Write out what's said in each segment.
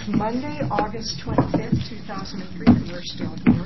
Monday, August 25th, 2003. We're still here.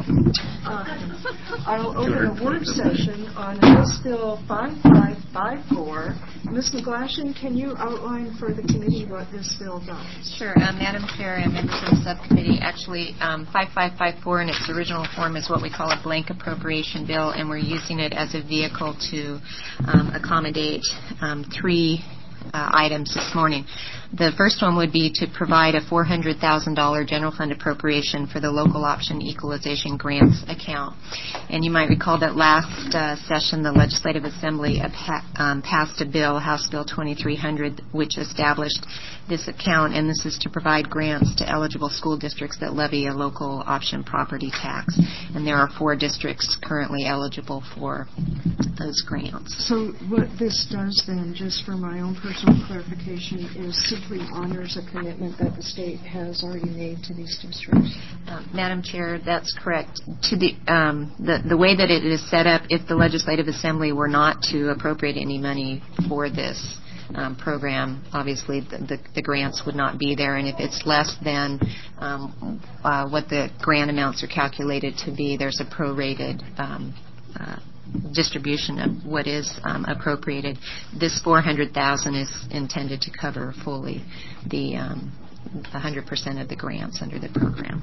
I'll open a work session on House Bill 5554. Ms. McGlashan, can you outline for the committee what this bill does? Sure. Madam Chair and members of the subcommittee, actually 5554 in its original form is what we call a blank appropriation bill, and we're using it as a vehicle to accommodate three items this morning. The first one would be to provide a $400,000 general fund appropriation for the local option equalization grants account. And you might recall that last session the Legislative Assembly passed a bill, House Bill 2300, which established this account, and this is to provide grants to eligible school districts that levy a local option property tax. And there are 4 districts currently eligible for those grants. So what this does then, just for my own personal clarification, is simply honors a commitment that the state has already made to these districts. Madam Chair, that's correct. To the way that it is set up, if the Legislative Assembly were not to appropriate any money for this program, obviously the grants would not be there, and if it's less than what the grant amounts are calculated to be, there's a prorated distribution of what is appropriated. This $400,000 is intended to cover fully the 100% of the grants under the program.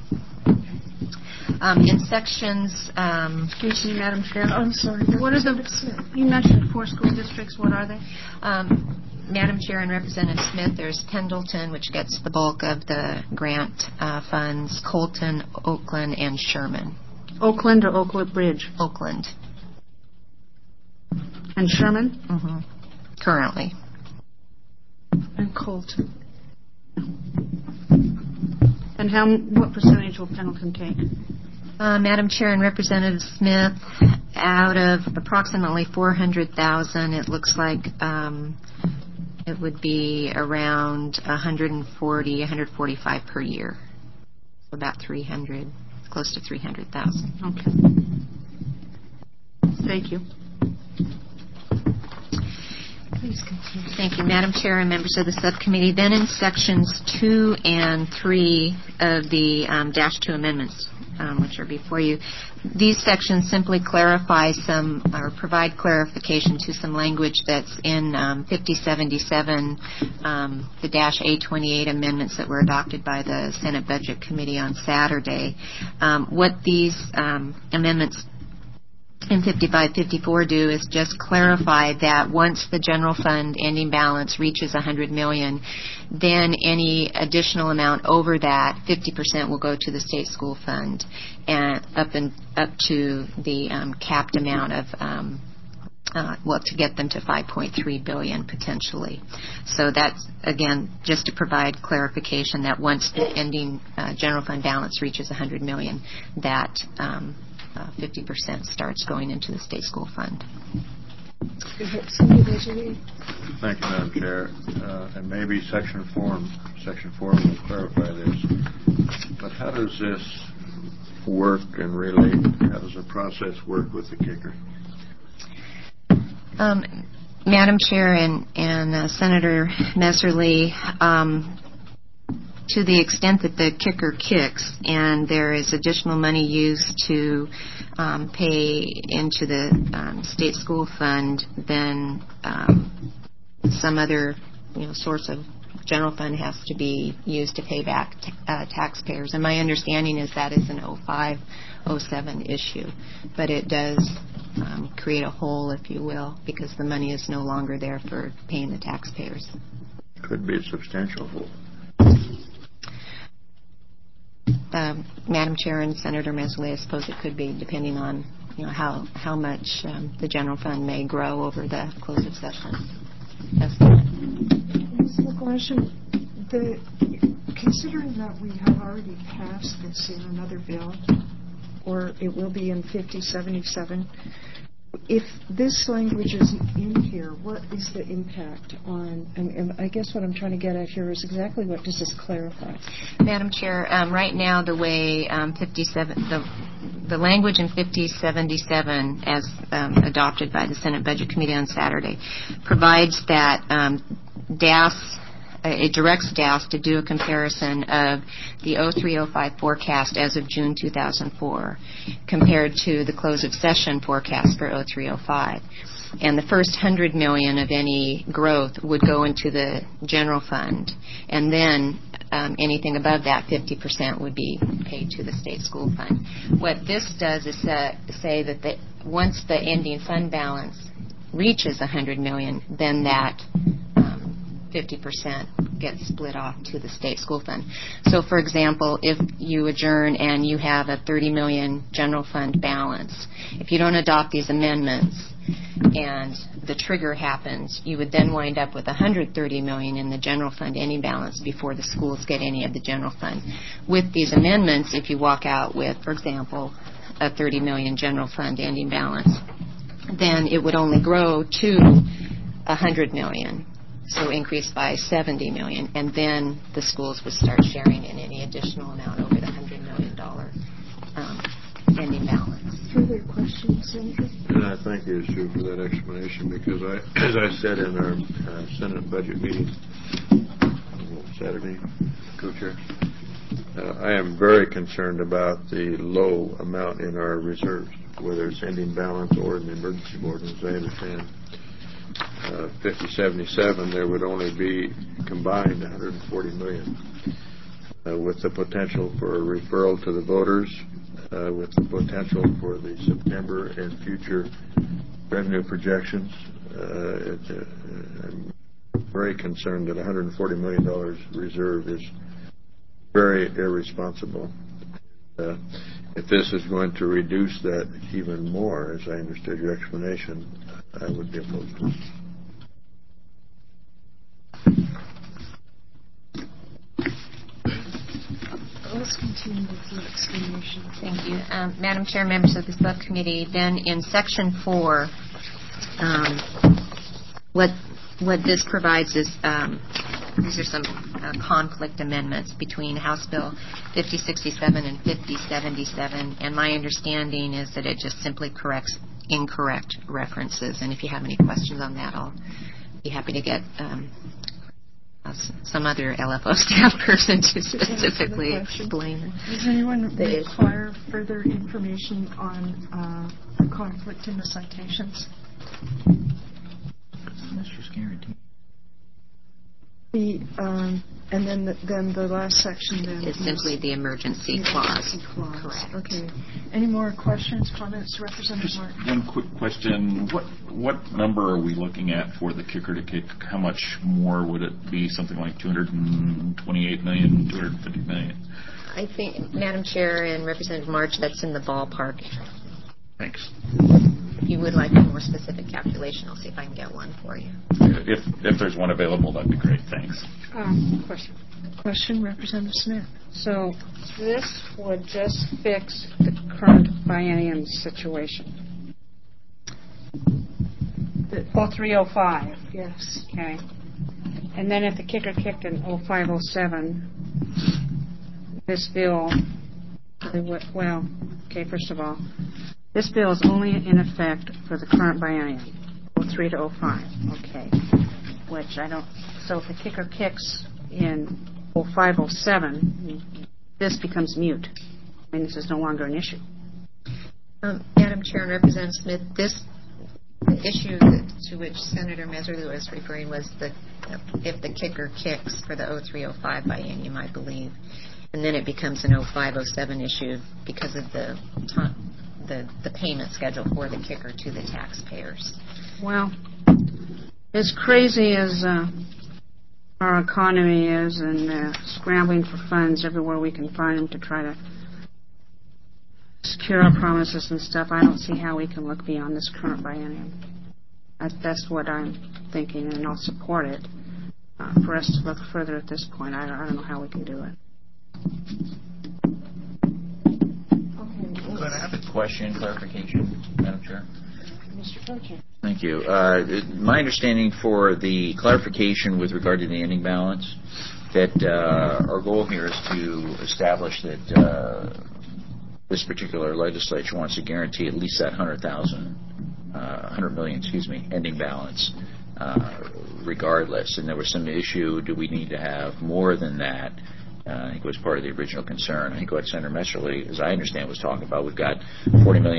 In sections, excuse me, Madam Chair. I'm sorry. What are you mentioned 4 school districts. What are they? Madam Chair and Representative Smith, there's Pendleton, which gets the bulk of the grant funds, Colton, Oakland, and Sherman. Oakland or Oakwood Bridge? Oakland. And Sherman? Mm-hmm. Currently. And Colton. And what percentage will Pendleton take? Madam Chair and Representative Smith, out of approximately $400,000, it looks like it would be around $145 per year. So about 300, close to 300,000. Okay. Thank you. Please continue. Thank you, Madam Chair and members of the subcommittee. Then in sections 2 and 3 of the -2 amendments, which are before you, these sections simply clarify some or provide clarification to some language that's in 5077, the -A28 amendments that were adopted by the Senate Budget Committee on Saturday. What these amendments in 5554 do is just clarify that once the general fund ending balance reaches $100 million, then any additional amount over that, 50% will go to the state school fund, and up to the capped amount of to get them to $5.3 billion potentially. So that's, again, just to provide clarification that once the ending general fund balance reaches $100 million, that 50% starts going into the state school fund. Thank you, Madam Chair. And maybe Section 4 will clarify this. But how does this work and relate? How does the process work with the kicker? Madam Chair and Senator Messerly, to the extent that the kicker kicks and there is additional money used to pay into the state school fund, then some other source of general fund has to be used to pay back taxpayers. And my understanding is that is an 05-07 issue. But it does create a hole, if you will, because the money is no longer there for paying the taxpayers. Could be a substantial hole. Madam Chair and Senator Messerly, I suppose it could be, depending on how much the general fund may grow over the close of session. Ms. McGlashan, considering that we have already passed this in another bill, or it will be in 5077, if this language isn't in here, what is the impact on, and I guess what I'm trying to get at here is exactly what does this clarify? Madam Chair, right now the way the language in 5077 as adopted by the Senate Budget Committee on Saturday provides that DAS it directs staff to do a comparison of the 03-05 forecast as of June 2004 compared to the close of session forecast for 03-05. And the first $100 million of any growth would go into the general fund, and then anything above that, 50% would be paid to the state school fund. What this does is say that once the ending fund balance reaches $100 million, then that 50% gets split off to the state school fund. So, for example, if you adjourn and you have a $30 million general fund balance, if you don't adopt these amendments and the trigger happens, you would then wind up with $130 million in the general fund ending balance before the schools get any of the general fund. With these amendments, if you walk out with, for example, a $30 million general fund ending balance, then it would only grow to $100 million. So increased by $70 million, and then the schools would start sharing in any additional amount over the $100 million ending balance. Further questions, Senator? And I thank you, Sue, for that explanation, because as I said in our Senate budget meeting Saturday, Co-Chair, I am very concerned about the low amount in our reserves, whether it's ending balance or in the emergency board. As I understand, 5077, there would only be combined $140 million, with the potential for a referral to the voters, with the potential for the September and future revenue projections. I'm very concerned that $140 million reserve is very irresponsible. If this is going to reduce that even more, as I understood your explanation, I would be opposed to it. Let's continue with the explanation. Thank you. Madam Chair, members of the subcommittee, then in Section 4, what this provides is these are some conflict amendments between House Bill 5067 and 5077, and my understanding is that it just simply corrects incorrect references. And if you have any questions on that, I'll be happy to get some other LFO staff person to specifically explain. Does anyone require further information on the conflict in the citations? Mr. Guarantee. And then the last section then is simply the emergency clause. Correct. Okay. Any more questions, comments, Representative Martin? Just one quick question. What number are we looking at for the kicker to kick? How much more would it be? Something like $228 million, $250 million? I think, Madam Chair and Representative March, that's in the ballpark. Thanks. If you would like a more specific calculation, I'll see if I can get one for you. If there's one available, that'd be great. Thanks. Question, Representative Smith. So this would just fix the current biennium situation. 0305. Yes. Okay. And then if the kicker kicked in 0507, this bill, first of all, this bill is only in effect for the current biennium, 03 to 05. Okay. Which I don't. So if the kicker kicks in 0507, this becomes mute. I mean, this is no longer an issue. Madam Chair and Representative Smith, this issue to which Senator Meserly was referring was if the kicker kicks for the 03-05 biennium, I believe, and then it becomes an 05-07 issue because of the payment schedule for the kicker to the taxpayers. Well, as crazy as our economy is and scrambling for funds everywhere we can find them to try to secure our promises and stuff, I don't see how we can look beyond this current biennium. That's what I'm thinking, and I'll support it. For us to look further at this point, I don't know how we can do it. Could I have a question, clarification, Madam Chair? Mr. Co-Chair. Thank you. My understanding for the clarification with regard to the ending balance, that our goal here is to establish that this particular legislature wants to guarantee at least that $100 million, ending balance regardless. And there was some issue, do we need to have more than that? I think it was part of the original concern. I think what Senator Messerly, as I understand, was talking about, we've got $40 million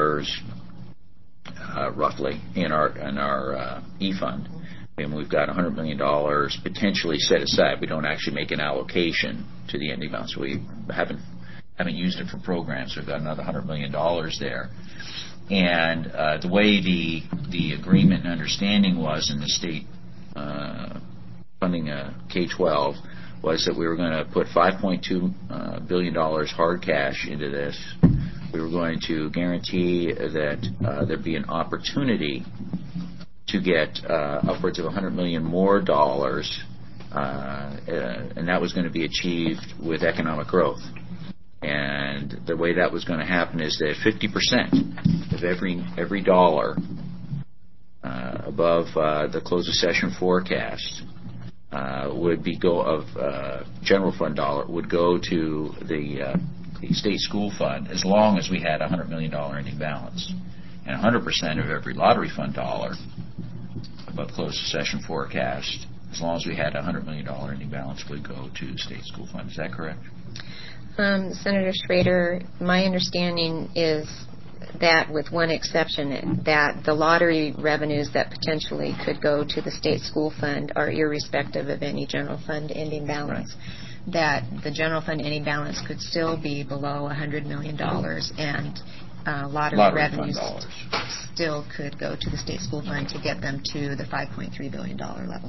roughly in our E-fund, and we've got $100 million potentially set aside. We don't actually make an allocation to the ending balance. We haven't used it for programs. We've got another $100 million there. And the way the agreement and understanding was in the state funding K-12 was that we were going to put $5.2 billion hard cash into this. We were going to guarantee that there'd be an opportunity to get upwards of $100 million more dollars, and that was going to be achieved with economic growth. And the way that was going to happen is that 50% of every dollar above the close of session forecast would be general fund dollar would go to the state school fund as long as we had a $100 million ending balance, and 100% of every lottery fund dollar above close of session forecast, as long as we had a $100 million ending balance, would go to state school fund. Is that correct? Senator Schrader, my understanding is that, with one exception, that the lottery revenues that potentially could go to the state school fund are irrespective of any general fund ending balance. Right. That the general fund ending balance could still be below $100 million, and lottery revenues still could go to the state school fund to get them to the $5.3 billion level.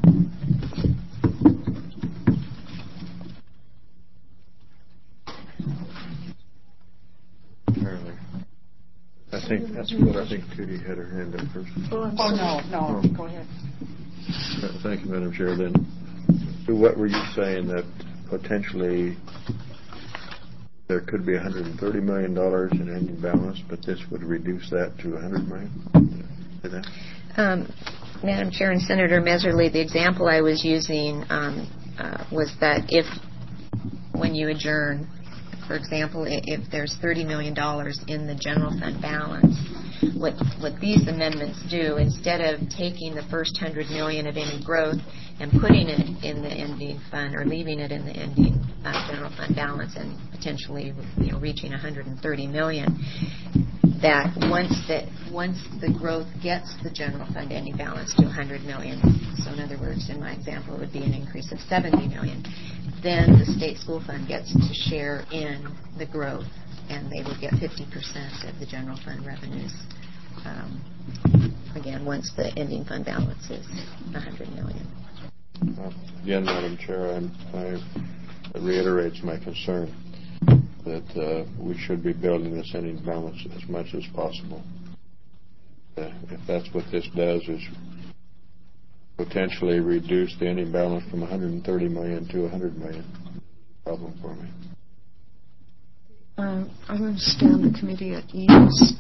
I think that's what I think Judy had her hand up first. No, go ahead. Thank you, Madam Chair. Then, what were you saying, that potentially there could be $130 million in ending balance, but this would reduce that to $100 million? Madam Chair and Senator Messerly, the example I was using was that if, when you adjourn, for example, if there's $30 million in the general fund balance, what these amendments do, instead of taking the first $100 million of any growth and putting it in the ending fund, or leaving it in the ending general fund balance and potentially reaching $130 million, that once the growth gets the general fund ending balance to $100 million, so in other words, in my example, it would be an increase of $70 million, then the state school fund gets to share in the growth, and they would get 50% of the general fund revenues. Again, once the ending fund balance is $100 million. Again, Madam Chair, it reiterates my concern that we should be building this ending balance as much as possible. If that's what this does, is potentially reduce the ending balance from $130 million to $100 million. Problem for me. I'm going to stand the committee at ease.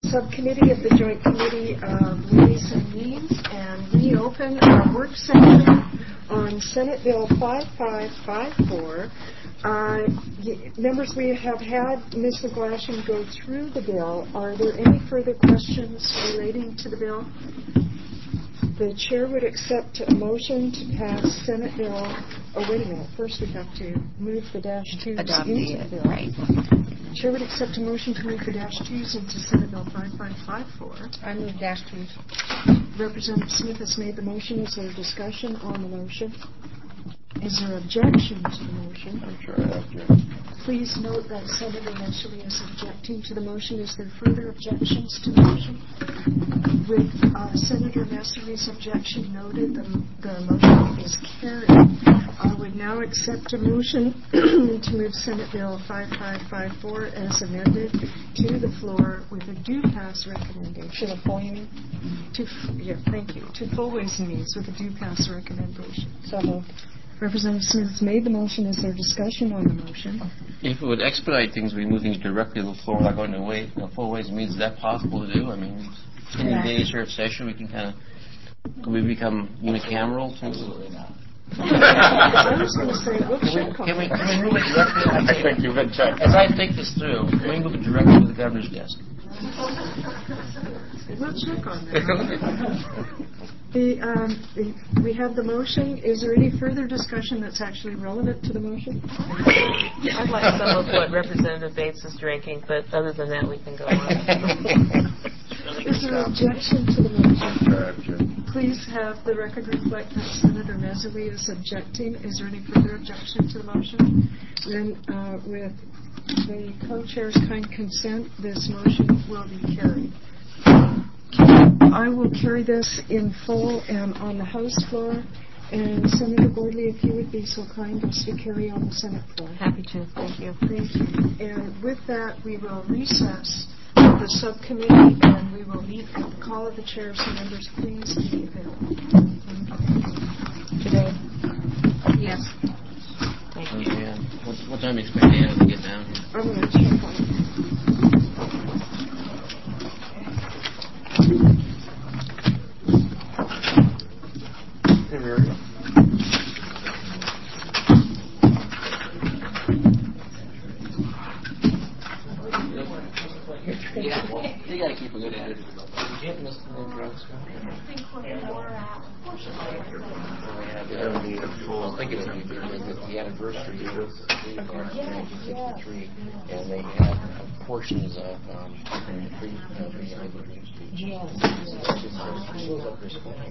subcommittee of the Joint Committee of Ways and Means, and we open our work session on Senate Bill 5554. Members, we have had Ms. McGlashan go through the bill. Are there any further questions relating to the bill? The chair would accept a motion to pass Senate Bill. Oh, wait a minute. First, we have to move the -2s into the bill. Right. Chair would accept a motion to move the -2s into Senate Bill 5554. I move -2s. Representative Smith has made the motion. Is there discussion on the motion? Is there objection to the motion? I'm sure I have to. Please note that Senator Nestle is objecting to the motion. Is there further objections to the motion? With Senator Nestle's objection noted, the motion is carried. I would now accept a motion to move Senate Bill 5554 as amended to the floor with a due pass recommendation. To the full, you mean? Thank you. To full Ways and Means with a due pass recommendation. So moved. Representative Smith has made the motion. Is there discussion on the motion? If it would expedite things, we moving it directly to the floor, not going to full Ways and Means. Is that possible to do? I mean, any days here at session, we can can we become unicameral? Absolutely not. I was going to say, we'll check on Can we it. move it directly? I think you've been checked. As I think this through, can we move it directly to the governor's desk? We'll check on that. We have the motion. Is there any further discussion that's actually relevant to the motion? I'd like some of what Representative Bates is drinking, but other than that, we can go on. Is there objection to the motion? Sure I have to. Please have the record reflect that Senator Nestle is objecting. Is there any further objection to the motion? Then, with the co-chair's kind consent, this motion will be carried. I will carry this in full and on the House floor. And Senator Gordley, if you would be so kind as to carry on the Senate floor. Happy to. Thank you. Thank you. And with that, we will recess the subcommittee and we will meet at the call of the chair. So members, please be available. Today? Yes. Thank you. Yeah. What time do you expect Anna to get down here? I'm going to check on it. Hey, Mary. Yeah, well, you got to keep a good attitude about that. You can't miss the drugs. I think it's the anniversary of 1963, and they had portions of free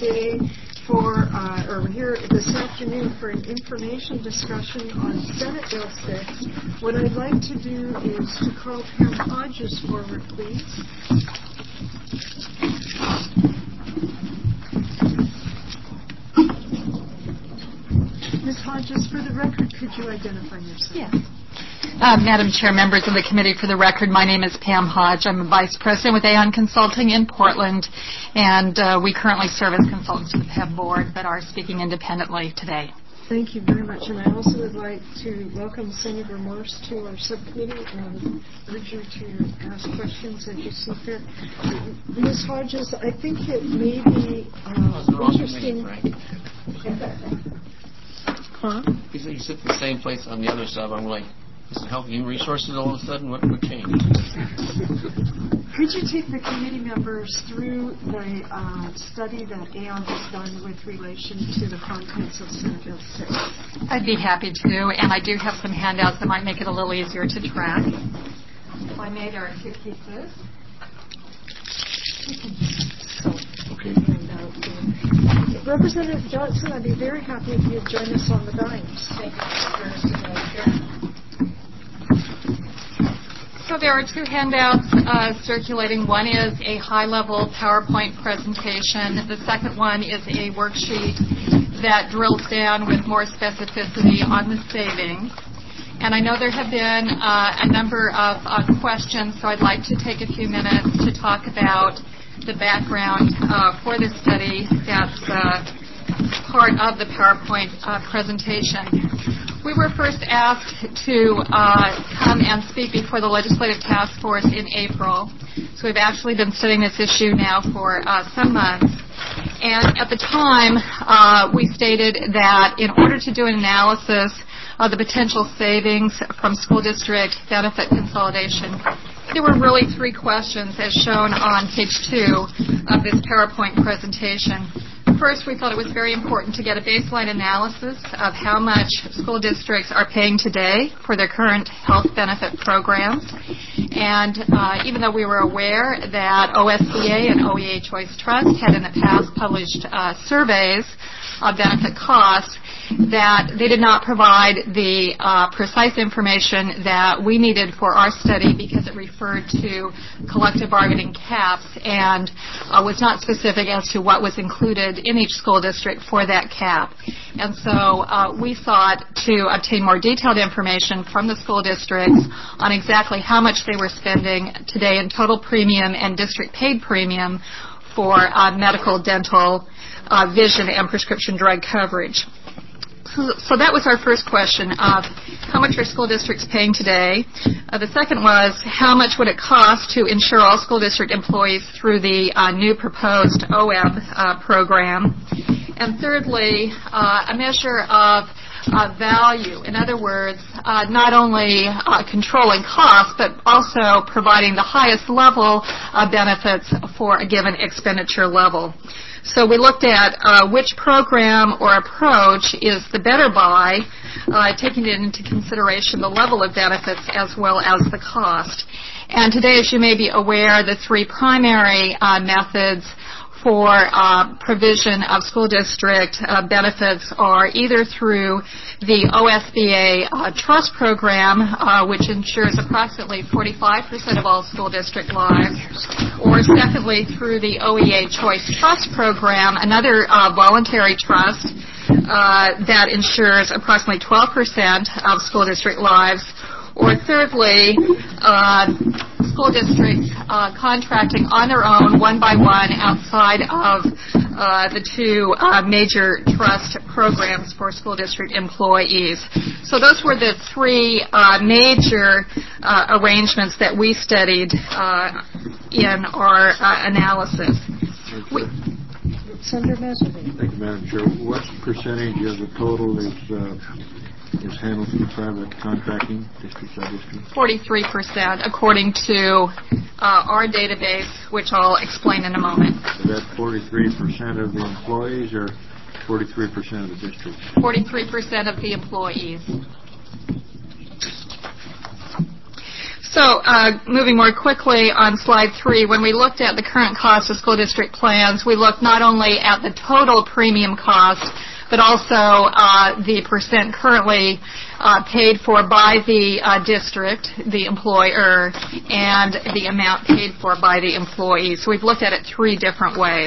today or here this afternoon for an information discussion on Senate Bill 6. What I'd like to do is to call Pam Hodges forward, please. Ms. Hodges, for the record, could you identify yourself? Yes. Madam Chair, members of the committee, for the record, my name is Pam Hodge. I'm a Vice President with Aon Consulting in Portland, and we currently serve as consultants to the PEB Board, but are speaking independently today. Thank you very much. And I also would like to welcome Senator Morse to our subcommittee and urge you to ask questions as you see fit. Ms. Hodges, I think it may be interesting. Huh? You sit in the same place on the other side. I'm like, is it Health and Human Resources all of a sudden? What changed? Could you take the committee members through the study that Aon has done with relation to the contents of Senate Bill 6? I'd be happy to, and I do have some handouts that might make it a little easier to track. If I may, there are two pieces. Okay. Representative Johnson, I'd be very happy if you'd join us on the dais. Thank you. So there are two handouts circulating. One is a high-level PowerPoint presentation. The second one is a worksheet that drills down with more specificity on the savings. And I know there have been a number of questions, so I'd like to take a few minutes to talk about the background for this study that's part of the PowerPoint presentation. We were first asked to come and speak before the Legislative Task Force in April. So we've actually been studying this issue now for some months. And at the time, we stated that in order to do an analysis of the potential savings from school district benefit consolidation, there were really three questions as shown on page 2 of this PowerPoint presentation. First, we thought it was very important to get a baseline analysis of how much school districts are paying today for their current health benefit programs. And even though we were aware that OSBA and OEA Choice Trust had in the past published surveys of benefit costs, that they did not provide the precise information that we needed for our study because it referred to collective bargaining caps and was not specific as to what was included in each school district for that cap. And so we sought to obtain more detailed information from the school districts on exactly how much they were spending today in total premium and district paid premium for medical, dental, vision, and prescription drug coverage. So that was our first question of how much are school districts paying today. The second was how much would it cost to insure all school district employees through the new proposed OEB program. And thirdly, a measure of value. In other words, not only controlling costs, but also providing the highest level of benefits for a given expenditure level. So we looked at which program or approach is the better by, taking into consideration the level of benefits as well as the cost. And today, as you may be aware, the three primary methods for provision of school district benefits are either through the OSBA trust program, which insures approximately 45% of all school district lives, or secondly through the OEA Choice Trust program, another voluntary trust that insures approximately 12% of school district lives, or thirdly, school districts contracting on their own, one by one, outside of the two major trust programs for school district employees. So those were the three major arrangements that we studied in our analysis. Senator Messerly. Thank you, Madam Chair. What percentage of the total is handled through private contracting, district by district? 43%, according to our database, which I'll explain in a moment. So that's 43% of the employees or 43% of the districts? 43% of the employees. So moving more quickly on slide 3, when we looked at the current cost of school district plans, we looked not only at the total premium cost, but also the percent currently paid for by the district, the employer, and the amount paid for by the employee. So we've looked at it 3 different ways.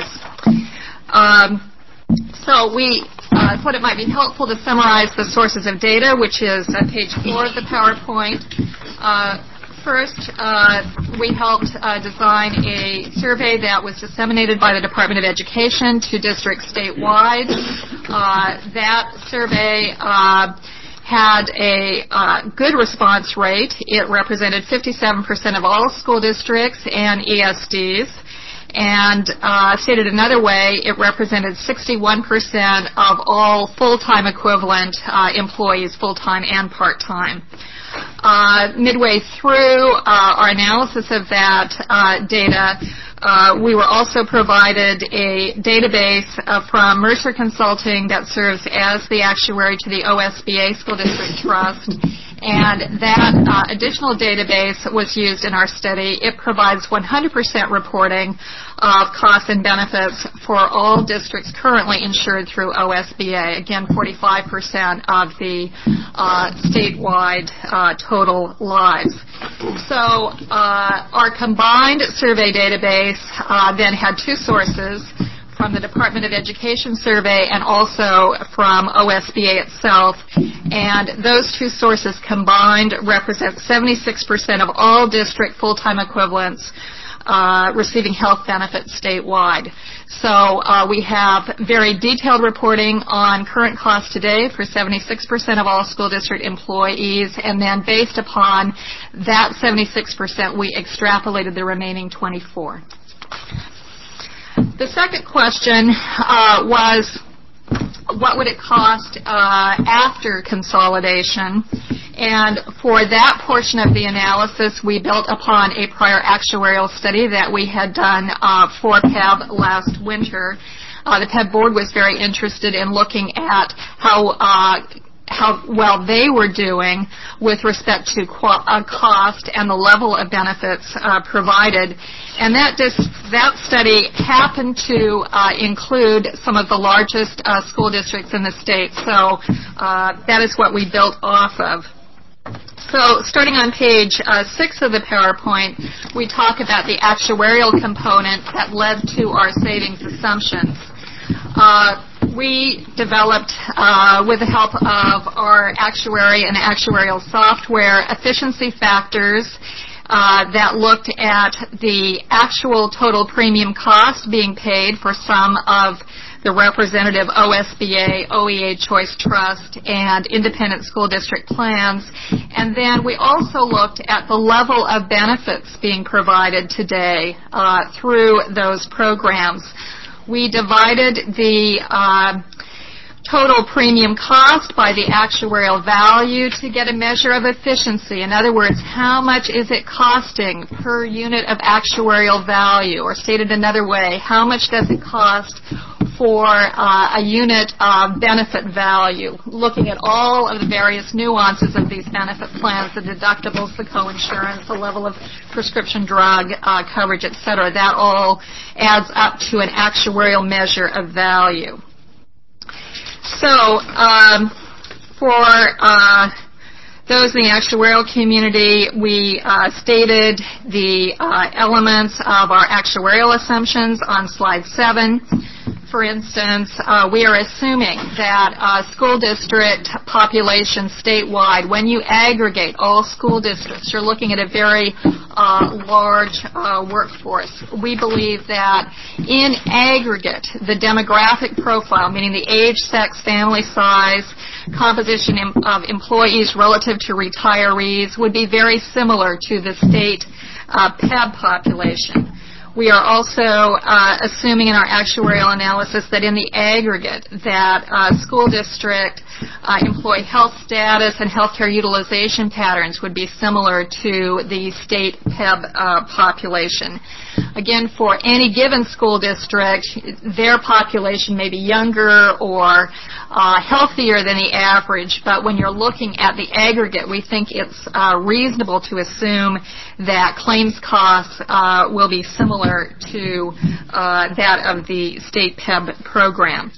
So we thought it might be helpful to summarize the sources of data, which is page 4 of the PowerPoint. First, we helped design a survey that was disseminated by the Department of Education to districts statewide. That survey had a good response rate. It represented 57% of all school districts and ESDs. And stated another way, it represented 61% of all full-time equivalent employees, full-time and part-time. Midway through our analysis of that data, we were also provided a database from Mercer Consulting that serves as the actuary to the OSBA School District Trust. And that additional database was used in our study. It provides 100% reporting of costs and benefits for all districts currently insured through OSBA. Again, 45% of the statewide total lives. So our combined survey database then had 2 sources, from the Department of Education survey and also from OSBA itself. And those 2 sources combined represent 76% of all district full-time equivalents receiving health benefits statewide. So we have very detailed reporting on current costs today for 76% of all school district employees, and then based upon that 76%, we extrapolated the remaining 24%. The second question was, what would it cost after consolidation? And for that portion of the analysis, we built upon a prior actuarial study that we had done for PEB last winter. The PEB board was very interested in looking at how well they were doing with respect to cost and the level of benefits provided. And that study happened to include some of the largest school districts in the state. So that is what we built off of. So starting on page 6 of the PowerPoint, we talk about the actuarial component that led to our savings assumptions. We developed, with the help of our actuary and actuarial software, efficiency factors that looked at the actual total premium cost being paid for some of the representative OSBA, OEA Choice Trust, and independent school district plans. And then we also looked at the level of benefits being provided today through those programs. We divided the total premium cost by the actuarial value to get a measure of efficiency. In other words, how much is it costing per unit of actuarial value? Or stated another way, how much does it cost for a unit of benefit value? Looking at all of the various nuances of these benefit plans, the deductibles, the coinsurance, the level of prescription drug coverage, et cetera, that all adds up to an actuarial measure of value. So for those in the actuarial community, we stated the elements of our actuarial assumptions on slide 7. For instance, we are assuming that school district population statewide, when you aggregate all school districts, you're looking at a very large workforce. We believe that in aggregate, the demographic profile, meaning the age, sex, family size, composition of employees relative to retirees, would be very similar to the state PEB population. We are also assuming in our actuarial analysis that in the aggregate that school district employee health status and healthcare utilization patterns would be similar to the state PEB population. Again, for any given school district, their population may be younger or healthier than the average, but when you're looking at the aggregate, we think it's reasonable to assume that claims costs will be similar to that of the state PEB program.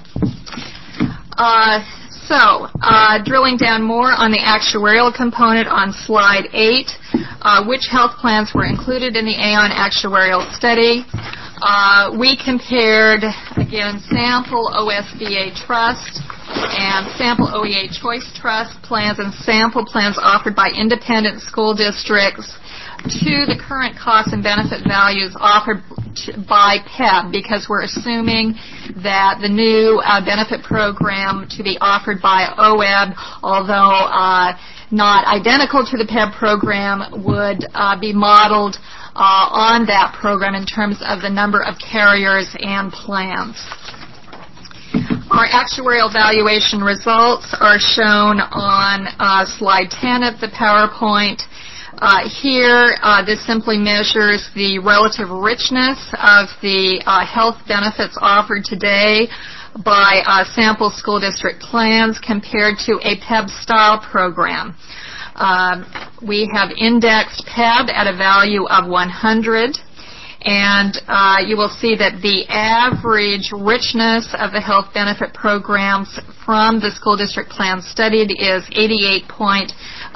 Drilling down more on the actuarial component on slide 8, which health plans were included in the Aon actuarial study? We compared, again, sample OSBA Trust and sample OEA Choice Trust plans and sample plans offered by independent school districts to the current cost and benefit values offered by PEB, because we're assuming that the new benefit program to be offered by OEB, although not identical to the PEB program, would be modeled on that program in terms of the number of carriers and plans. Our actuarial valuation results are shown on slide 10 of the PowerPoint. Here, this simply measures the relative richness of the health benefits offered today by sample school district plans compared to a PEB-style program. We have indexed PEB at a value of 100, and you will see that the average richness of the health benefit programs from the school district plan studied is 88.9.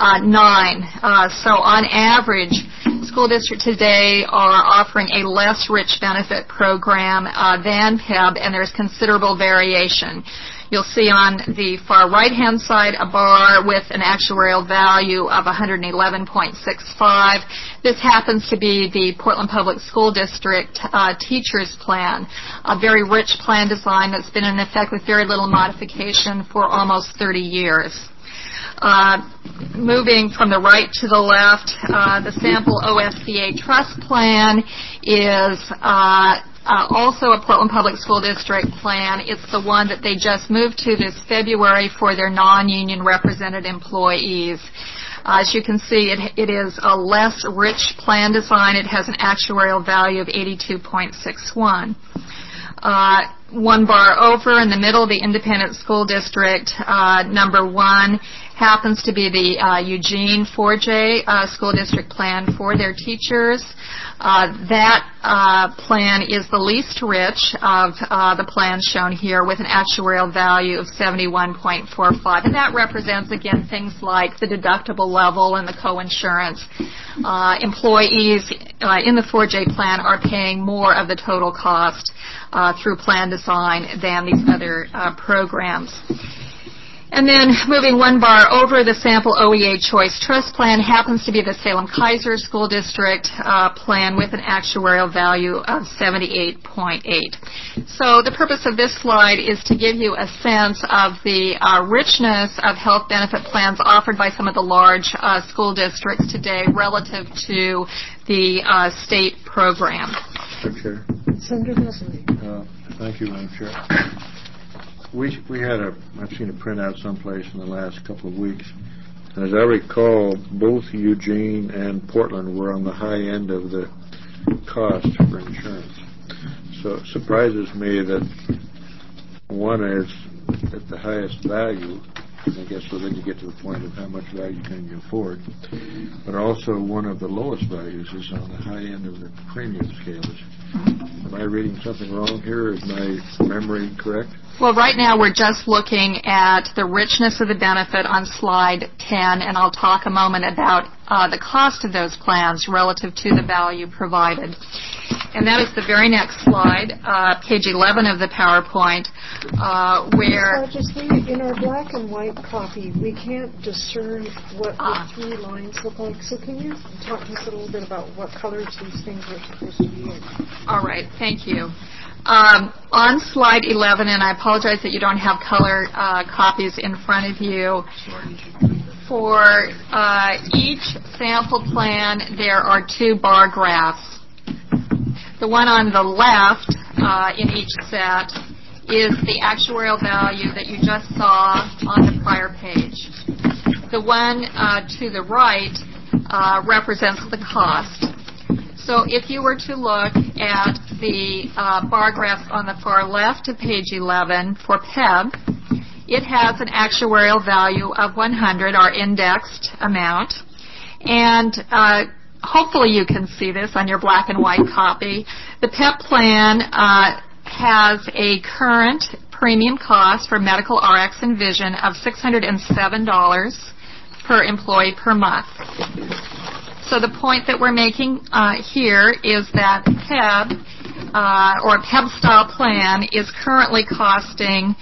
So on average, school districts today are offering a less rich benefit program than PEB, and there's considerable variation. You'll see on the far right-hand side a bar with an actuarial value of 111.65. This happens to be the Portland Public School District Teachers Plan, a very rich plan design that's been in effect with very little modification for almost 30 years. Moving from the right to the left, the sample OSBA Trust Plan is also a Portland Public School District plan. It's the one that they just moved to this February for their non-union represented employees. As you can see, it is a less rich plan design. It has an actuarial value of 82.61. One bar over in the middle, the independent school district number 1 happens to be the Eugene 4J school district plan for their teachers. That plan is the least rich of the plans shown here, with an actuarial value of 71.45. And that represents, again, things like the deductible level and the coinsurance. Employees in the 4J plan are paying more of the total cost through plan design than these other programs. And then moving one bar over, the sample OEA Choice Trust Plan happens to be the Salem-Keizer School District plan with an actuarial value of 78.8. So the purpose of this slide is to give you a sense of the richness of health benefit plans offered by some of the large school districts today relative to the state program. Chair. Senator Leslie. Thank you, Madam Chair. I've seen a printout someplace in the last couple of weeks. And as I recall, both Eugene and Portland were on the high end of the cost for insurance. So it surprises me that one is at the highest value. I guess so then you get to the point of how much value can you afford. But also one of the lowest values is on the high end of the premium scales. Am I reading something wrong here? Is my memory correct? Well, right now we're just looking at the richness of the benefit on slide 10, and I'll talk a moment about the cost of those plans relative to the value provided. And that is the very next slide, page 11 of the PowerPoint, where... in our black and white copy, we can't discern what the three lines look like. So can you talk to us a little bit about what colors these things are supposed to be in? All right, thank you. On slide 11, and I apologize that you don't have color copies in front of you, for each sample plan there are two bar graphs. The one on the left in each set is the actuarial value that you just saw on the prior page. The one to the right represents the cost. So if you were to look at the bar graph on the far left of page 11 for PEB, it has an actuarial value of 100, our indexed amount. And hopefully you can see this on your black and white copy. The PEB plan has a current premium cost for medical RX and vision of $607 per employee per month. So the point that we're making here is that PEB or a PEB style plan is currently costing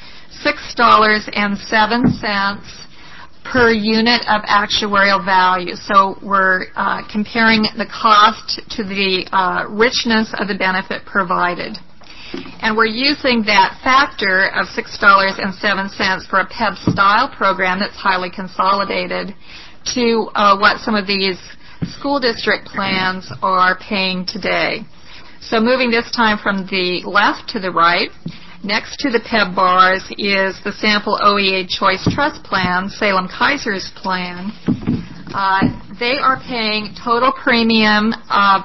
$6.07 per unit of actuarial value. So we're comparing the cost to the richness of the benefit provided. And we're using that factor of $6.07 for a PEB style program that's highly consolidated to what some of these school district plans are paying today. So moving this time from the left to the right, next to the PEB bars is the sample OEA Choice Trust Plan, Salem-Kaiser's plan. They are paying total premium of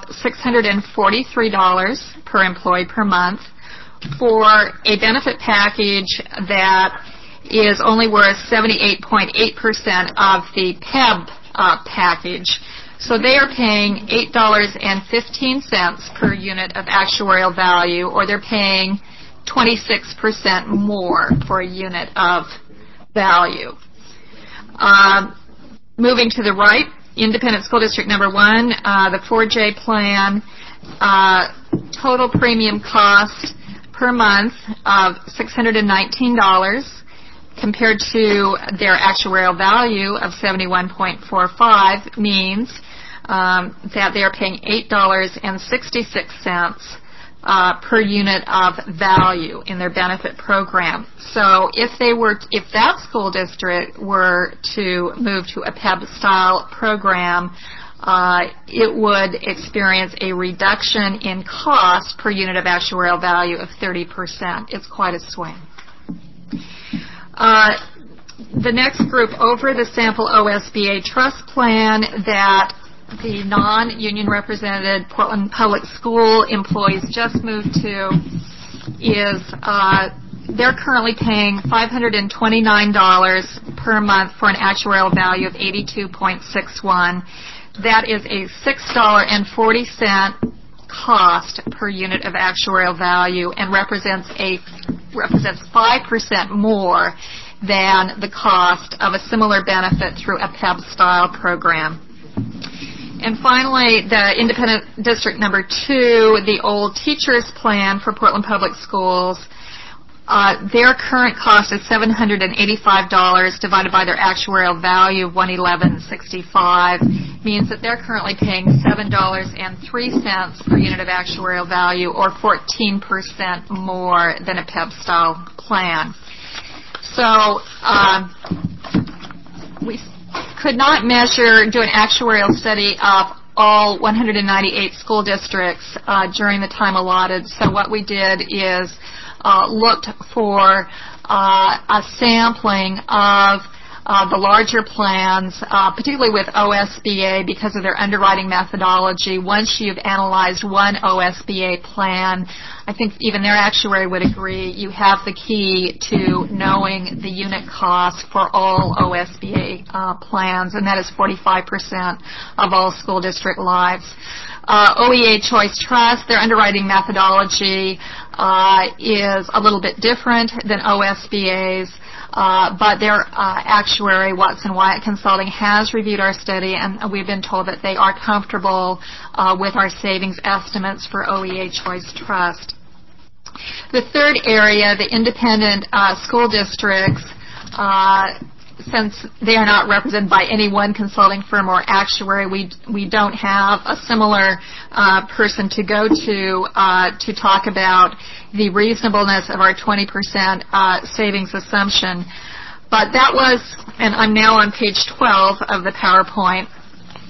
$643 per employee per month for a benefit package that is only worth 78.8% of the PEB package. So they are paying $8.15 per unit of actuarial value, or they're paying 26% more for a unit of value. Moving to the right, Independent School District number 1, the 4J plan, total premium cost per month of $619 compared to their actuarial value of $71.45 means that they are paying $8.66 per unit of value in their benefit program. So if that school district were to move to a PEB style program, it would experience a reduction in cost per unit of actuarial value of 30%. It's quite a swing. The next group over, the sample OSBA trust plan that the non-union represented Portland Public School employees just moved to is they're currently paying $529 per month for an actuarial value of 82.61. That is a $6.40 cost per unit of actuarial value and represents 5% more than the cost of a similar benefit through a PEB style program. And finally, the Independent District number 2, the old teachers plan for Portland Public Schools, their current cost is $785 divided by their actuarial value of $111.65, means that they're currently paying $7.03 per unit of actuarial value, or 14% more than a PEB style plan. So we could not do an actuarial study of all 198 school districts during the time allotted. So what we did is looked for a sampling of the larger plans, particularly with OSBA because of their underwriting methodology. Once you've analyzed one OSBA plan, I think even their actuary would agree, you have the key to knowing the unit cost for all OSBA plans, and that is 45% of all school district lives. OEA Choice Trust, their underwriting methodology is a little bit different than OSBA's, but their actuary, Watson Wyatt Consulting, has reviewed our study, and we've been told that they are comfortable with our savings estimates for OEA Choice Trust. The third area, the independent school districts, since they are not represented by any one consulting firm or actuary, we don't have a similar person to go to talk about the reasonableness of our 20% savings assumption. But that was, and I'm now on page 12 of the PowerPoint,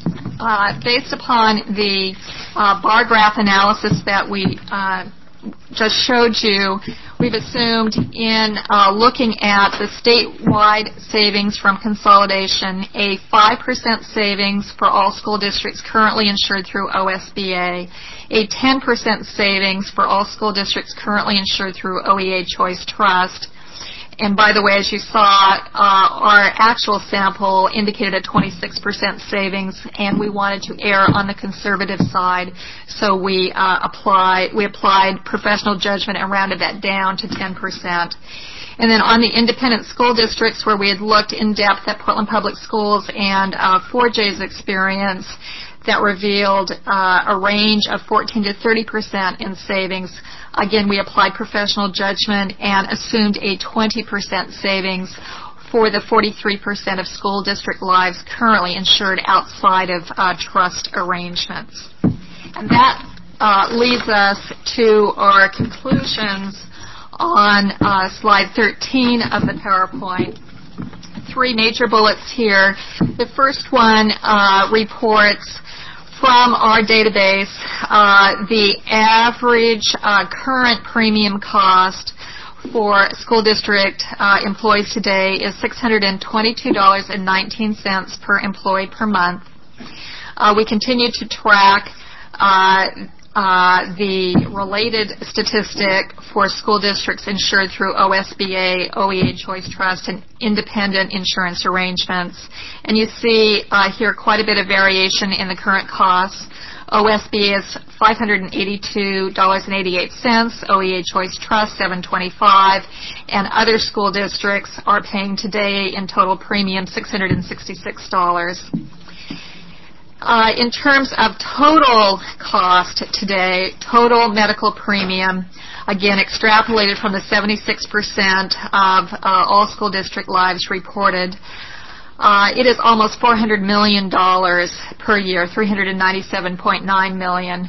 based upon the bar graph analysis that we just showed you, we've assumed in looking at the statewide savings from consolidation, a 5% savings for all school districts currently insured through OSBA, a 10% savings for all school districts currently insured through OEA Choice Trust. And by the way, as you saw, our actual sample indicated a 26% savings, and we wanted to err on the conservative side, so we applied professional judgment and rounded that down to 10%. And then on the independent school districts, where we had looked in depth at Portland Public Schools and 4J's experience, that revealed a range of 14 to 30% in savings. Again, we applied professional judgment and assumed a 20% savings for the 43% of school district lives currently insured outside of trust arrangements. And that leads us to our conclusions on slide 13 of the PowerPoint. 3 major bullets here. The first one reports from our database the average current premium cost for school district employees today is $622.19 per employee per month. We continue to track the related statistic for school districts insured through OSBA, OEA Choice Trust, and independent insurance arrangements. And you see here quite a bit of variation in the current costs. OSBA is $582.88, OEA Choice Trust $725, and other school districts are paying today in total premium $666. In terms of total cost today, total medical premium, again extrapolated from the 76% of all school district lives reported, it is almost $400 million per year, $397.9 million.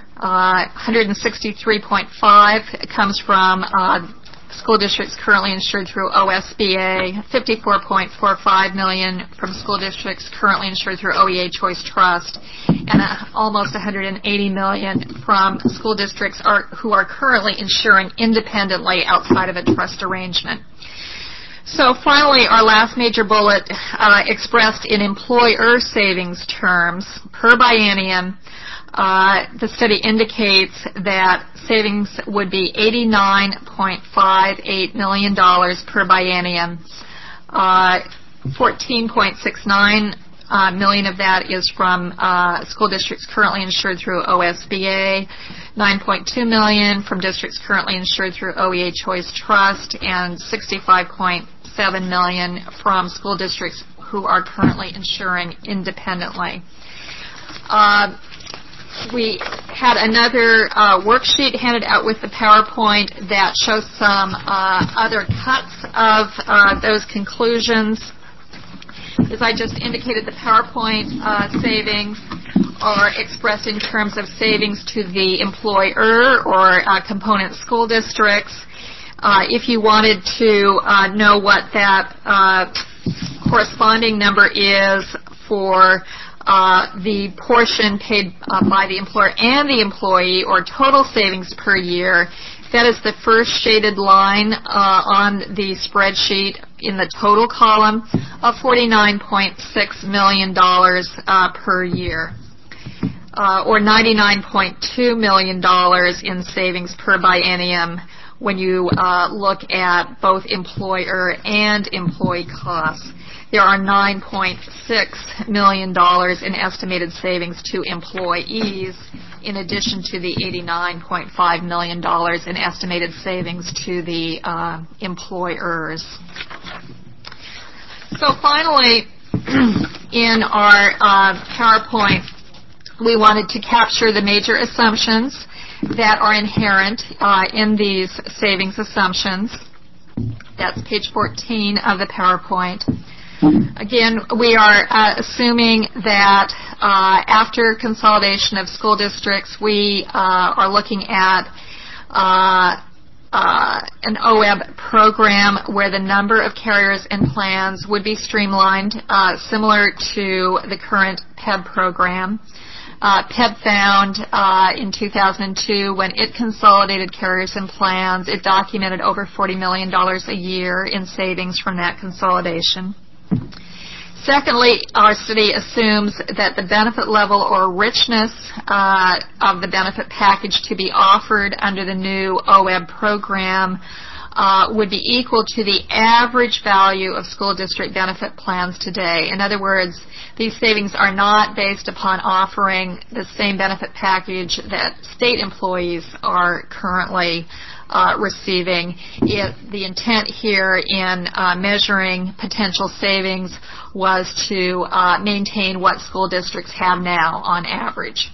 163.5 comes from school districts currently insured through OSBA, $54.45 million from school districts currently insured through OEA Choice Trust, and almost $180 million from school districts who are currently insuring independently outside of a trust arrangement. So finally, our last major bullet expressed in employer savings terms per biennium. The study indicates that savings would be $89.58 million per biennium. 14.69 million of that is from school districts currently insured through OSBA, 9.2 million from districts currently insured through OEA Choice Trust, and 65.7 million from school districts who are currently insuring independently. We had another worksheet handed out with the PowerPoint that shows some other cuts of those conclusions. As I just indicated, the PowerPoint savings are expressed in terms of savings to the employer or component school districts. If you wanted to know what that corresponding number is for the portion paid by the employer and the employee, or total savings per year, that is the first shaded line on the spreadsheet in the total column of $49.6 million per year, or $99.2 million in savings per biennium when you look at both employer and employee costs. There are $9.6 million in estimated savings to employees, in addition to the $89.5 million in estimated savings to the employers. So finally, in our PowerPoint, we wanted to capture the major assumptions that are inherent in these savings assumptions. That's page 14 of the PowerPoint. Again, we are assuming that after consolidation of school districts, we are looking at an OWEB program where the number of carriers and plans would be streamlined, similar to the current PEB program. PEB found in 2002, when it consolidated carriers and plans, it documented over $40 million a year in savings from that consolidation. Secondly, our study assumes that the benefit level or richness of the benefit package to be offered under the new OWEB program would be equal to the average value of school district benefit plans today. In other words, these savings are not based upon offering the same benefit package that state employees are currently receiving. The intent here in measuring potential savings was to maintain what school districts have now on average.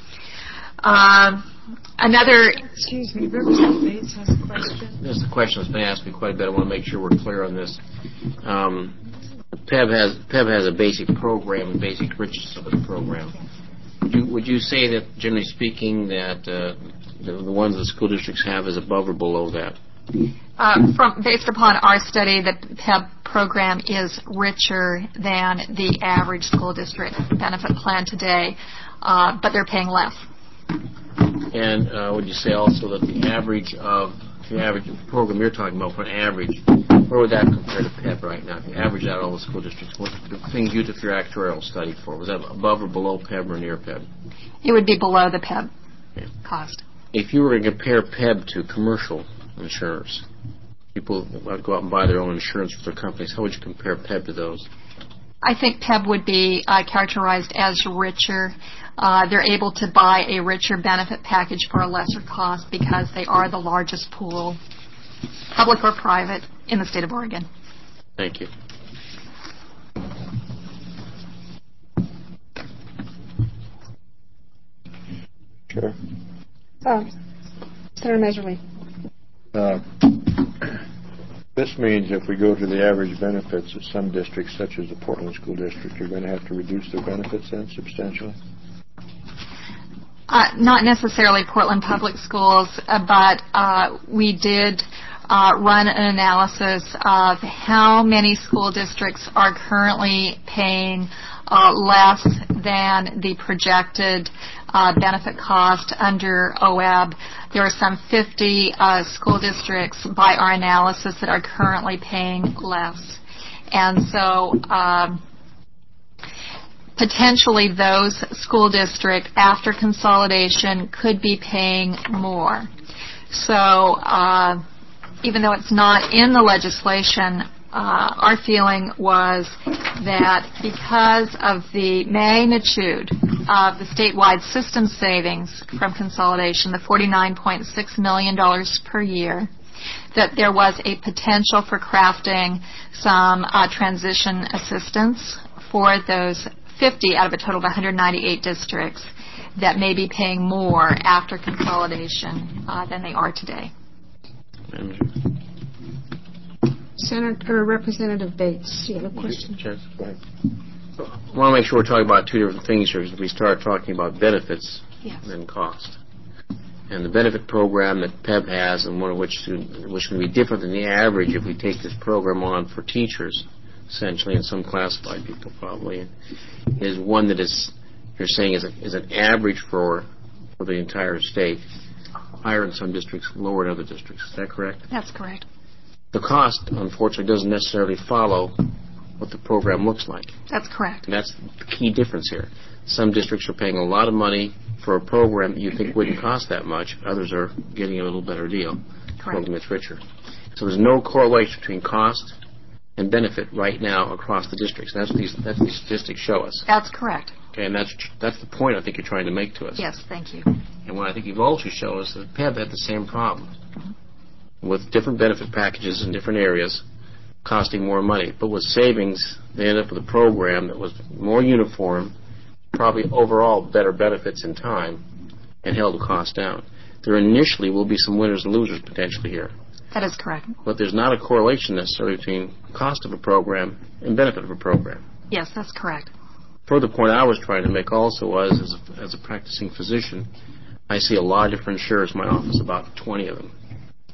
Excuse me, Representative Bates has a question. This is a question that's been asked me quite a bit. I want to make sure we're clear on this. PEB has a basic program and basic richness of the program. Would you say that, generally speaking, that the ones the school districts have is above or below that? Based upon our study, the PEB program is richer than the average school district benefit plan today, but they're paying less. And would you say also that the average program you're talking about, for an average, where would that compare to PEB right now? If you average out all the school districts, what the things you took your actuarial study for, was that above or below PEB or near PEB? It would be below the PEB cost. If you were to compare PEB to commercial insurers, people would go out and buy their own insurance for their companies, how would you compare PEB to those? I think PEB would be characterized as richer. They're able to buy a richer benefit package for a lesser cost because they are the largest pool, public or private, in the state of Oregon. Thank you. Sure. Senator Maserly. This means if we go to the average benefits of some districts, such as the Portland School District, you're going to have to reduce their benefits then substantially? Not necessarily Portland Public Schools, but we did run an analysis of how many school districts are currently paying less than the projected benefit cost under OWEB. There are some 50 school districts by our analysis that are currently paying less. And so potentially those school districts, after consolidation, could be paying more. So even though it's not in the legislation, our feeling was that because of the magnitude of the statewide system savings from consolidation, the $49.6 million per year, that there was a potential for crafting some transition assistance for those 50 out of a total of 198 districts that may be paying more after consolidation than they are today. Senator Representative Bates, you have a question? Go ahead. I want to make sure we're talking about two different things here. We start talking about benefits and cost. And the benefit program that PEB has, and one of which can be different than the average if we take this program on for teachers, essentially, and some classified people probably, is one that is, you're saying, is an average for the entire state, higher in some districts, lower in other districts. Is that correct? That's correct. The cost, unfortunately, doesn't necessarily follow what the program looks like. That's correct. And that's the key difference here. Some districts are paying a lot of money for a program that you think wouldn't cost that much. Others are getting a little better deal. Correct. Program that's richer. So there's no correlation between cost and benefit right now across the districts. That's what these statistics show us. That's correct. Okay, and that's the point I think you're trying to make to us. Yes, thank you. And what I think you've also shown us that PEB had the same problem, with different benefit packages in different areas costing more money. But with savings, they ended up with a program that was more uniform, probably overall better benefits in time, and held the cost down. There initially will be some winners and losers potentially here. That is correct. But there's not a correlation necessarily between cost of a program and benefit of a program. Yes, that's correct. Further point I was trying to make also was, as a practicing physician, I see a lot of different insurers in my office, about 20 of them.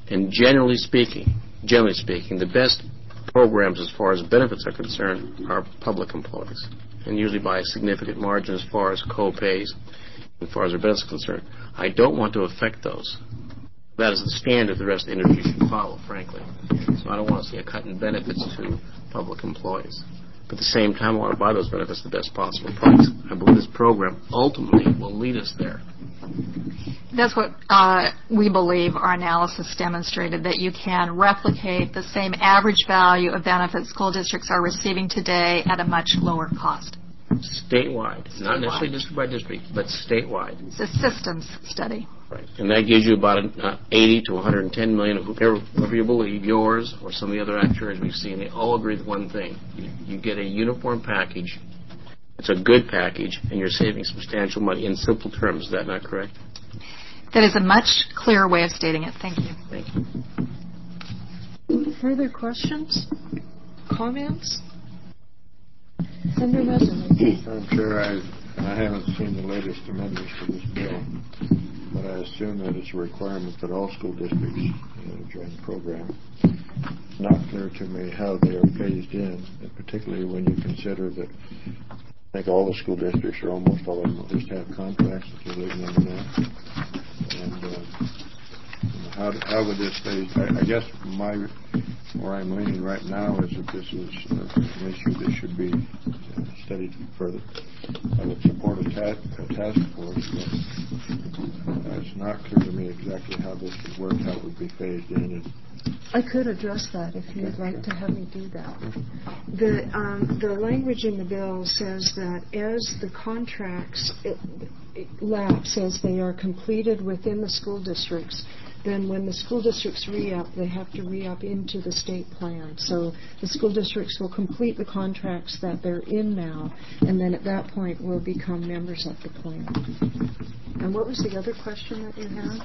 And generally speaking, the best programs as far as benefits are concerned are public employees, and usually by a significant margin as far as co-pays, as far as their benefits are concerned. I don't want to affect those. That is the standard the rest of the industry should follow, frankly. So I don't want to see a cut in benefits to public employees. But at the same time, I want to buy those benefits at the best possible price. I believe this program ultimately will lead us there. That's what we believe our analysis demonstrated, that you can replicate the same average value of benefits school districts are receiving today at a much lower cost. Statewide. Not necessarily district by district, but statewide. It's a systems study. Right. And that gives you about 80 to 110 million, whoever you believe, yours or some of the other actuaries we've seen. They all agree with one thing. You get a uniform package. It's a good package, and you're saving substantial money in simple terms. Is that not correct? That is a much clearer way of stating it. Thank you. Thank you. Further questions? Comments? Senator Messerly. Madam Chair, I haven't seen the latest amendments to this bill, but I assume that it's a requirement that all school districts join the program. It's not clear to me how they are phased in, and particularly when you consider that I think all the school districts, or almost all of them, at least have contracts that they're living under now. And how would this phase? I guess where I'm leaning right now is that this is an issue that should be studied further. I would support a task force, but it's not clear to me exactly how this would work, how it would be phased in. I could address that if you'd like to have me do that. The language in the bill says that as the contracts lapse, as they are completed within the school districts, then when the school districts re-up, they have to re-up into the state plan. So the school districts will complete the contracts that they're in now, and then at that point will become members of the plan. And what was the other question that you had?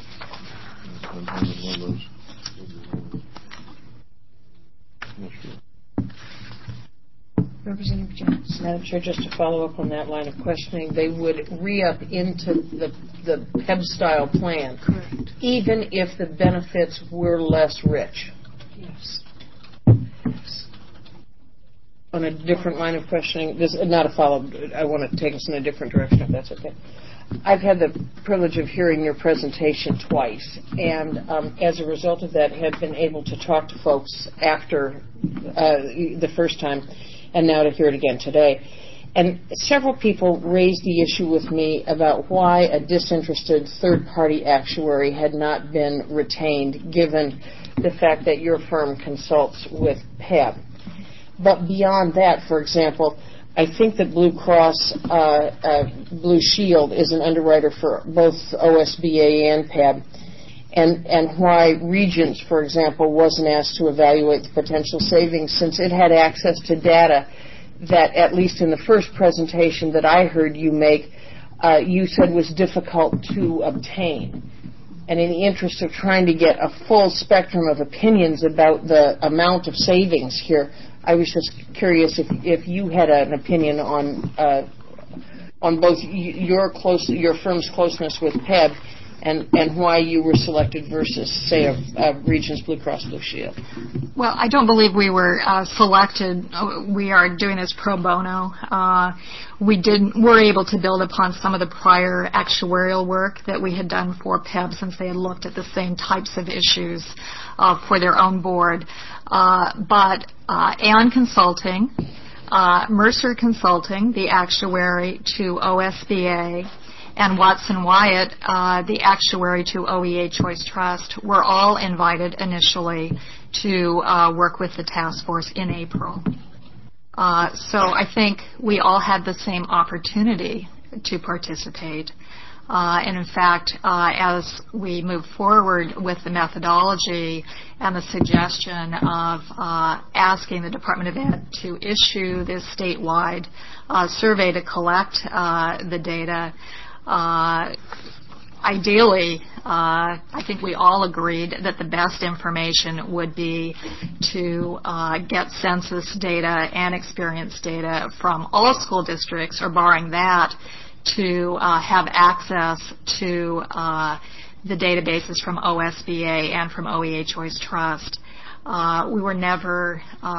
Representative Jones. Madam Chair, just to follow up on that line of questioning, they would re-up into the PEB-style plan. Correct. Even if the benefits were less rich. Yes. On a different line of questioning, this is not a follow-up. I want to take us in a different direction, if that's okay. I've had the privilege of hearing your presentation twice, and as a result of that, have been able to talk to folks after the first time, and now to hear it again today. And several people raised the issue with me about why a disinterested third-party actuary had not been retained, given the fact that your firm consults with PEB. But beyond that, for example, I think that Blue Cross Blue Shield is an underwriter for both OSBA and PEB, and why Regents, for example, wasn't asked to evaluate the potential savings, since it had access to data that, at least in the first presentation that I heard you make, you said was difficult to obtain. And in the interest of trying to get a full spectrum of opinions about the amount of savings here, I was just curious if you had an opinion on both your firm's closeness with PEB and why you were selected versus, say, a Regents Blue Cross Blue Shield. Well, I don't believe we were selected. We are doing this pro bono. Were able to build upon some of the prior actuarial work that we had done for PEB, since they had looked at the same types of issues for their own board. But Aon Consulting, Mercer Consulting, the actuary to OSBA, and Watson Wyatt, the actuary to OEA Choice Trust, were all invited initially to work with the task force in April. So I think we all had the same opportunity to participate. And in fact, as we move forward with the methodology and the suggestion of asking the Department of Ed to issue this statewide survey to collect the data, ideally, I think we all agreed that the best information would be to get census data and experience data from all school districts, or barring that, to have access to the databases from OSBA and from OEA Choice Trust. We were never,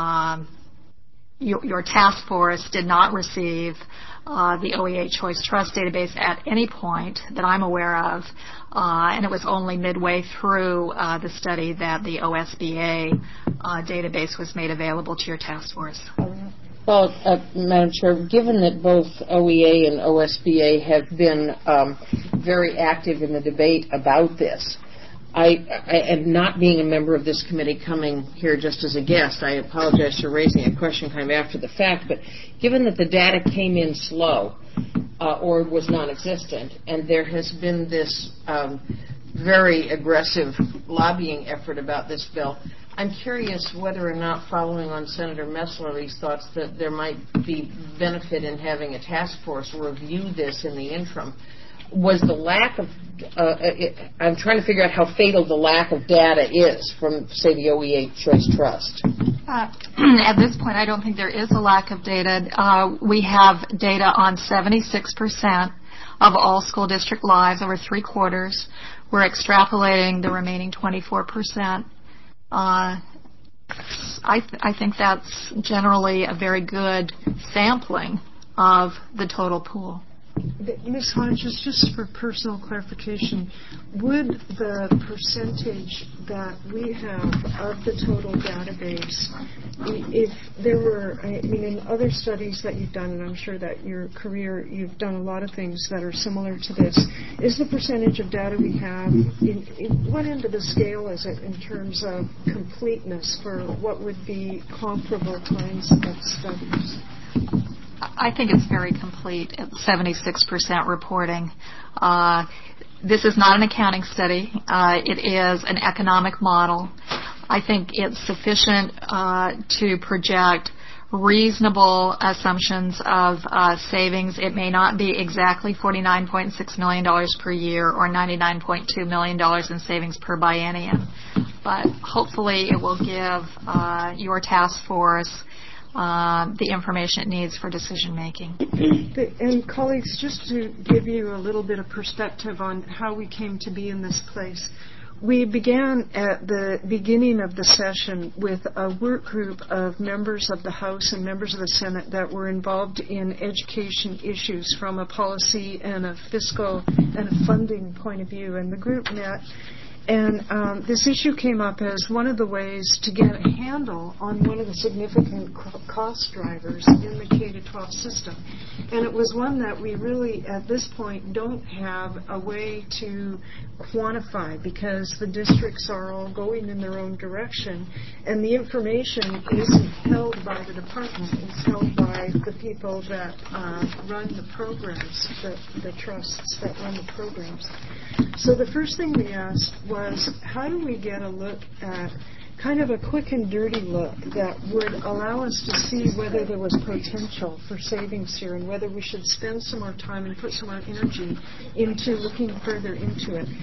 your task force did not receive the OEA Choice Trust database at any point that I'm aware of, and it was only midway through the study that the OSBA database was made available to your task force. Well, Madam Chair, given that both OEA and OSBA have been very active in the debate about this, and not being a member of this committee, coming here just as a guest, I apologize for raising a question kind of after the fact, but given that the data came in slow or was non-existent, and there has been this very aggressive lobbying effort about this bill, I'm curious whether or not, following on Senator Meslerly's thoughts, that there might be benefit in having a task force review this in the interim. Was the lack of, I'm trying to figure out how fatal the lack of data is from, say, the OEA Choice Trust. At this point, I don't think there is a lack of data. We have data on 76% of all school district lives, over 3/4. We're extrapolating the remaining 24%. I think that's generally a very good sampling of the total pool. Ms. Hodges, just for personal clarification, would the percentage that we have of the total database, if there were, I mean, in other studies that you've done, and I'm sure that your career, you've done a lot of things that are similar to this, is the percentage of data we have, in what end of the scale is it in terms of completeness for what would be comparable kinds of studies? I think it's very complete at 76% reporting. This is not an accounting study. It is an economic model. I think it's sufficient to project reasonable assumptions of savings. It may not be exactly $49.6 million per year or $99.2 million in savings per biennium, but hopefully it will give your task force the information it needs for decision making. And colleagues, just to give you a little bit of perspective on how we came to be in this place, we began at the beginning of the session with a work group of members of the House and members of the Senate that were involved in education issues from a policy and a fiscal and a funding point of view. And the group met, and this issue came up as one of the ways to get a handle on one of the significant cost drivers in the K-12 system. And it was one that we really, at this point, don't have a way to quantify because the districts are all going in their own direction, and the information isn't held by the department. It's held by the people that run the programs, the trusts that run the programs. So the first thing we asked was, how do we get a look at kind of a quick and dirty look that would allow us to see whether there was potential for savings here and whether we should spend some more time and put some more energy into looking further into it.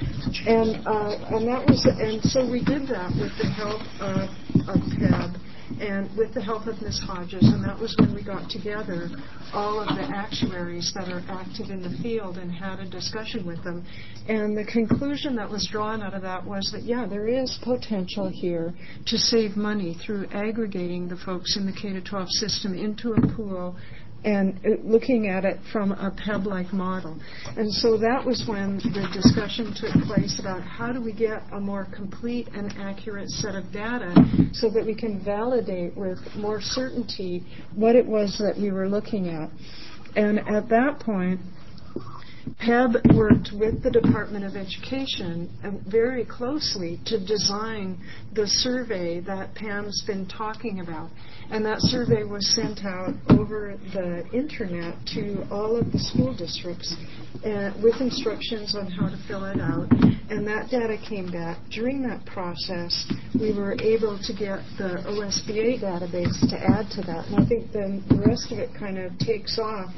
And so we did that with the help of PEB and with the help of Ms. Hodges, and that was when we got together all of the actuaries that are active in the field and had a discussion with them. And the conclusion that was drawn out of that was that, yeah, there is potential here to save money through aggregating the folks in the K-12 system into a pool and looking at it from a PEB-like model. And so that was when the discussion took place about how do we get a more complete and accurate set of data so that we can validate with more certainty what it was that we were looking at. And at that point, PEB worked with the Department of Education very closely to design the survey that Pam's been talking about. And that survey was sent out over the internet to all of the school districts with instructions on how to fill it out. And that data came back. During that process, we were able to get the OSBA database to add to that. And I think then the rest of it kind of takes off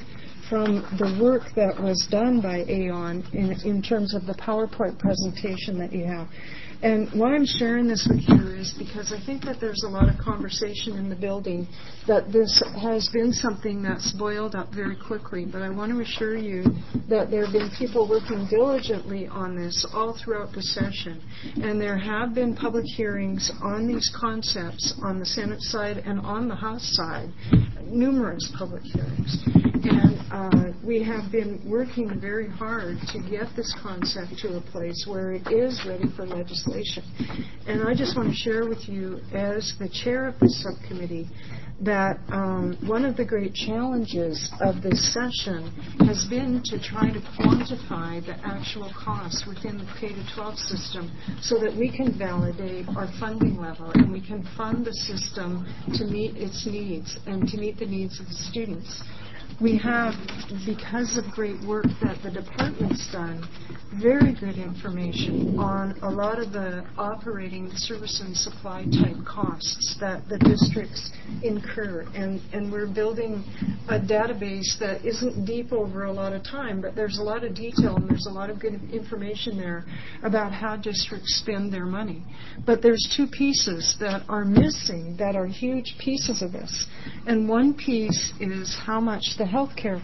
from the work that was done by Aon in terms of the PowerPoint presentation that you have. And why I'm sharing this with you is because I think that there's a lot of conversation in the building that this has been something that's boiled up very quickly. But I want to assure you that there have been people working diligently on this all throughout the session. And there have been public hearings on these concepts on the Senate side and on the House side, numerous public hearings. And we have been working very hard to get this concept to a place where it is ready for legislation. And I just want to share with you, as the chair of this subcommittee, that one of the great challenges of this session has been to try to quantify the actual costs within the K-12 system so that we can validate our funding level and we can fund the system to meet its needs and to meet the needs of the students. We have, because of great work that the department's done, very good information on a lot of the operating service and supply type costs that the districts incur. And we're building a database that isn't deep over a lot of time, but there's a lot of detail and there's a lot of good information there about how districts spend their money. But there's two pieces that are missing that are huge pieces of this. And one piece is how much the healthcare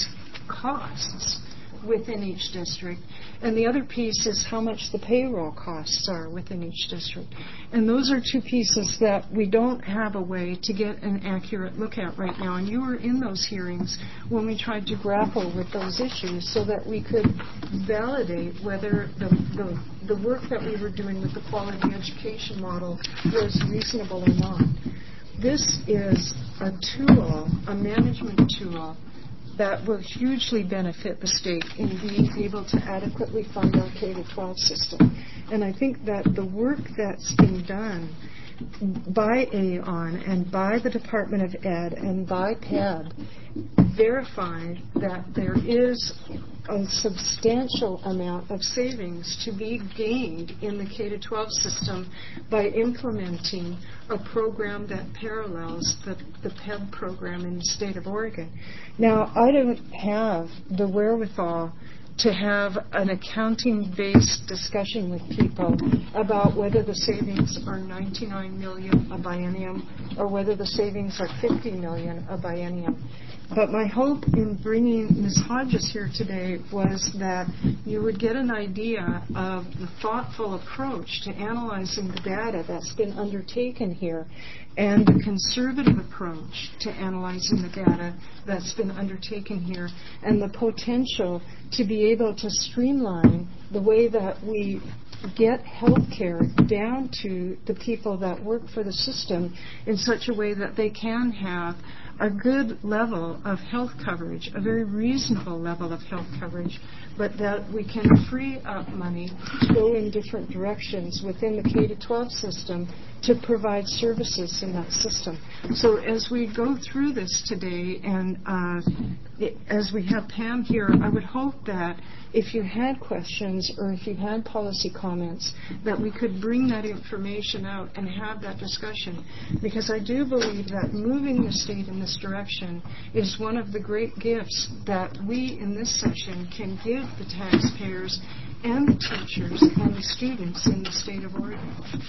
costs within each district, and the other piece is how much the payroll costs are within each district. And those are two pieces that we don't have a way to get an accurate look at right now. And you were in those hearings when we tried to grapple with those issues so that we could validate whether the work that we were doing with the quality education model was reasonable or not. This is a tool, a management tool, that will hugely benefit the state in being able to adequately fund our K-12 system. And I think that the work that's been done by Aon and by the Department of Ed and by PEB verified that there is a substantial amount of savings to be gained in the K-12 system by implementing a program that parallels the PEB program in the state of Oregon. Now, I don't have the wherewithal to have an accounting-based discussion with people about whether the savings are $99 million a biennium or whether the savings are $50 million a biennium. But my hope in bringing Ms. Hodges here today was that you would get an idea of the thoughtful approach to analyzing the data that's been undertaken here and the conservative approach to analyzing the data that's been undertaken here and the potential to be able to streamline the way that we get health care down to the people that work for the system in such a way that they can have a good level of health coverage, a very reasonable level of health coverage, but that we can free up money to go in different directions within the K-12 system to provide services in that system. So as we go through this today and as we have Pam here, I would hope that if you had questions or if you had policy comments, that we could bring that information out and have that discussion. Because I do believe that moving the state in this direction is one of the great gifts that we in this session can give the taxpayers and the teachers and the students in the state of Oregon.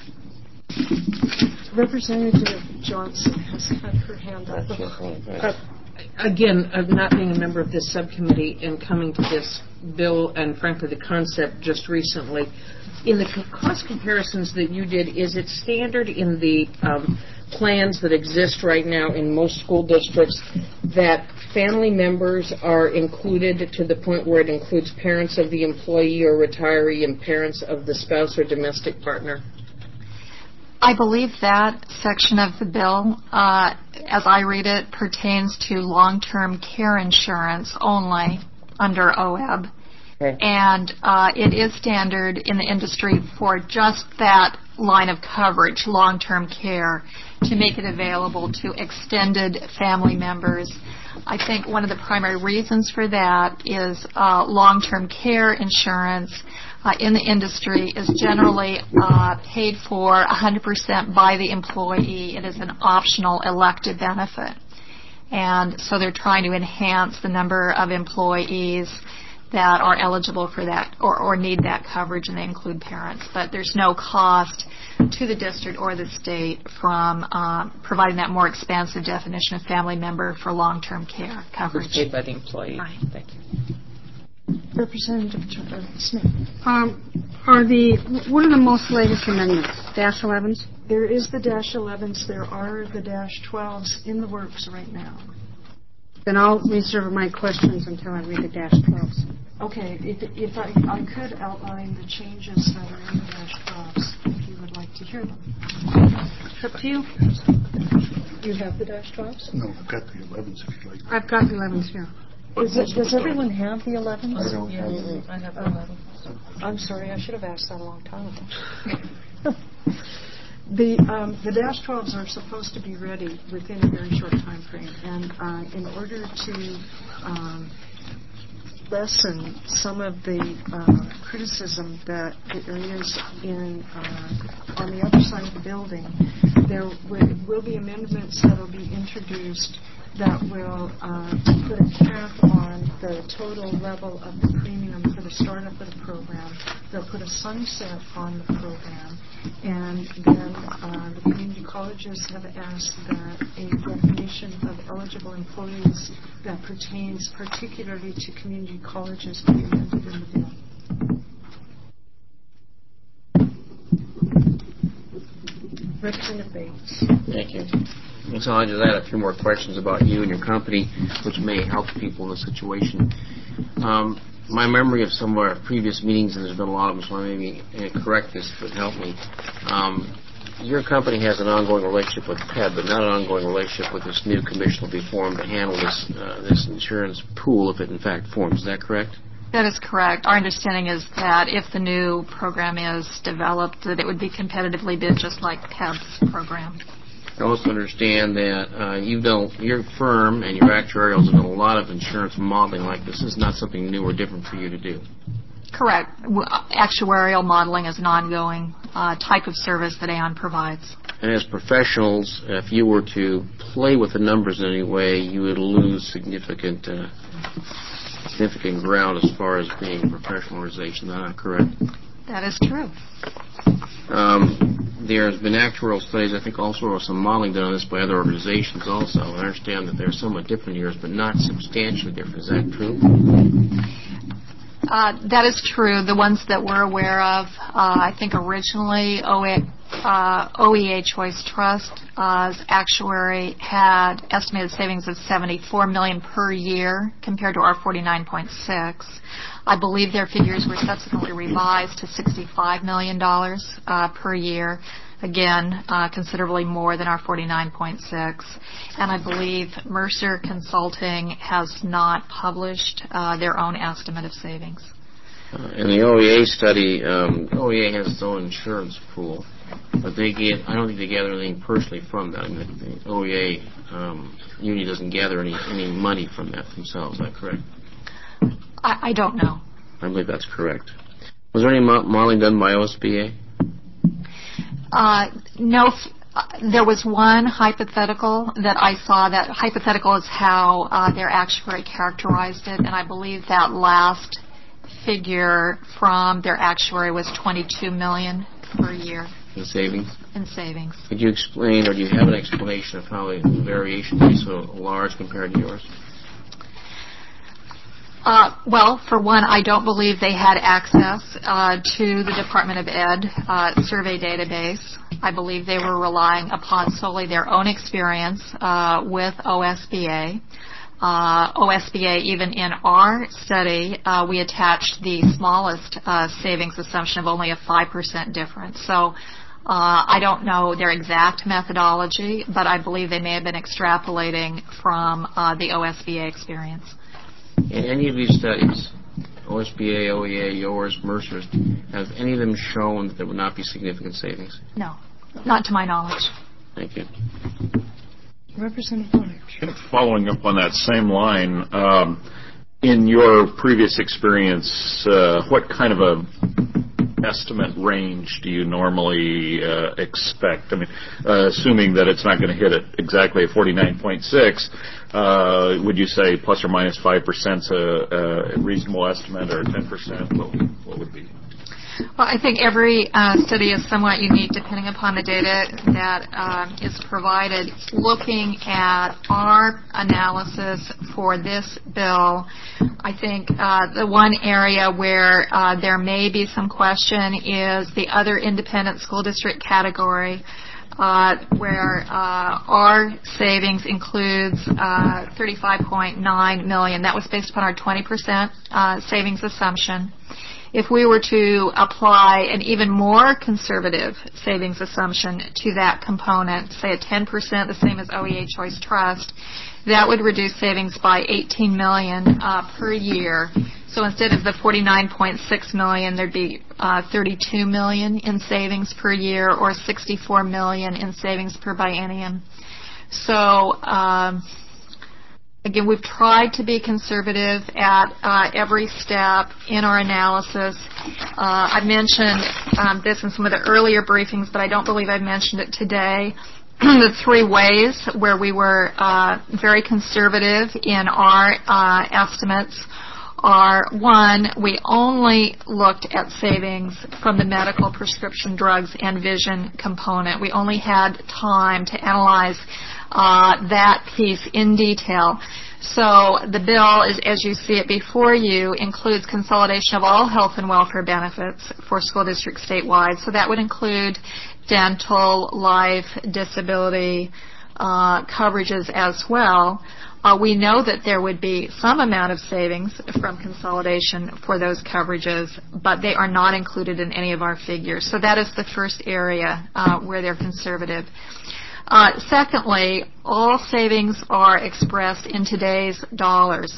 Representative Johnson has had her hand up. Again, not being a member of this subcommittee and coming to this bill and, frankly, the concept just recently, in the cost comparisons that you did, is it standard in the plans that exist right now in most school districts that family members are included to the point where it includes parents of the employee or retiree and parents of the spouse or domestic partner? I believe that section of the bill, as I read it, pertains to long-term care insurance only under OEB. Okay. And it is standard in the industry for just that line of coverage, long-term care, to make it available to extended family members. I think one of the primary reasons for that is long-term care insurance in the industry is generally paid for 100% by the employee. It is an optional elected benefit. And so they're trying to enhance the number of employees that are eligible for that or need that coverage, and they include parents. But there's no cost to the district or the state from providing that more expansive definition of family member for long-term care coverage. Paid by the employee. Right. Thank you. Representative Smith. What are the most latest amendments? Dash 11s? There is the Dash 11s. There are the Dash 12s in the works right now. Then I'll reserve my questions until I read the Dash 12s. Okay. If I could outline the changes that are in the Dash 12s, if you would like to hear them. It's up to you. You have the Dash 12s? No, I've got the 11s if you'd like. I've got the 11s here. Does everyone have the 11s? I don't have them. I have the 11s. I'm sorry, I should have asked that a long time ago. The Dash 12s are supposed to be ready within a very short time frame, and in order to lessen some of the criticism that there is on the other side of the building, there will be amendments that will be introduced that will put a cap on the total level of the premium for the startup of the program. They'll put a sunset on the program. And then the community colleges have asked that a definition of eligible employees that pertains particularly to community colleges be amended in the bill. Representative Bates. Thank you. So I'll just add a few more questions about you and your company, which may help people in this situation. My memory of some of our previous meetings, and there's been a lot of them, so maybe correct this would help me. Your company has an ongoing relationship with PEB, but not an ongoing relationship with this new commission that will be formed to handle this insurance pool, if it in fact forms. Is that correct? That is correct. Our understanding is that if the new program is developed, that it would be competitively bid just like PEB's program. I also understand that your firm and your actuarials have done a lot of insurance modeling like this. This is not something new or different for you to do. Correct. Actuarial modeling is an ongoing type of service that Aon provides. And as professionals, if you were to play with the numbers in any way, you would lose significant ground as far as being a professional organization. Is that not correct? That is true. There's been actuarial studies, I think also some modeling done on this by other organizations also. I understand that they're somewhat different years, but not substantially different. Is that true? That is true. The ones that we're aware of, I think originally OEA Choice Trust's actuary had estimated savings of $74 million per year compared to our $49.6. I believe their figures were subsequently revised to $65 million per year. Again, considerably more than our $49.6. And I believe Mercer Consulting has not published their own estimate of savings. In the OEA study, OEA has its own insurance pool, but I don't think they gather anything personally from that. I mean, the OEA unit doesn't gather any money from that themselves. Is that correct? I don't know. I believe that's correct. Was there any modeling done by OSBA? No. There was one hypothetical that I saw. That hypothetical is how their actuary characterized it, and I believe that last figure from their actuary was $22 million per year. In savings? In savings. Could you explain, or do you have an explanation of how the variation is so large compared to yours? Well, for one, I don't believe they had access to the Department of Ed survey database. I believe they were relying upon solely their own experience with OSBA. OSBA, even in our study, we attached the smallest savings assumption of only a 5% difference. So I don't know their exact methodology, but I believe they may have been extrapolating from the OSBA experience. In any of these studies, OSBA, OEA, yours, Mercer's, have any of them shown that there would not be significant savings? No, not to my knowledge. Thank you. Representative Bonner. Following up on that same line, in your previous experience, what kind of a estimate range do you normally expect? I mean, assuming that it's not going to hit it exactly at 49.6, would you say plus or minus 5% is a reasonable estimate, or 10%? What would be? Well, I think every study is somewhat unique depending upon the data that is provided. Looking at our analysis for this bill, I think the one area where there may be some question is the other independent school district category, where our savings includes $35.9 million. That was based upon our 20% savings assumption. If we were to apply an even more conservative savings assumption to that component, say a 10%, the same as OEA Choice Trust, that would reduce savings by $18 million per year. So instead of the $49.6 million, there'd be $32 million in savings per year, or $64 million in savings per biennium. So again, we've tried to be conservative at every step in our analysis. I mentioned this in some of the earlier briefings, but I don't believe I've mentioned it today. The three ways where we were very conservative in our estimates are, one, we only looked at savings from the medical, prescription drugs, and vision component. We only had time to analyze that piece in detail. So the bill, as you see it before you, includes consolidation of all health and welfare benefits for school districts statewide. So that would include dental, life, disability coverages as well. We know that there would be some amount of savings from consolidation for those coverages, but they are not included in any of our figures. So that is the first area where they're conservative. Secondly, all savings are expressed in today's dollars,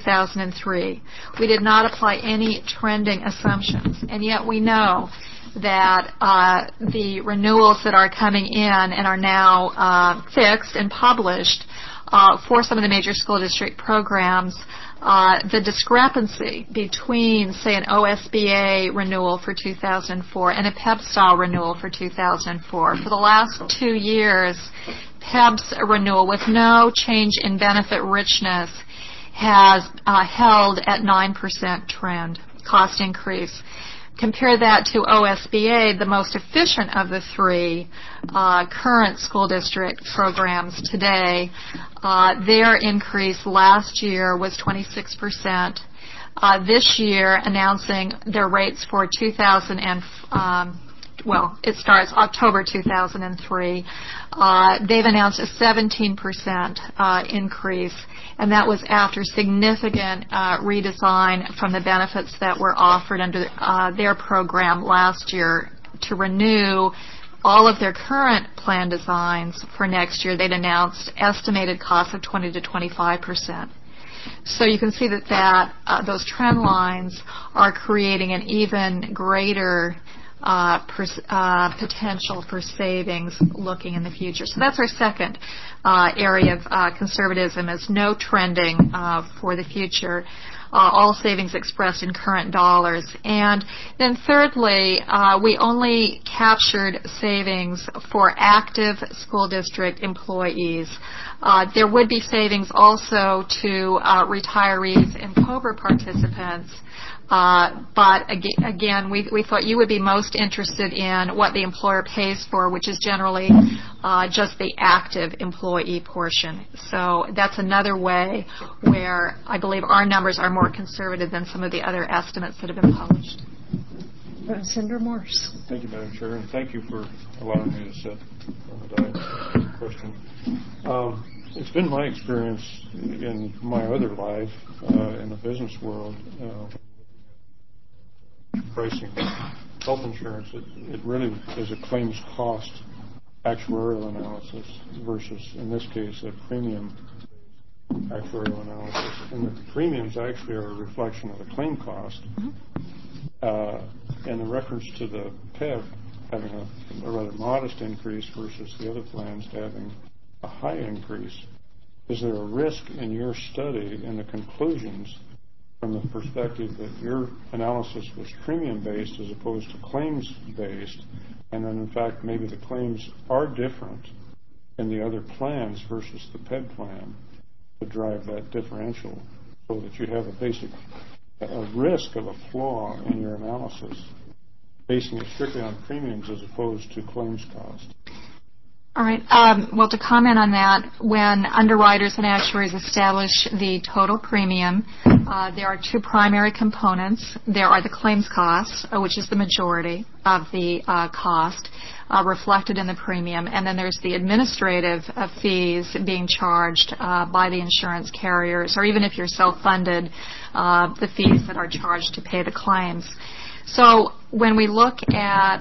2003. We did not apply any trending assumptions, and yet we know that the renewals that are coming in and are now fixed and published for some of the major school district programs, the discrepancy between, say, an OSBA renewal for 2004 and a PEB-style renewal for 2004. For the last 2 years, PEB's renewal with no change in benefit richness has held at 9% trend, cost increase. Compare that to OSBA, the most efficient of the three current school district programs today. Their increase last year was 26%. This year, announcing their rates for it starts October 2003. They've announced a 17% increase, and that was after significant redesign from the benefits that were offered under their program last year to renew all of their current plan designs for next year. They'd announced estimated costs of 20 to 25%. So you can see that those trend lines are creating an even greater potential for savings looking in the future. So that's our second area of conservatism, is no trending for the future. All savings expressed in current dollars. And then thirdly, we only captured savings for active school district employees. There would be savings also to retirees and COBRA participants. But again, we thought you would be most interested in what the employer pays for, which is generally just the active employee portion. So that's another way where I believe our numbers are more conservative than some of the other estimates that have been published. Senator Morse. Thank you, Madam Chair, and thank you for allowing me to sit on the question. It's been my experience in my other life in the business world, pricing health insurance, it really is a claims cost actuarial analysis versus, in this case, a premium actuarial analysis. And the premiums actually are a reflection of the claim cost. And the reference to the PEB having a rather modest increase versus the other plans having a high increase. Is there a risk in your study in the conclusions from the perspective that your analysis was premium-based as opposed to claims-based, and then, in fact, maybe the claims are different in the other plans versus the PEB plan to drive that differential so that you have a risk of a flaw in your analysis, basing it strictly on premiums as opposed to claims cost. All right. Well, to comment on that, when underwriters and actuaries establish the total premium, there are two primary components. There are the claims costs, which is the majority of the cost reflected in the premium, and then there's the administrative fees being charged by the insurance carriers, or even if you're self-funded, the fees that are charged to pay the claims. So when we look at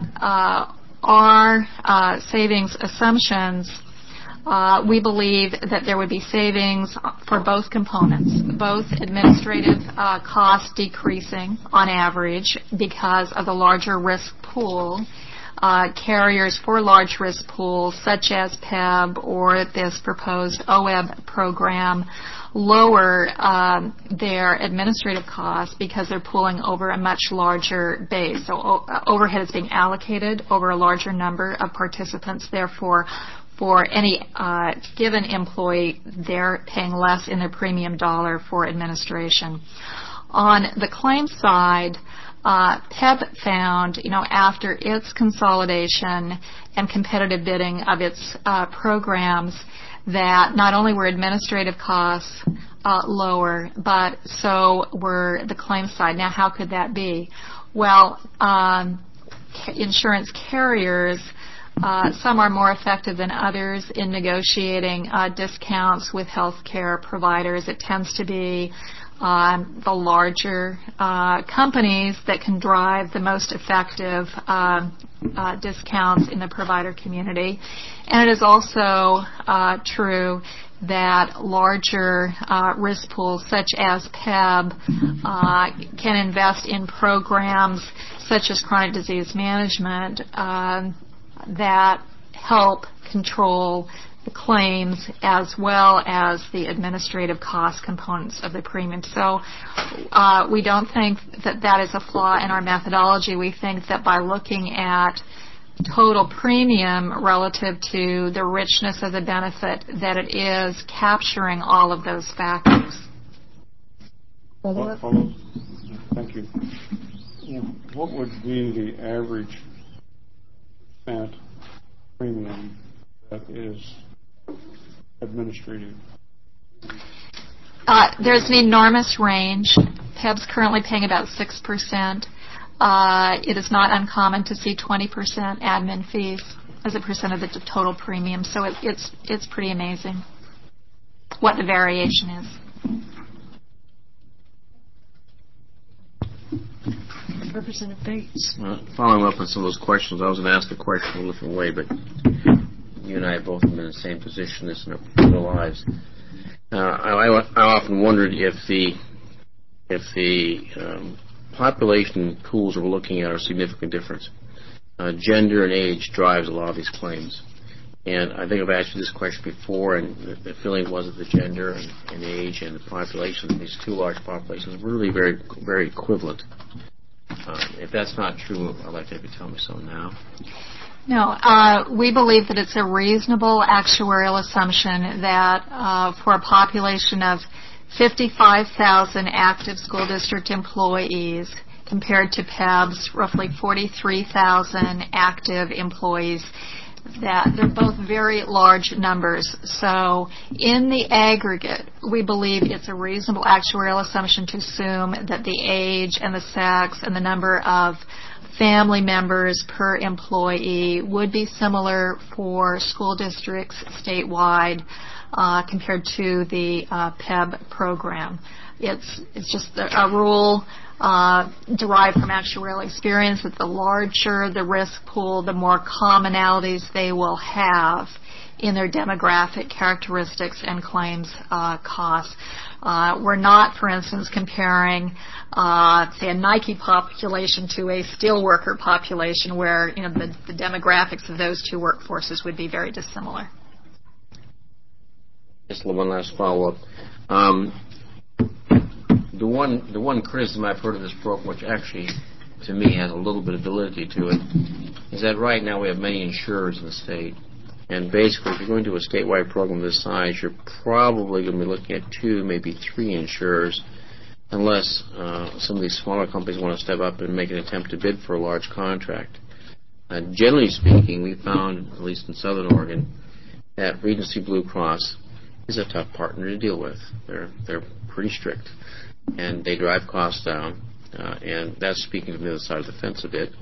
our savings assumptions, we believe that there would be savings for both components, both administrative costs decreasing on average because of the larger risk pool. Carriers for large risk pools, such as PEB or this proposed OEB program, lower their administrative costs because they're pooling over a much larger base. So overhead is being allocated over a larger number of participants. Therefore, for any given employee, they're paying less in their premium dollar for administration. On the claims side, PEB found, after its consolidation and competitive bidding of its programs, that not only were administrative costs lower, but so were the claims side. Now, how could that be? Well, insurance carriers, some are more effective than others in negotiating discounts with healthcare providers. It tends to be the larger companies that can drive the most effective discounts in the provider community. And it is also true that larger risk pools such as PEB can invest in programs such as chronic disease management that help control the claims as well as the administrative cost components of the premium. So we don't think that that is a flaw in our methodology. We think that by looking at total premium relative to the richness of the benefit, that it is capturing all of those factors. Thank you. What would be the average percent premium that is administrative? There's an enormous range. PEB's currently paying about 6%. It is not uncommon to see 20% admin fees as a percent of the total premium. So it's pretty amazing what the variation is. Representative Bates. Following up on some of those questions, I was going to ask the question in a different way, but you and I have both been in the same position in our personal lives. I often wondered if the population pools we're looking at are significant difference. Gender and age drives a lot of these claims. And I think I've asked you this question before, and the feeling was that the gender and age and the population, these two large populations, were really very, very equivalent. If that's not true, I'd like to have you tell me so now. No, we believe that it's a reasonable actuarial assumption that for a population of 55,000 active school district employees compared to PEB's roughly 43,000 active employees, that they're both very large numbers. So in the aggregate, we believe it's a reasonable actuarial assumption to assume that the age and the sex and the number of family members per employee would be similar for school districts statewide compared to the PEB program. It's just a rule derived from actuarial experience that the larger the risk pool, the more commonalities they will have in their demographic characteristics and claims costs. We're not, for instance, comparing, say, a Nike population to a steelworker population where the demographics of those two workforces would be very dissimilar. Just one last follow-up. The one criticism I've heard of this program, which actually to me has a little bit of validity to it, is that right now we have many insurers in the state. And basically, if you're going to do a statewide program this size, you're probably going to be looking at 2, maybe 3 insurers, unless some of these smaller companies want to step up and make an attempt to bid for a large contract. Generally speaking, we found, at least in Southern Oregon, that Regency Blue Cross is a tough partner to deal with. They're pretty strict, and they drive costs down. And that's speaking from the other side of the fence a bit.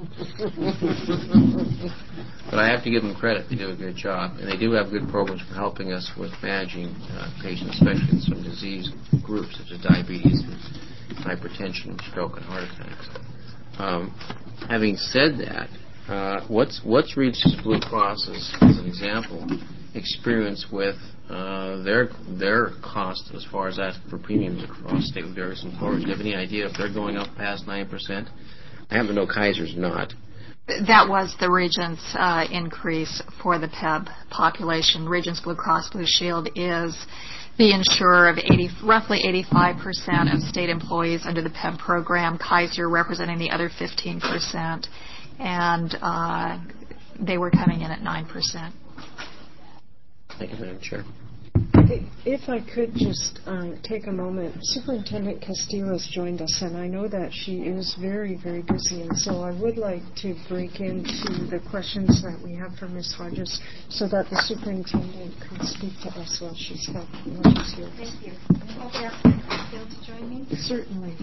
But I have to give them credit. They do a good job. And they do have good programs for helping us with managing patients, especially in some disease groups such as diabetes, and hypertension, stroke, and heart attacks. Having said that, what's Regency Blue Cross, as an example, experience with their cost as far as asking for premiums across state with various employers? Do you have any idea if they're going up past 9%? I happen to know Kaiser's not. That was the Regents' increase for the PEB population. Regents Blue Cross Blue Shield is the insurer of roughly 85% of state employees under the PEB program, Kaiser representing the other 15%, and they were coming in at 9%. Thank you, Madam Chair. If I could just take a moment, Superintendent Castillo has joined us, and I know that she is very, very busy, and so I would like to break into the questions that we have for Ms. Hodges so that the superintendent can speak to us while she's here. Thank you. I hope you ask Ms. Field to join me. Certainly.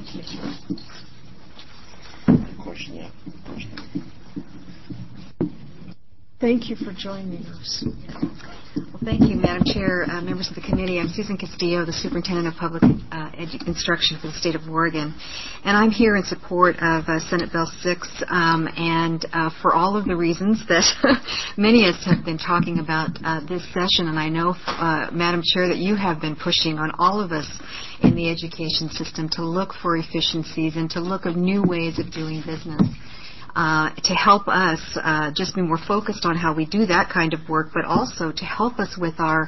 Question, yeah. Thank you for joining us. Well, thank you, Madam Chair, members of the committee. I'm Susan Castillo, the Superintendent of Public Instruction for the State of Oregon. And I'm here in support of Senate Bill 6 and for all of the reasons that many of us have been talking about this session. And I know, Madam Chair, that you have been pushing on all of us in the education system to look for efficiencies and to look at new ways of doing business. To help us just be more focused on how we do that kind of work, but also to help us with our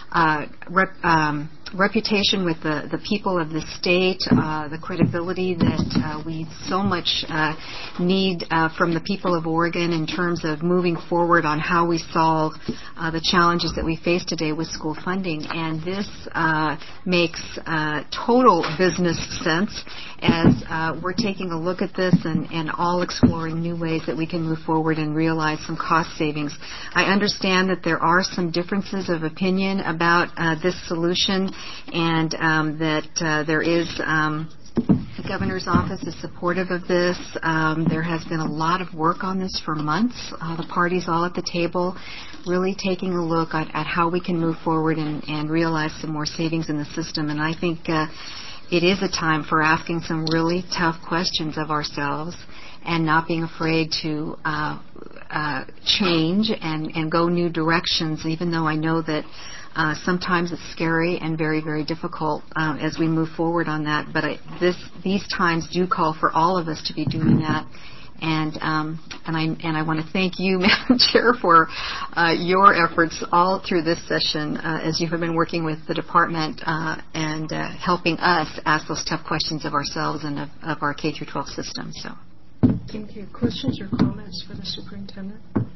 reputation with the people of the state, the credibility that we so much need from the people of Oregon in terms of moving forward on how we solve the challenges that we face today with school funding. And this makes total business sense as we're taking a look at this and all exploring new ways that we can move forward and realize some cost savings. I understand that there are some differences of opinion about this solution, and that there is the governor's office is supportive of this. There has been a lot of work on this for months. The parties all at the table really taking a look at how we can move forward and realize some more savings in the system. And I think it is a time for asking some really tough questions of ourselves and not being afraid to change and go new directions, even though I know that sometimes it's scary and very, very difficult as we move forward on that. But these times do call for all of us to be doing that. And I want to thank you, Madam Chair, for your efforts all through this session as you have been working with the department and helping us ask those tough questions of ourselves and of our K-12 system. So, thank you. Questions or comments for the superintendent?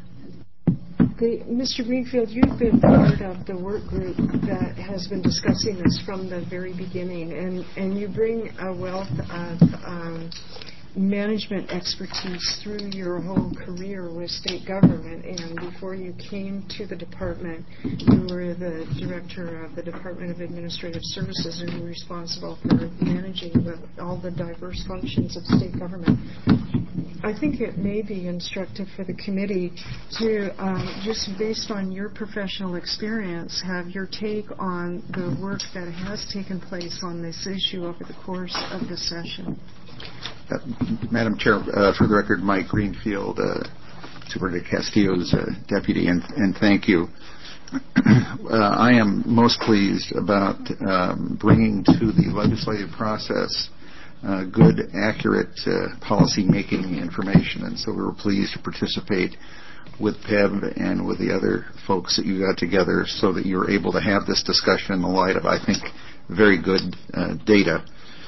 Mr. Greenfield, you've been part of the work group that has been discussing this from the very beginning, and you bring a wealth of management expertise through your whole career with state government. And before you came to the department, you were the director of the Department of Administrative Services and were responsible for managing all the diverse functions of state government. I think it may be instructive for the committee to, just based on your professional experience, have your take on the work that has taken place on this issue over the course of the session. Madam Chair, for the record, Mike Greenfield, Superintendent Castillo's deputy, and thank you. I am most pleased about bringing to the legislative process good, accurate policy-making information, and so we were pleased to participate with PEB and with the other folks that you got together so that you were able to have this discussion in the light of, I think, very good data.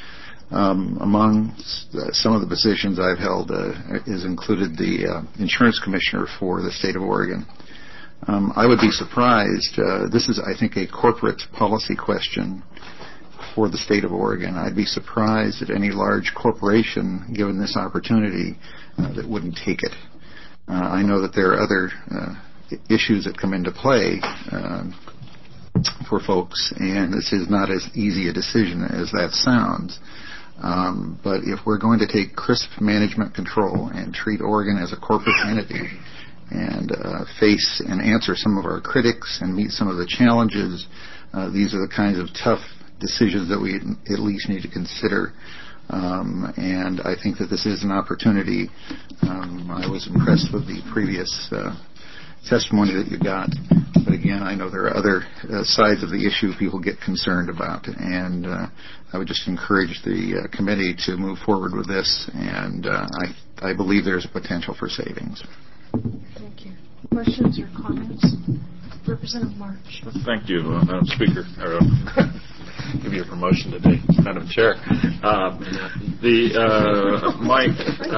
Among some of the positions I've held is included the insurance commissioner for the state of Oregon. I would be surprised. This is, I think, a corporate policy question for the state of Oregon. I'd be surprised at any large corporation, given this opportunity, that wouldn't take it. I know that there are other issues that come into play for folks, and this is not as easy a decision as that sounds. But if we're going to take crisp management control and treat Oregon as a corporate entity and face and answer some of our critics and meet some of the challenges, these are the kinds of tough decisions that we at least need to consider. And I think that this is an opportunity. I was impressed with the previous testimony that you got. But again, I know there are other sides of the issue people get concerned about. And I would just encourage the committee to move forward with this. And I believe there's a potential for savings. Thank you. Questions or comments? Representative March. Thank you, Madam Speaker. Give you a promotion today, Madam Chair. Mike,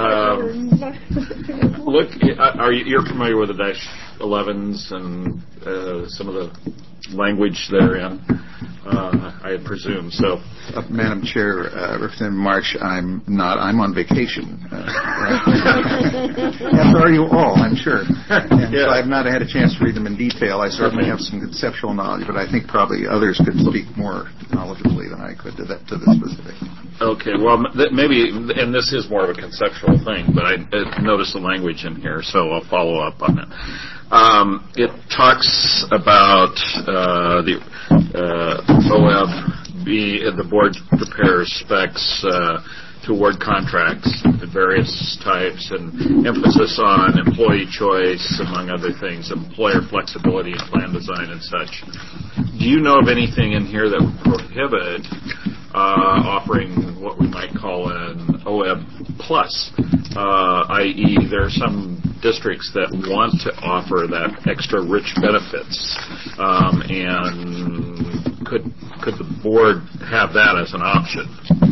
look, you're familiar with the Dash 11s and some of the language therein, I presume. So, Madam Chair, Representative March, I'm not. I'm on vacation. As are you all, I'm sure. And so I've not had a chance to read them in detail. I certainly have some conceptual knowledge, but I think probably others could speak more knowledgeably than I could to the specific. Okay, well, maybe, and this is more of a conceptual thing, but I noticed the language in here, so I'll follow up on it. It talks about the OEB, the board prepares specs to award contracts of various types, and emphasis on employee choice, among other things, employer flexibility and plan design and such. Do you know of anything in here that would prohibit offering what we might call an OEB plus, i.e. there are some districts that want to offer that extra rich benefits, and could the board have that as an option?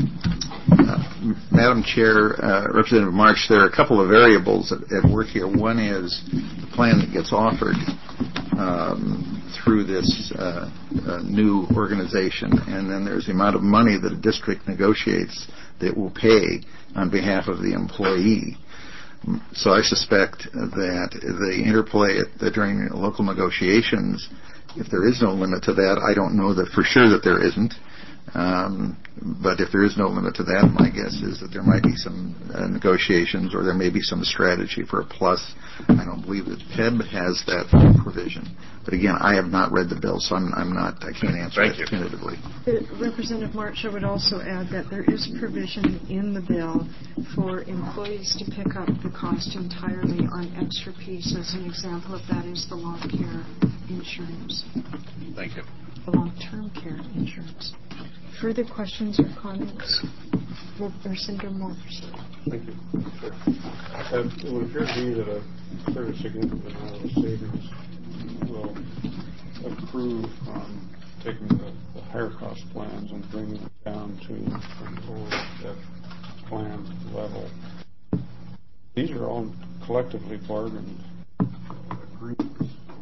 Madam Chair, Representative March, there are a couple of variables at work here. One is the plan that gets offered through this new organization, and then there's the amount of money that a district negotiates that will pay on behalf of the employee. So I suspect that the interplay during local negotiations, if there is no limit to that, I don't know that for sure that there isn't. But if there is no limit to that, my guess is that there might be some negotiations, or there may be some strategy for a plus. I don't believe that PEB has that provision. But again, I have not read the bill, so I can't answer that definitively. Representative March, I would also add that there is provision in the bill for employees to pick up the cost entirely on extra pieces. An example of that is the long care insurance. Thank you. The long-term care insurance. Further questions or comments? Representative Morris. Thank you. It would appear to me that a very significant amount of savings will accrue from taking the higher cost plans and bringing them down to an OEB plan level. These are all collectively bargained agreements.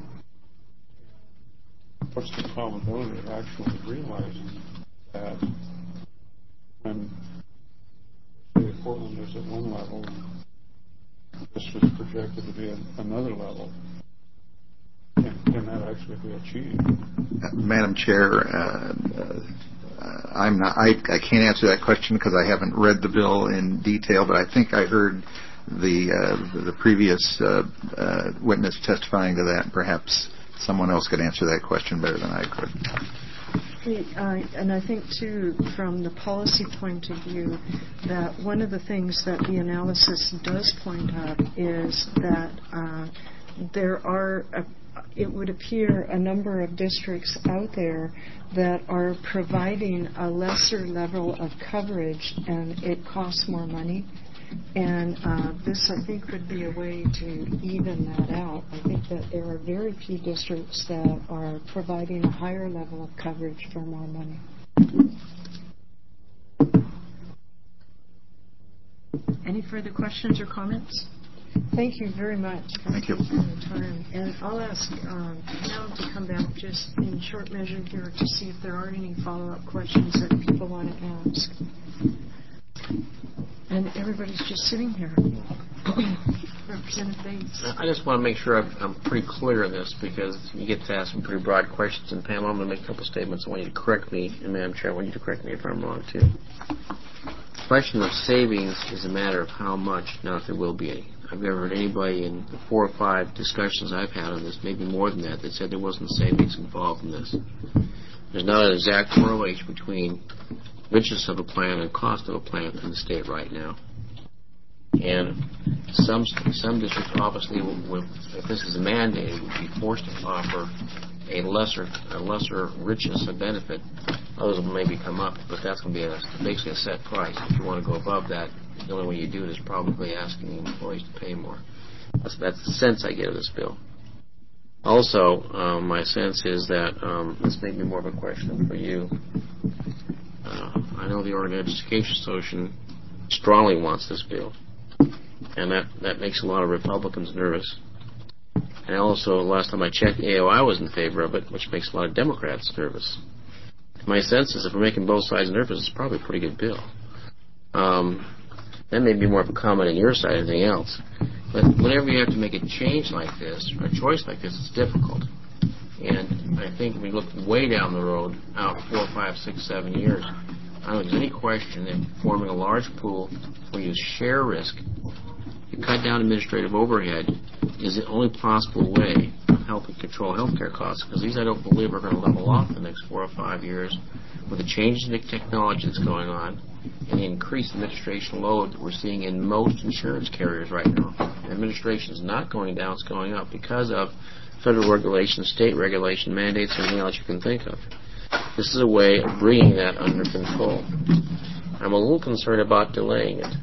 What's the probability of actually realizing that when, say, Portland is at one level, this was projected to be at another level? Can that actually be achieved? Madam Chair, I can't answer that question because I haven't read the bill in detail, but I think I heard the previous witness testifying to that. Perhaps someone else could answer that question better than I could. And I think, too, from the policy point of view, that one of the things that the analysis does point out is that there are, it would appear, a number of districts out there that are providing a lesser level of coverage, and it costs more money. And this, I think, would be a way to even that out. I think that there are very few districts that are providing a higher level of coverage for more money. Any further questions or comments? Thank you very much for taking the time. And I'll ask Pam to come back just in short measure here to see if there are any follow-up questions that people want to ask. And everybody's just sitting here. Representative Bates. I just want to make sure I'm pretty clear in this, because you get to ask some pretty broad questions. And Pam, I'm going to make a couple statements. I want you to correct me, and Madam Chair, I want you to correct me if I'm wrong too. The question of savings is a matter of how much, not if there will be any. I've never heard anybody in the 4 or 5 discussions I've had on this, maybe more than that said there wasn't savings involved in this. There's not an exact correlation between richness of a plan and cost of a plan in the state right now. And some districts obviously, if this is mandated, would be forced to offer a lesser richness of benefit. Others will maybe come up, but that's going to be basically a set price. If you want to go above that, the only way you do it is probably asking the employees to pay more. That's the sense I get of this bill. Also, my sense is that this may be more of a question for you. I know the Oregon Education Association strongly wants this bill, and that makes a lot of Republicans nervous. And also, last time I checked, AOI was in favor of it, which makes a lot of Democrats nervous. My sense is if we're making both sides nervous, it's probably a pretty good bill. That may be more of a comment on your side than anything else. But whenever you have to make a change like this, or a choice like this, it's difficult. And I think if we look way down the road, out 4, 5, 6, 7 years, I don't think there's any question that forming a large pool where you share risk, you cut down administrative overhead, is the only possible way of helping control healthcare costs. Because these, I don't believe, are going to level off in the next 4 or 5 years with the change in the technology that's going on and the increased administration load that we're seeing in most insurance carriers right now. Administration is not going down, it's going up because of federal regulation, state regulation, mandates, and anything else you can think of. This is a way of bringing that under control. I'm a little concerned about delaying it.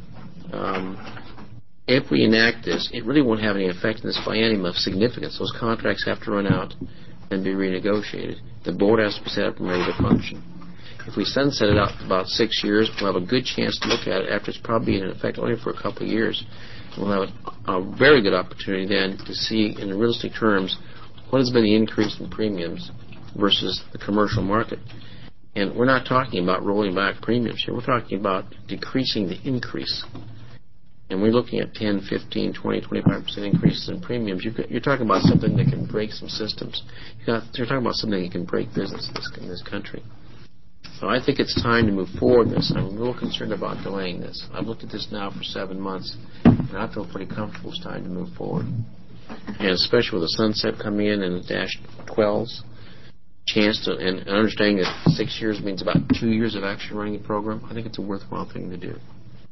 If we enact this, it really won't have any effect in this biennium of significance. Those contracts have to run out and be renegotiated. The board has to be set up and ready to function. If we sunset it out for about 6 years, we'll have a good chance to look at it after it's probably in effect only for a couple of years. We'll have a very good opportunity then to see in realistic terms what has been the increase in premiums versus the commercial market. And we're not talking about rolling back premiums here. We're talking about decreasing the increase. And we're looking at 10, 15, 20, 25% increases in premiums. You're talking about something that can break some systems. You're talking about something that can break business in this country. So I think it's time to move forward with this. I'm a little concerned about delaying this. I've looked at this now for 7 months, and I feel pretty comfortable it's time to move forward. And especially with the sunset coming in and the Dash 12s, chance to, and understanding that 6 years means about 2 years of actually running the program, I think it's a worthwhile thing to do.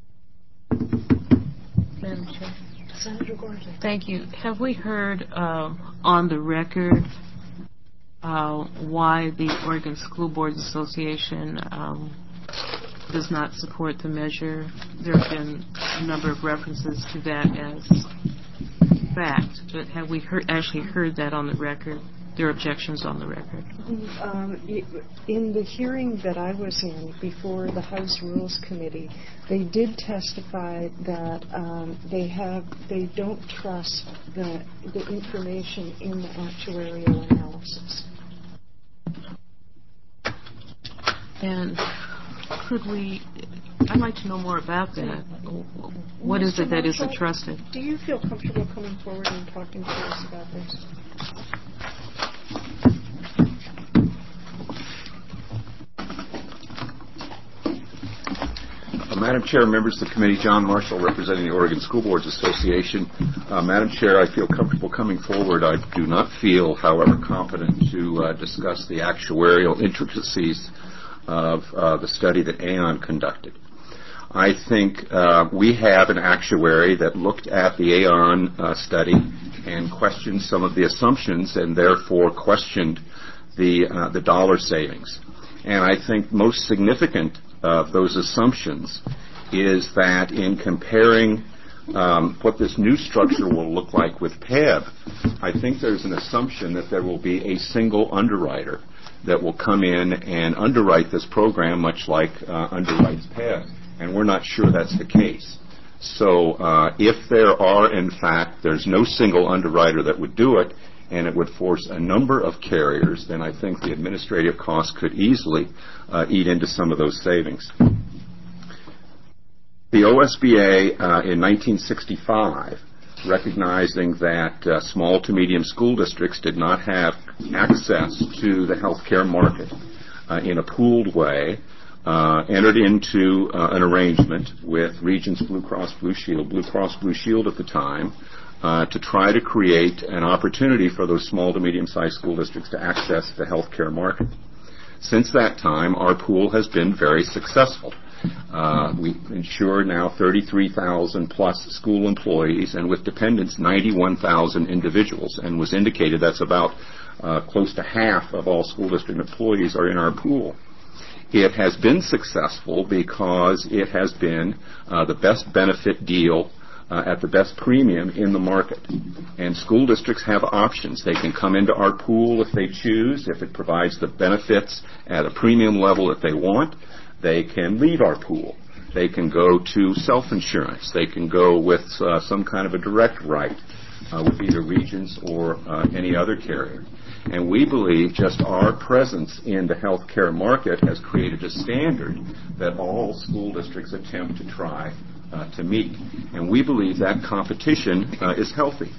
Madam Chair. Senator Gordon. Thank you. Have we heard on the record why the Oregon School Boards Association does not support the measure? There have been a number of references to that as fact, but have we actually heard that on the record? Their objections on the record? In the hearing that I was in before the House Rules Committee, they did testify that they don't trust the information in the actuarial analysis. And I'd like to know more about that. What is it that isn't trusted? Do you feel comfortable coming forward and talking to us about this? Madam Chair, members of the committee, John Marshall representing the Oregon School Boards Association. Madam Chair, I feel comfortable coming forward. I do not feel, however, competent to discuss the actuarial intricacies of the study that Aon conducted. I think we have an actuary that looked at the Aon study and questioned some of the assumptions and therefore questioned the dollar savings. And I think most significant of those assumptions is that in comparing what this new structure will look like with PEB, I think there's an assumption that there will be a single underwriter that will come in and underwrite this program much like underwrites PEB. And we're not sure that's the case. So if there are, in fact, there's no single underwriter that would do it, and it would force a number of carriers, then I think the administrative costs could easily eat into some of those savings. The OSBA in 1965, recognizing that small to medium school districts did not have access to the health care market in a pooled way, entered into an arrangement with Regents Blue Cross Blue Shield at the time, to try to create an opportunity for those small to medium-sized school districts to access the health care market. Since that time, our pool has been very successful. We insure now 33,000 plus school employees, and with dependents, 91,000 individuals, and was indicated that's about close to half of all school district employees are in our pool. It has been successful because it has been the best benefit deal at the best premium in the market. And school districts have options. They can come into our pool if they choose, if it provides the benefits at a premium level that they want. They can leave our pool. They can go to self-insurance. They can go with some kind of a direct right with either Regents or any other carrier. And we believe just our presence in the health care market has created a standard that all school districts attempt to try to meet. And we believe that competition is healthy.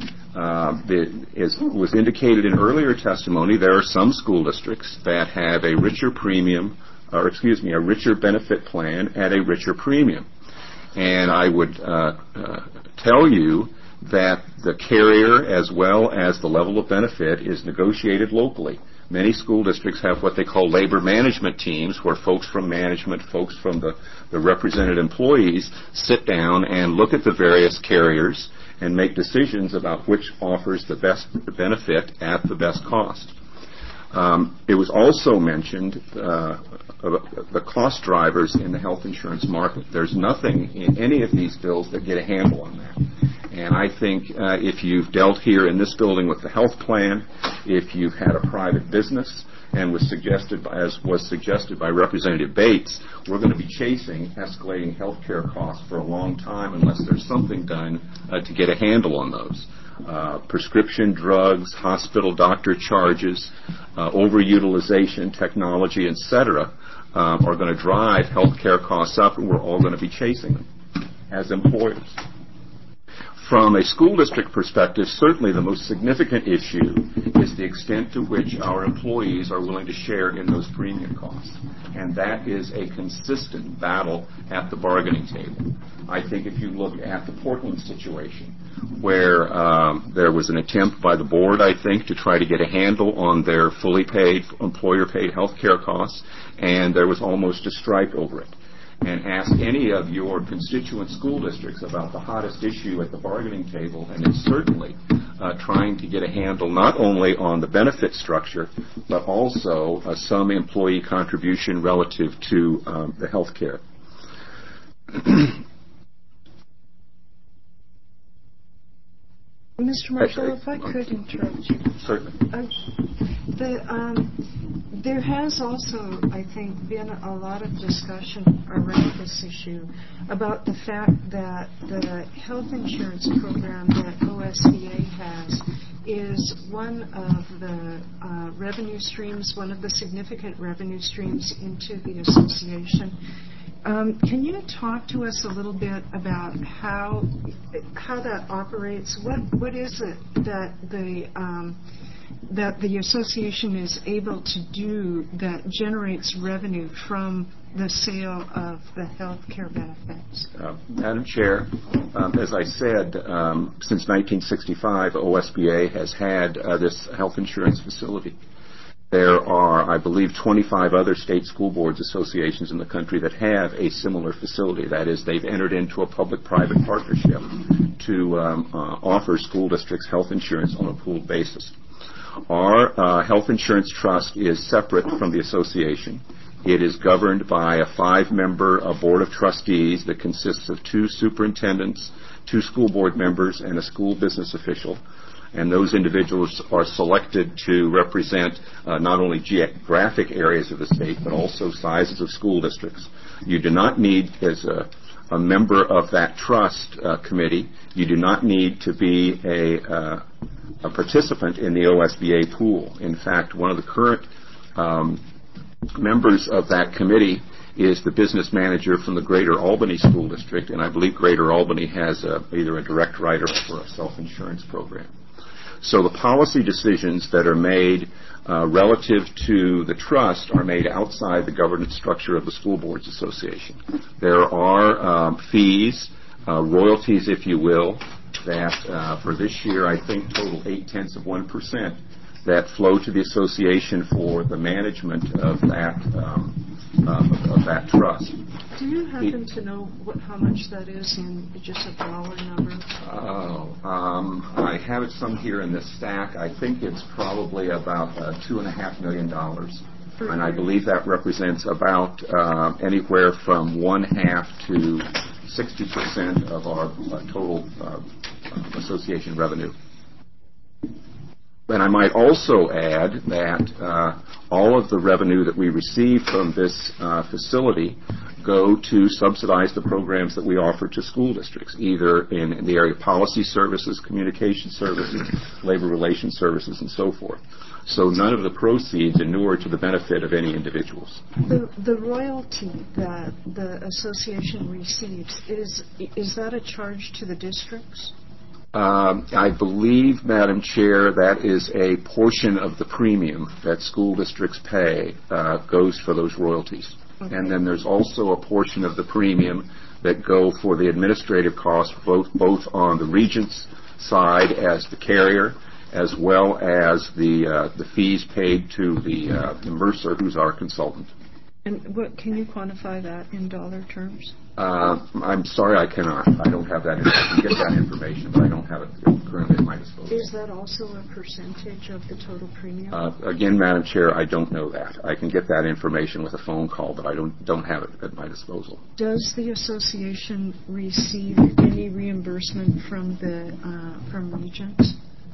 As was indicated in earlier testimony, there are some school districts that have a richer a richer benefit plan at a richer premium. And I would tell you that the carrier as well as the level of benefit is negotiated locally. Many school districts have what they call labor management teams, where folks from management, folks from the represented employees sit down and look at the various carriers and make decisions about which offers the best benefit at the best cost. It was also mentioned the cost drivers in the health insurance market. There's nothing in any of these bills that get a handle on that. And I think if you've dealt here in this building with the health plan, if you've had a private business, and was suggested by Representative Bates, we're going to be chasing escalating health care costs for a long time unless there's something done to get a handle on those. Prescription drugs, hospital doctor charges, overutilization, technology, etc., are going to drive health care costs up, and we're all going to be chasing them as employers. From a school district perspective, certainly the most significant issue is the extent to which our employees are willing to share in those premium costs. And that is a consistent battle at the bargaining table. I think if you look at the Portland situation, where there was an attempt by the board, I think, to try to get a handle on their fully paid, employer-paid health care costs, and there was almost a strike over it. And ask any of your constituent school districts about the hottest issue at the bargaining table, and it's certainly trying to get a handle not only on the benefit structure, but also some employee contribution relative to the health care. Mr. Marshall, if I could interrupt you. Certainly. There has also, I think, been a lot of discussion around this issue about the fact that the health insurance program that OSBA has is one of the revenue streams, one of the significant revenue streams into the association. Can you talk to us a little bit about how that operates? What is it that the association is able to do that generates revenue from the sale of the health care benefits? Madam Chair, as I said, since 1965, OSBA has had this health insurance facility. There are, I believe, 25 other state school boards associations in the country that have a similar facility. That is, they've entered into a public-private partnership to offer school districts health insurance on a pooled basis. Our health insurance trust is separate from the association. It is governed by a 5-member board of trustees that consists of 2 superintendents, 2 school board members, and a school business official. And those individuals are selected to represent not only geographic areas of the state, but also sizes of school districts. You do not need, as a member of that trust committee. You do not need to be a participant in the OSBA pool. In fact, one of the current members of that committee is the business manager from the Greater Albany School District, and I believe Greater Albany has either a direct writer or a self-insurance program. So the policy decisions that are made relative to the trust are made outside the governance structure of the School Boards Association. There are fees, royalties, if you will, that for this year I think total 0.8% that flow to the association for the management of that trust. Do you happen to know how much that is in just a dollar number? I have it some here in this stack. I think it's probably about $2.5 million. And I believe that represents about anywhere from 1/2 to 60% of our total association revenue. And I might also add that all of the revenue that we receive from this facility go to subsidize the programs that we offer to school districts, either in the area of policy services, communication services, labor relations services, and so forth. So none of the proceeds inure to the benefit of any individuals. The royalty that the association receives, is that a charge to the districts? I believe, Madam Chair, that is a portion of the premium that school districts pay goes for those royalties. Okay. And then there's also a portion of the premium that go for the administrative costs, both on the Regents' side as the carrier, as well as the fees paid to the Mercer, who's our consultant. And can you quantify that in dollar terms? I'm sorry, I cannot. I don't have that. I can get that information, but I don't have it currently at my disposal. Is that also a percentage of the total premium? Again, Madam Chair, I don't know that. I can get that information with a phone call, but I don't have it at my disposal. Does the association receive any reimbursement from Regents?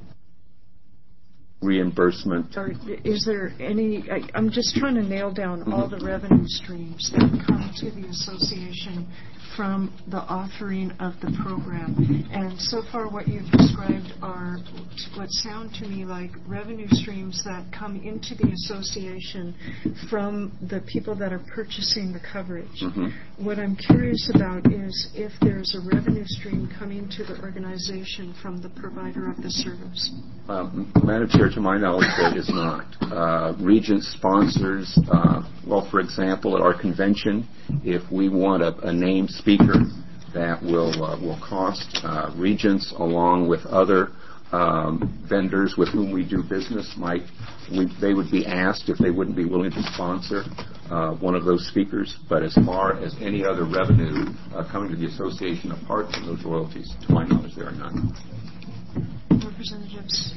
Reimbursement. Or is there any? I'm just trying to nail down all the revenue streams that come to the association from the offering of the program. And so far what you've described are what sound to me like revenue streams that come into the association from the people that are purchasing the coverage. Mm-hmm. What I'm curious about is if there's a revenue stream coming to the organization from the provider of the service. Madam Chair, to my knowledge, there is not. Regents sponsors, for example, at our convention, if we want a named speaker that will cost Regents along with other vendors with whom we do business, they would be asked if they wouldn't be willing to sponsor one of those speakers. But as far as any other revenue coming to the association apart from those royalties, to my knowledge, there are none. Representatives.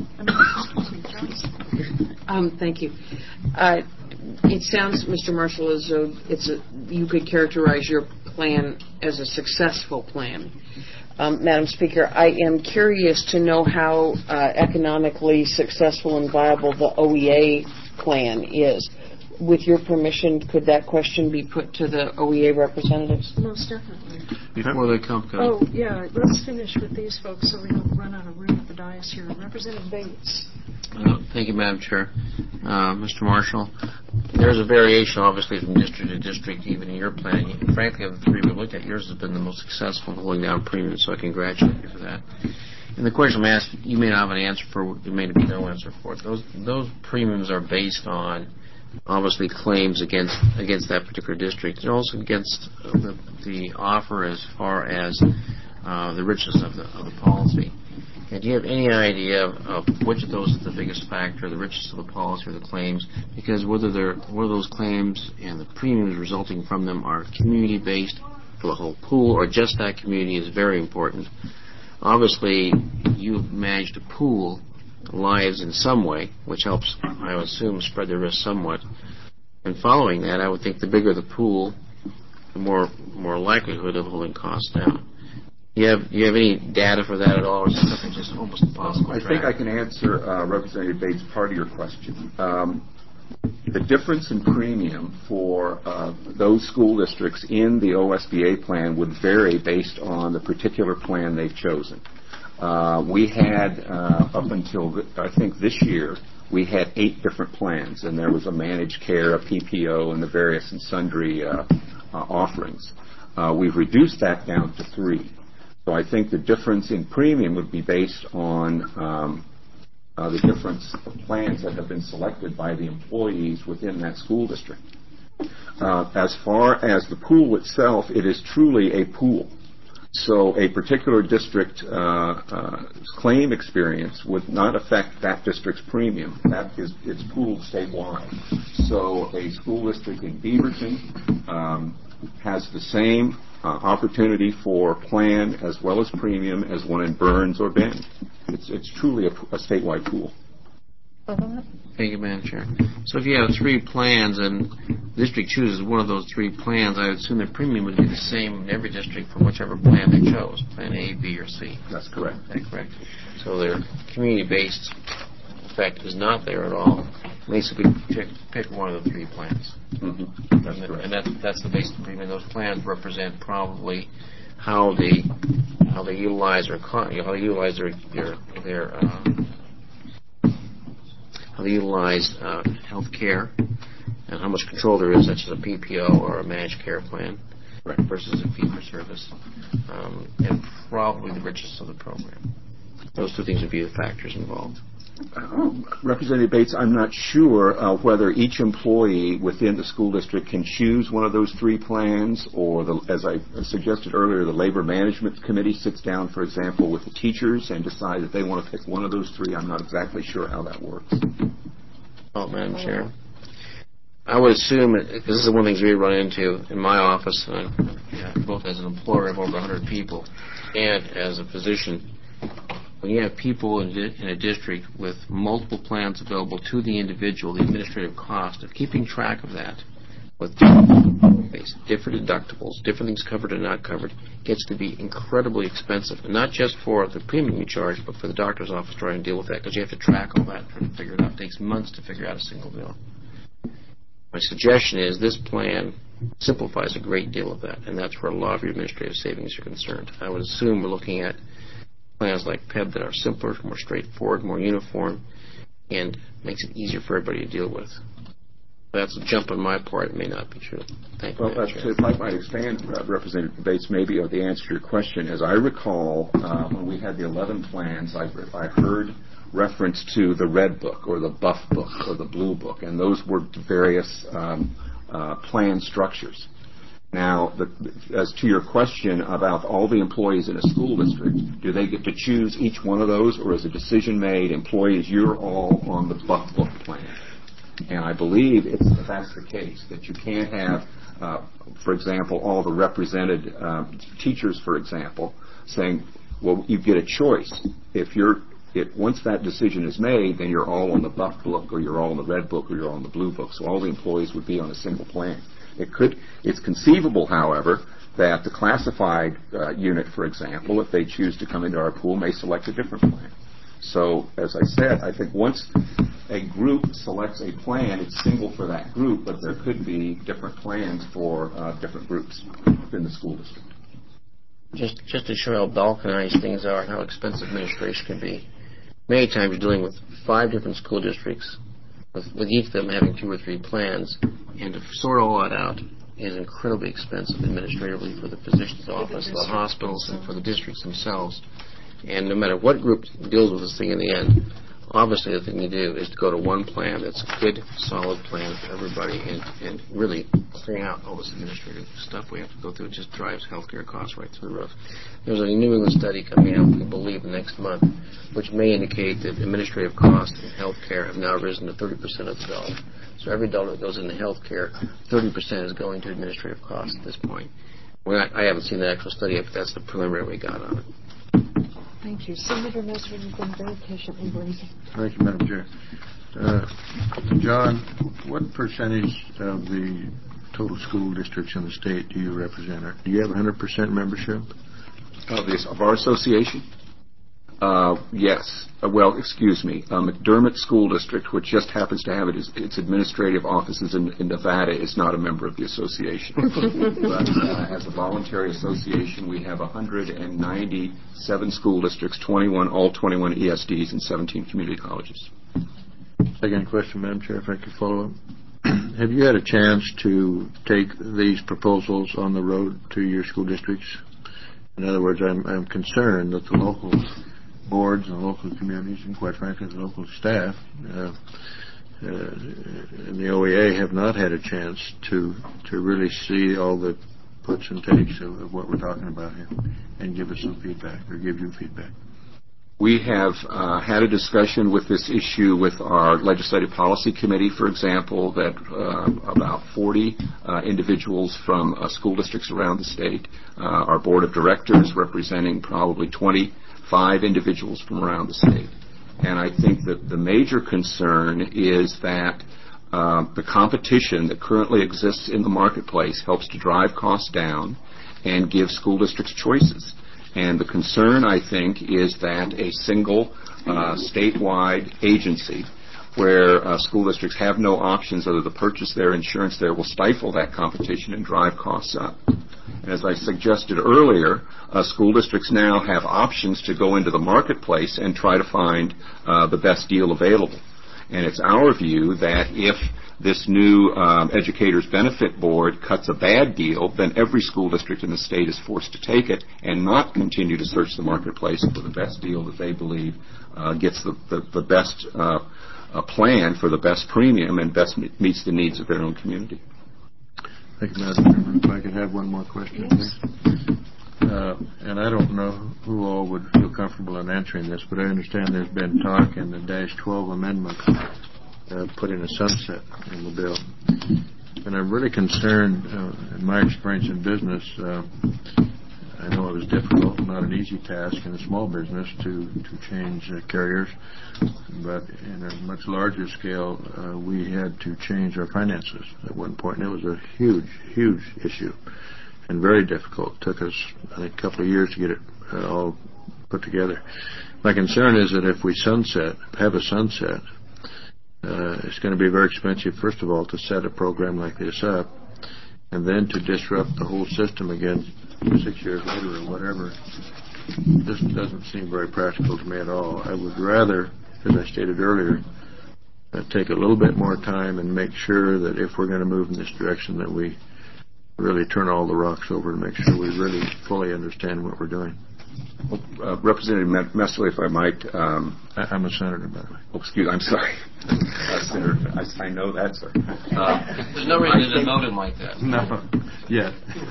Thank you. It sounds, Mr. Marshall, as though you could characterize your plan as a successful plan. Madam Speaker, I am curious to know how economically successful and viable the OEA plan is. With your permission, could that question be put to the OEA representatives? Most definitely. Before they come. Oh, yeah. Let's finish with these folks so we don't run out of room at the dais here. Representative Bates. Thank you, Madam Chair. Mr. Marshall, there's a variation, obviously, from district to district, even in your plan. Frankly, of the three we've looked at, yours has been the most successful in holding down premiums, so I congratulate you for that. And the question I'm asking, you may not have an answer for, you may be no answer for it. Those premiums are based on, obviously, claims against that particular district, and also against the offer as far as the richness of the policy. And do you have any idea of which of those is the biggest factor, the richness of the policy or the claims? Because whether those claims and the premiums resulting from them are community-based for the whole pool or just that community is very important. Obviously, you've managed to pool lives in some way, which helps, I would assume, spread the risk somewhat. And following that, I would think the bigger the pool, the more likelihood of holding costs down. Do you have any data for that at all, or is it something just almost impossible to track? I think I can answer Representative Bates' part of your question. the difference in premium for those school districts in the OSBA plan would vary based on the particular plan they've chosen. We had, up until I think this year, we had 8 different plans, and there was a managed care, a PPO, and the various and sundry offerings. We've reduced that down to 3. So I think the difference in premium would be based on the difference of plans that have been selected by the employees within that school district. As far as the pool itself, it is truly a pool. So a particular district claim experience would not affect that district's premium. It's pooled statewide. So a school district in Beaverton has the same opportunity for plan as well as premium as one in Burns or Bend. It's truly a statewide pool. Thank you, Madam Chair. So if you have 3 plans and the district chooses one of those 3 plans, I would assume the premium would be the same in every district for whichever plan they chose, plan A, B, or C. That's correct. Is that correct? So their community-based effect is not there at all. Basically, pick one of the 3 plans. Mm-hmm. That's correct. And that's the basic premium. Those plans represent probably how they utilize their how they utilize health care and how much control there is, such as a PPO or a managed care plan, right, versus a fee-for-service, and probably the richness of the program. Those 2 things would be the factors involved. Representative Bates, I'm not sure whether each employee within the school district can choose one of those 3 plans, or, as I suggested earlier, the Labor Management Committee sits down, for example, with the teachers and decide that they want to pick one of those 3. I'm not exactly sure how that works. Oh, Madam Chair, I would assume, because this is one of the things we run into in my office, both as an employer of over 100 people and as a physician. When you have people in a district with multiple plans available to the individual, the administrative cost of keeping track of that with different deductibles, different things covered and not covered, gets to be incredibly expensive. And not just for the premium you charge, but for the doctor's office trying to deal with that, because you have to track all that, trying to figure it out. It takes months to figure out a single bill. My suggestion is this plan simplifies a great deal of that, and that's where a lot of your administrative savings are concerned. I would assume we're looking at plans like PEB that are simpler, more straightforward, more uniform, and makes it easier for everybody to deal with. That's a jump on my part. It may not be true. Thank you. Well, if I might expand, Representative Bates, maybe of the answer to your question. As I recall, when we had the 11 plans, I heard reference to the red book or the buff book or the blue book, and those were various plan structures. Now, as to your question about all the employees in a school district, do they get to choose each one of those, or is a decision made, employees, you're all on the buff book plan? And I believe that's the case, that you can't have, for example, all the represented teachers, for example, saying, well, you get a choice. Once that decision is made, then you're all on the buff book, or you're all on the red book, or you're all on the blue book. So all the employees would be on a single plan. It's conceivable, however, that the classified unit, for example, if they choose to come into our pool, may select a different plan. So, as I said, I think once a group selects a plan, it's single for that group, but there could be different plans for different groups within the school district. Just to show how balkanized things are and how expensive administration can be, many times you're dealing with 5 different school districts, with each of them having 2 or 3 plans, and to sort all that out is incredibly expensive administratively for the physician's office, the hospitals, and for the districts themselves. And no matter what group deals with this thing in the end, obviously the thing to do is to go to one plan that's a good, solid plan for everybody, and really clearing out all this administrative stuff we have to go through. It just drives healthcare costs right through the roof. There's a New England study coming out, we believe, next month, which may indicate that administrative costs in healthcare have now risen to 30% of the dollar. So every dollar that goes into healthcare, 30% is going to administrative costs at this point. I haven't seen the actual study yet, but that's the preliminary we got on it. Thank you. Senator Messer, you've been very patiently waiting. Thank you, Madam Chair. John, what percentage of the total school districts in the state do you represent? Do you have 100% membership? Of our association? Yes. Well, excuse me. McDermott School District, which just happens to have its administrative offices in Nevada, is not a member of the association. But as a voluntary association, we have 197 school districts, all 21 ESDs, and 17 community colleges. Second question, Madam Chair, if I could follow up. Have you had a chance to take these proposals on the road to your school districts? In other words, I'm concerned that the local boards and local communities and, quite frankly, the local staff and the OEA have not had a chance to really see all the puts and takes of what we're talking about here and give us some feedback or give you feedback. We have had a discussion with this issue with our Legislative Policy Committee, for example, that about 40 individuals from school districts around the state, our Board of Directors representing probably 25 individuals from around the state. And I think that the major concern is that the competition that currently exists in the marketplace helps to drive costs down and give school districts choices. And the concern, I think, is that a single statewide agency where school districts have no options other than to purchase their insurance there will stifle that competition and drive costs up. And as I suggested earlier, school districts now have options to go into the marketplace and try to find the best deal available. And it's our view that if this new Educators Benefit Board cuts a bad deal, then every school district in the state is forced to take it and not continue to search the marketplace for the best deal that they believe gets the best plan for the best premium and best meets the needs of their own community. Thank you, Madam Chairman. If I could have one more question, please. And I don't know who all would feel comfortable in answering this, but I understand there's been talk in the -12 amendment putting a sunset in the bill. And I'm really concerned, in my experience in business, I know it was difficult, not an easy task in a small business to change carriers, but in a much larger scale, we had to change our finances at one point. And it was a huge, huge issue and very difficult. It took us, I think, a couple of years to get it all put together. My concern is that if we have a sunset, it's going to be very expensive, first of all, to set a program like this up, and then to disrupt the whole system again 6 years later or whatever. This doesn't seem very practical to me at all. I would rather, as I stated earlier, take a little bit more time and make sure that if we're going to move in this direction that we really turn all the rocks over and make sure we really fully understand what we're doing. Representative Messerly, if I might. I'm a senator, by the way. Oh, excuse me. I'm sorry. Senator, I know that, sir. There's no reason to note him like that. No. Yeah.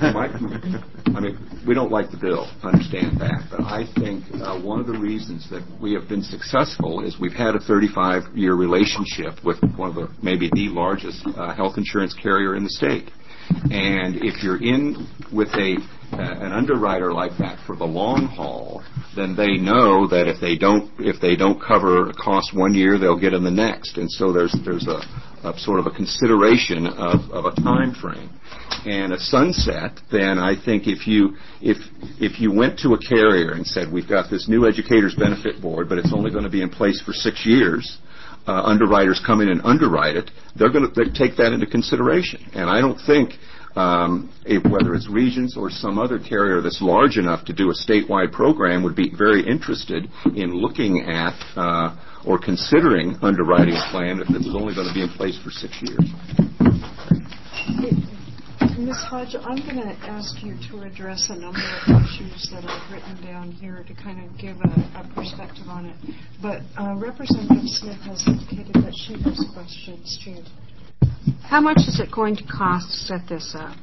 I mean, we don't like the bill. I understand that. But I think one of the reasons that we have been successful is we've had a 35-year relationship with one of the, maybe the largest health insurance carrier in the state. And if you're in with an underwriter like that for the long haul, then they know that if they don't cover a cost one year, they'll get in the next. And so there's a sort of a consideration of a time frame. And a sunset, then I think if you went to a carrier and said, we've got this new Educators Benefit Board, but it's only going to be in place for 6 years, underwriters come in and underwrite it, they're going to take that into consideration. And I don't think whether it's Regents or some other carrier that's large enough to do a statewide program would be very interested in looking at or considering underwriting a plan if it's only going to be in place for 6 years. Ms. Hodge, I'm going to ask you to address a number of issues that I've written down here to kind of give a perspective on it. But Representative Smith has indicated that she has questions, too. How much is it going to cost to set this up?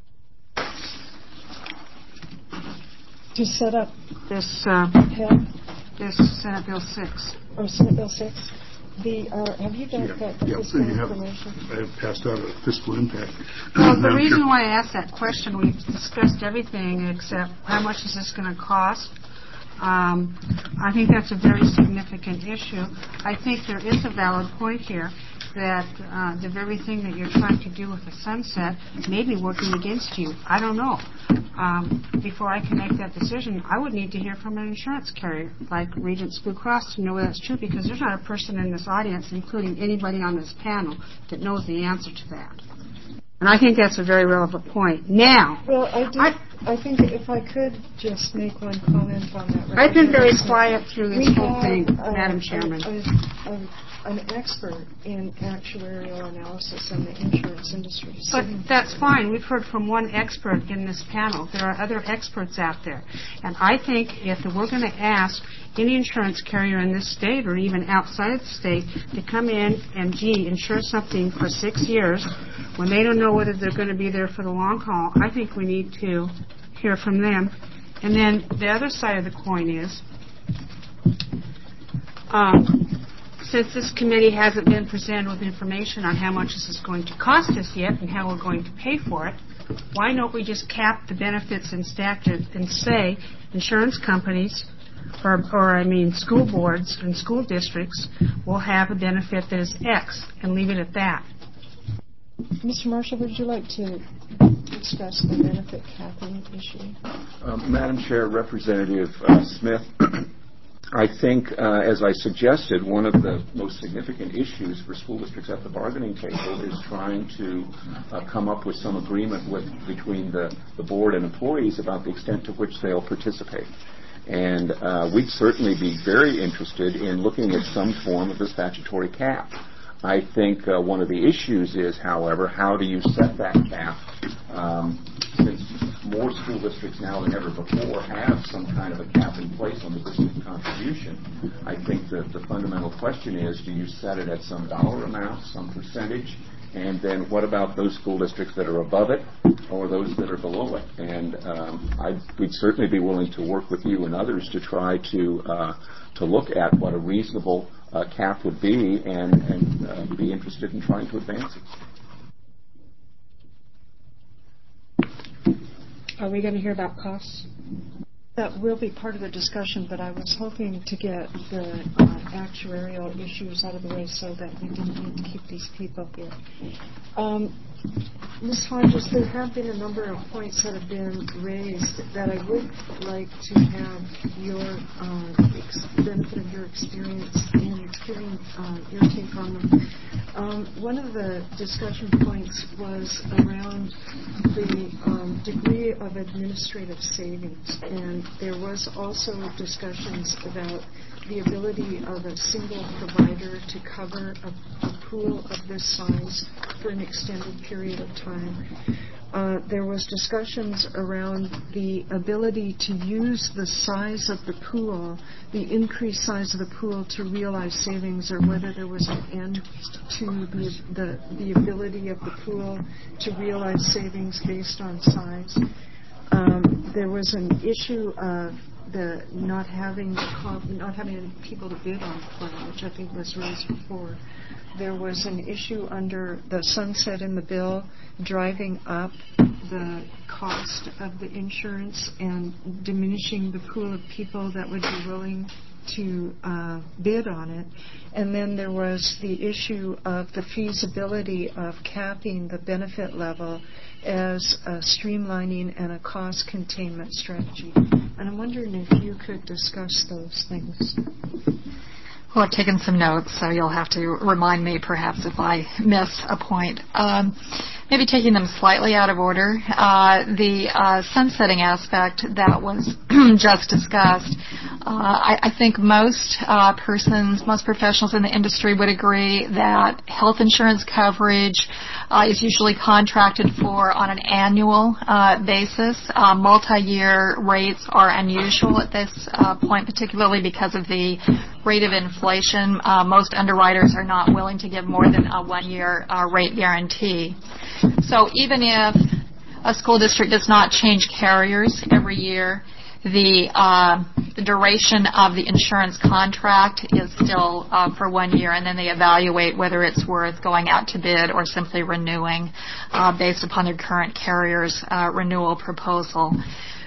To set up this this Senate Bill 6. Or Senate Bill 6? Have you got that fiscal information? I have passed out a fiscal impact. Well, the reason why I asked that question, we've discussed everything except how much is this going to cost. I think that's a very significant issue. I think there is a valid point here. that the very thing that you're trying to do with the sunset may be working against you. I don't know. Before I can make that decision, I would need to hear from an insurance carrier like Regents Blue Cross to know whether that's true, because there's not a person in this audience, including anybody on this panel, that knows the answer to that. And I think that's a very relevant point. Now, well, I think if I could just make one comment on that. I've been very quiet through this whole thing, Madam Chairman. An expert in actuarial analysis in the insurance industry. But that's fine. We've heard from one expert in this panel. There are other experts out there. And I think if we're going to ask any insurance carrier in this state or even outside the state to come in and, insure something for 6 years when they don't know whether they're going to be there for the long haul, I think we need to hear from them. And then the other side of the coin is, since this committee hasn't been presented with information on how much this is going to cost us yet and how we're going to pay for it, why don't we just cap the benefits in statute and say insurance companies school boards and school districts will have a benefit that is X and leave it at that. Mr. Marshall, would you like to discuss the benefit capping issue? Madam Chair, Representative Smith, I think, as I suggested, one of the most significant issues for school districts at the bargaining table is trying to come up with some agreement between the board and employees about the extent to which they'll participate. And we'd certainly be very interested in looking at some form of a statutory cap. I think one of the issues is, however, how do you set that cap? Since more school districts now than ever before have some kind of a cap in place on the district contribution, I think that the fundamental question is, do you set it at some dollar amount, some percentage, and then what about those school districts that are above it or those that are below it? And we'd certainly be willing to work with you and others to try to look at what a reasonable cap would be and be interested in trying to advance it. Are we going to hear about costs? That will be part of the discussion, but I was hoping to get the actuarial issues out of the way so that we didn't need to keep these people here. Ms. Hodges, there have been a number of points that have been raised that I would like to have your benefit of your experience in hearing your take on them. One of the discussion points was around the degree of administrative savings, and there was also discussions about the ability of a single provider to cover a pool of this size for an extended period of time. There was discussions around the ability to use the size of the pool, the increased size of the pool, to realize savings, or whether there was an end to the ability of the pool to realize savings based on size. There was an issue of the not having people to bid on the plan, which I think was raised before. There was an issue under the sunset in the bill, driving up the cost of the insurance and diminishing the pool of people that would be willing to bid on it. And then there was the issue of the feasibility of capping the benefit level as a streamlining and a cost containment strategy. And I'm wondering if you could discuss those things. Well, I've taken some notes, so you'll have to remind me perhaps if I miss a point. Maybe taking them slightly out of order. The sunsetting aspect that was just discussed, I think most professionals in the industry would agree that health insurance coverage is usually contracted for on an annual basis. Multi-year rates are unusual at this point, particularly because of the rate of inflation. Most underwriters are not willing to give more than a one-year rate guarantee. So even if a school district does not change carriers every year, the duration of the insurance contract is still for 1 year, and then they evaluate whether it's worth going out to bid or simply renewing based upon their current carrier's renewal proposal.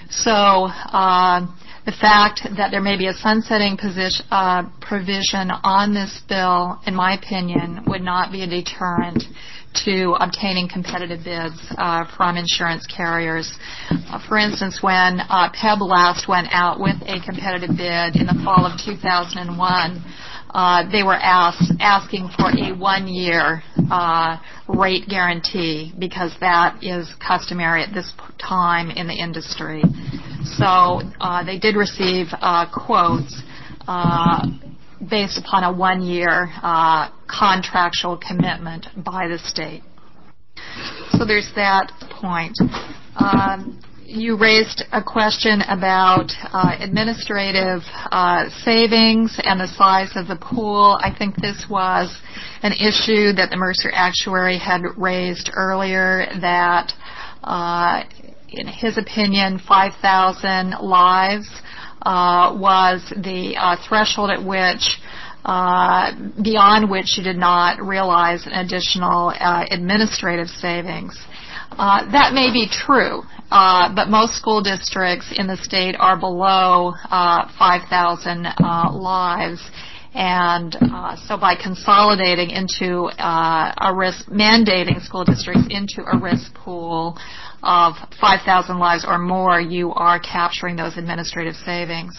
So the fact that there may be a sunsetting provision on this bill, in my opinion, would not be a deterrent to obtaining competitive bids from insurance carriers. For instance, when PEB last went out with a competitive bid in the fall of 2001, they were asking for a 1-year rate guarantee because that is customary at this time in the industry. So they did receive quotes based upon a 1-year contractual commitment by the state. So there's that point. You raised a question about administrative savings and the size of the pool. I think this was an issue that the Mercer actuary had raised earlier, that in his opinion 5,000 lives was the threshold at which beyond which you did not realize an additional administrative savings. That may be true, but most school districts in the state are below 5,000 lives, and so by consolidating into a risk, mandating school districts into a risk pool of 5,000 lives or more, you are capturing those administrative savings.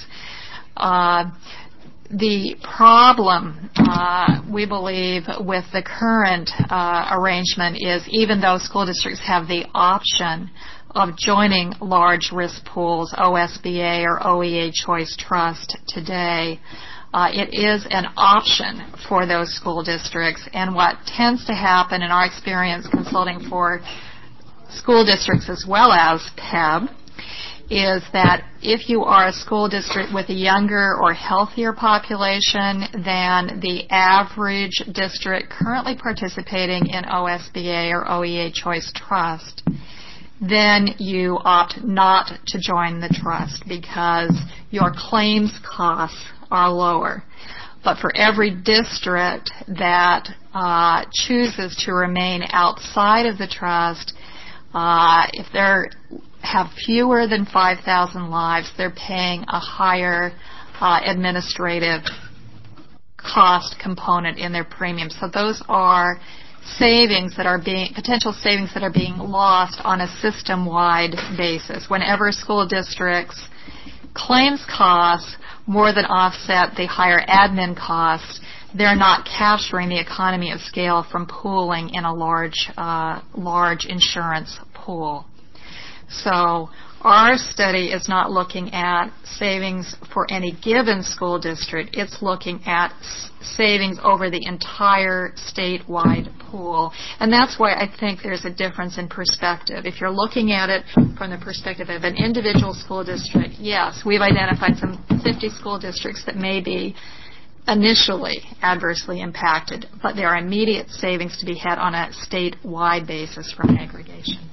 The problem, we believe, with the current arrangement is even though school districts have the option of joining large risk pools, OSBA or OEA Choice Trust today, it is an option for those school districts. And what tends to happen in our experience consulting for school districts as well as PEB is that if you are a school district with a younger or healthier population than the average district currently participating in OSBA or OEA Choice Trust, then you opt not to join the trust because your claims costs are lower. But for every district that chooses to remain outside of the trust, if they're have fewer than 5,000 lives, they're paying a higher administrative cost component in their premium. So those are savings that are potential savings that are being lost on a system-wide basis. Whenever school districts' claims costs more than offset the higher admin costs, they're not capturing the economy of scale from pooling in a large insurance pool. So our study is not looking at savings for any given school district. It's looking at savings over the entire statewide pool. And that's why I think there's a difference in perspective. If you're looking at it from the perspective of an individual school district, yes, we've identified some 50 school districts that may be initially adversely impacted, but there are immediate savings to be had on a statewide basis from aggregation.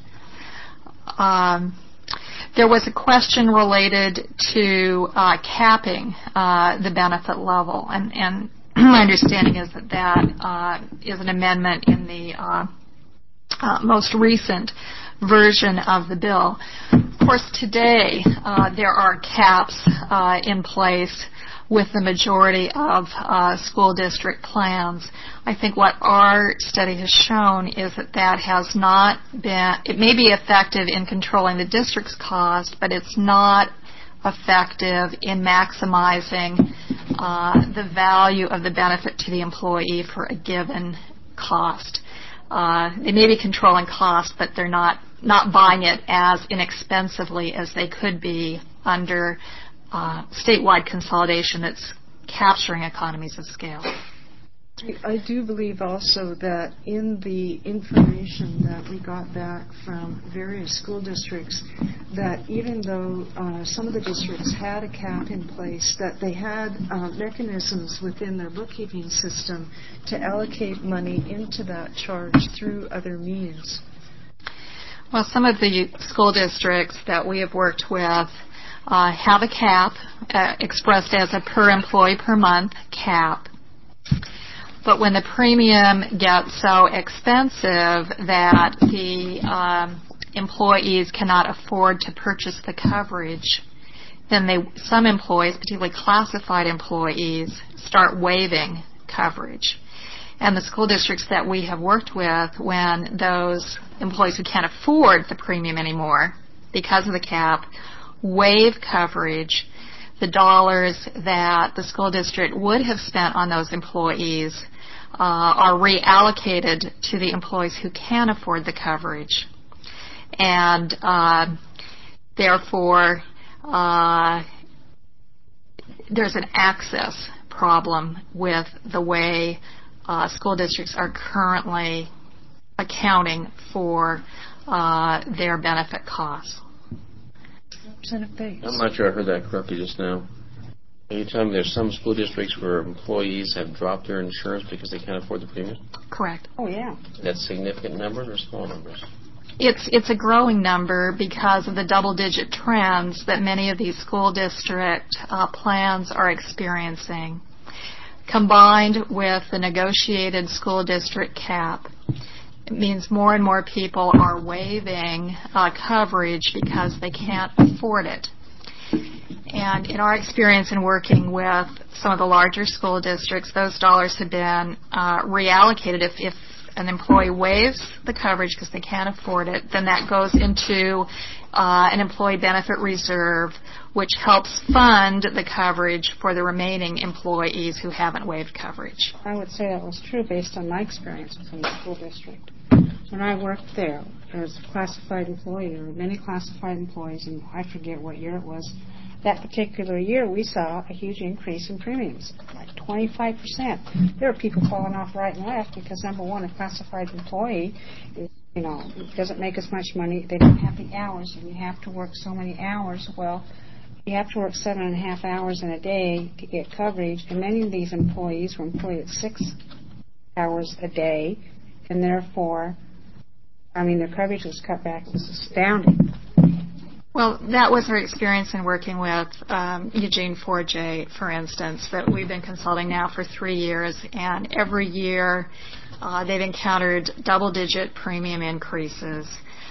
There was a question related to capping the benefit level, and my understanding is that is an amendment in the most recent version of the bill. Of course, today there are caps in place with the majority of school district plans. I think what our study has shown is that has not been, it may be effective in controlling the district's cost, but it's not effective in maximizing the value of the benefit to the employee for a given cost. They may be controlling cost, but they're not buying it as inexpensively as they could be under statewide consolidation that's capturing economies of scale. I do believe also that in the information that we got back from various school districts, that even though some of the districts had a cap in place, that they had mechanisms within their bookkeeping system to allocate money into that charge through other means. Well, some of the school districts that we have worked with have a cap expressed as a per employee per month cap. But when the premium gets so expensive that the employees cannot afford to purchase the coverage, then some employees, particularly classified employees, start waiving coverage. And the school districts that we have worked with, when those employees who can't afford the premium anymore because of the cap waive coverage, the dollars that the school district would have spent on those employees are reallocated to the employees who can afford the coverage. And therefore, there's an access problem with the way school districts are currently accounting for their benefit costs. I'm not sure I heard that correctly just now. Are you telling me there's some school districts where employees have dropped their insurance because they can't afford the premium? Correct. Oh, yeah. That's significant numbers or small numbers? It's a growing number because of the double-digit trends that many of these school district plans are experiencing. Combined with the negotiated school district cap, it means more and more people are waiving coverage because they can't afford it. And in our experience in working with some of the larger school districts, those dollars have been reallocated. If an employee waives the coverage because they can't afford it, then that goes into an employee benefit reserve, which helps fund the coverage for the remaining employees who haven't waived coverage. I would say that was true based on my experience within the school district. When I worked there as a classified employee, there were many classified employees, and I forget what year it was. That particular year, we saw a huge increase in premiums, like 25%. There were people falling off right and left because, number one, a classified employee is, doesn't make as much money. They don't have the hours, and you have to work so many hours. Well, you have to work 7.5 hours in a day to get coverage, and many of these employees were employed at 6 hours a day, and therefore, their coverage was cut back. It was astounding. Well, that was our experience in working with Eugene Forget, for instance, that we've been consulting now for 3 years, and every year they've encountered double-digit premium increases.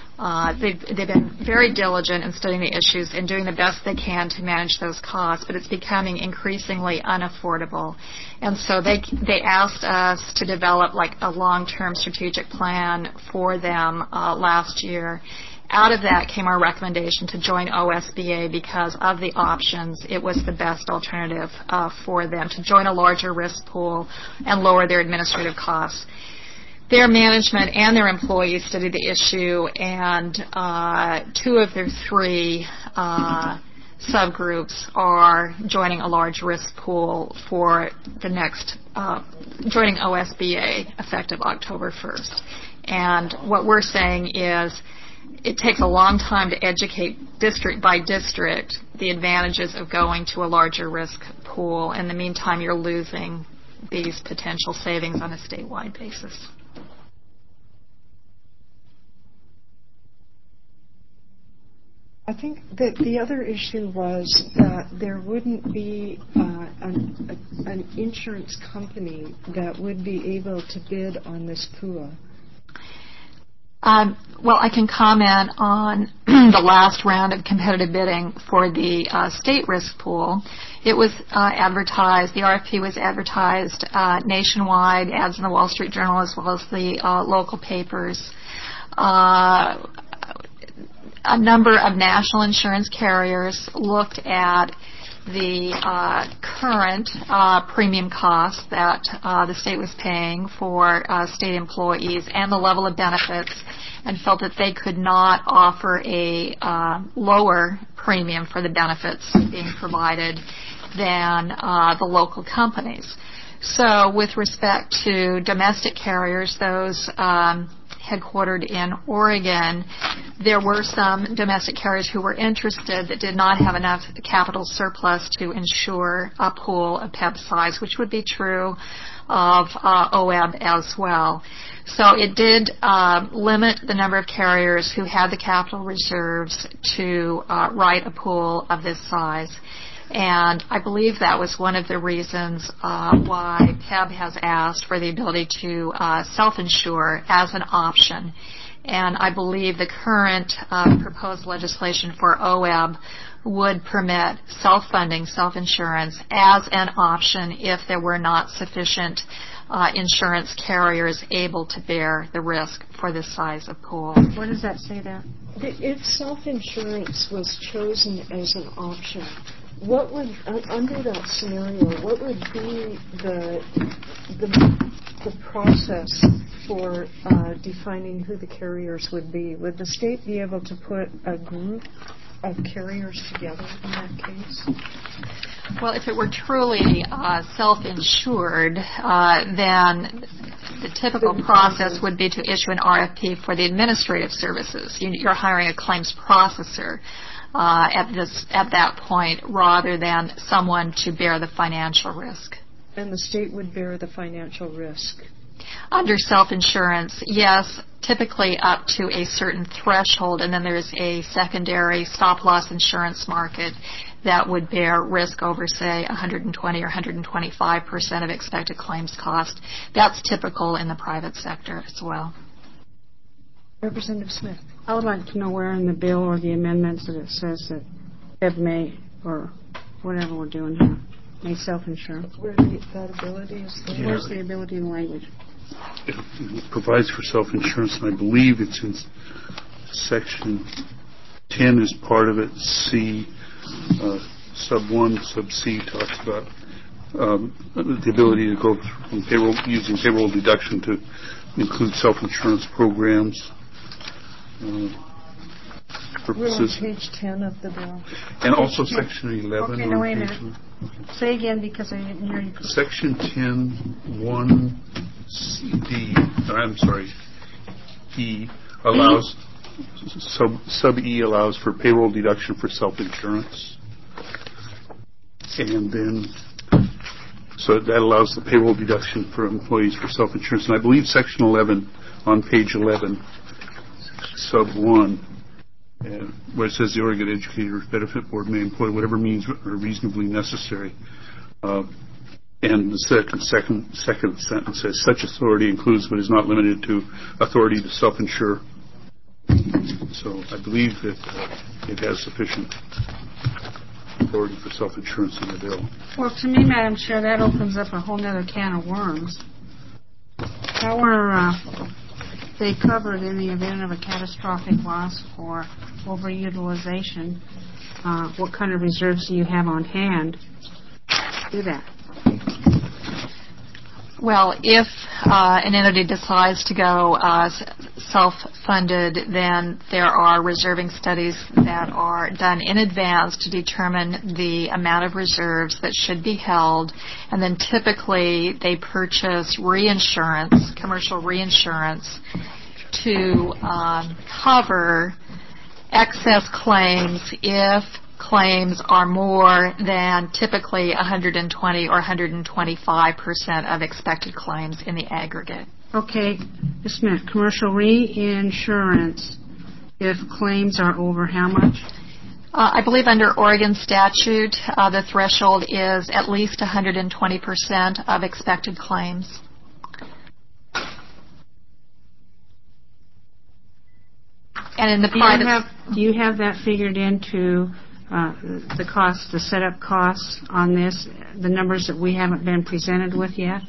They've been very diligent in studying the issues and doing the best they can to manage those costs, but it's becoming increasingly unaffordable. And so they asked us to develop like a long-term strategic plan for them last year. Out of that came our recommendation to join OSBA because of the options. It was the best alternative for them to join a larger risk pool and lower their administrative costs. Their management and their employees studied the issue, and 2 of their 3 subgroups are joining a large risk pool for the next, joining OSBA effective October 1st. And what we're saying is it takes a long time to educate district by district the advantages of going to a larger risk pool. In the meantime, you're losing these potential savings on a statewide basis. I think that the other issue was that there wouldn't be an insurance company that would be able to bid on this pool. Well, I can comment on the last round of competitive bidding for the state risk pool. It was advertised, the RFP was advertised nationwide, ads in the Wall Street Journal as well as the local papers. A number of national insurance carriers looked at the current premium costs that the state was paying for state employees and the level of benefits and felt that they could not offer a lower premium for the benefits being provided than the local companies. So with respect to domestic carriers, those headquartered in Oregon, there were some domestic carriers who were interested that did not have enough capital surplus to insure a pool of PEB size, which would be true of OEB as well. So it did limit the number of carriers who had the capital reserves to write a pool of this size. And I believe that was one of the reasons why PEB has asked for the ability to self-insure as an option. and I believe the current proposed legislation for OEB would permit self-funding, self-insurance as an option if there were not sufficient insurance carriers able to bear the risk for this size of pool. Where does that say that? If self-insurance was chosen as an option, what would, under that scenario, what would be the process for defining who the carriers would be? Would the state be able to put a group of carriers together in that case? Well, if it were truly self-insured, then the typical process would be to issue an RFP for the administrative services. You're hiring a claims processor at that point rather than someone to bear the financial risk. And the state would bear the financial risk? Under self-insurance, yes, typically up to a certain threshold, and then there's a secondary stop-loss insurance market that would bear risk over, say, 120 or 125% of expected claims cost. That's typical in the private sector as well. Representative Smith. I would like to know where in the bill or the amendments that it says that PEB may, or whatever we're doing here, may self-insure. Where that ability is there? Where's the ability in the language? It provides for self-insurance, and I believe it's in Section 10 is part of it. C, sub 1, sub C talks about the ability to go from payroll, using payroll deduction to include self-insurance programs. Purposes. We're on page 10 of the bill. And also Section 11. Okay, no, wait a minute. Say again because I didn't hear you. Section 10, 1, D, I'm sorry, E allows, sub E allows for payroll deduction for self-insurance. And then, so that allows the payroll deduction for employees for self-insurance. And I believe Section 11 on page 11, sub 1, where it says the Oregon Educators Benefit Board may employ whatever means are reasonably necessary. And the second sentence says such authority includes but is not limited to authority to self-insure. So I believe that it has sufficient authority for self-insurance in the bill. Well, to me, Madam Chair, that opens up a whole other can of worms. How are they covered in the event of a catastrophic loss or overutilization? What kind of reserves do you have on hand to do that? Well, if an entity decides to go self-funded, then there are reserving studies that are done in advance to determine the amount of reserves that should be held, and then typically they purchase reinsurance, commercial reinsurance, to cover excess claims if claims are more than typically 120 or 125% of expected claims in the aggregate. Okay, just a minute. Commercial reinsurance, if claims are over how much? I believe under Oregon statute, the threshold is at least 120% of expected claims. And in the private, do you have that figured into the cost, the setup costs on this, the numbers that we haven't been presented with yet?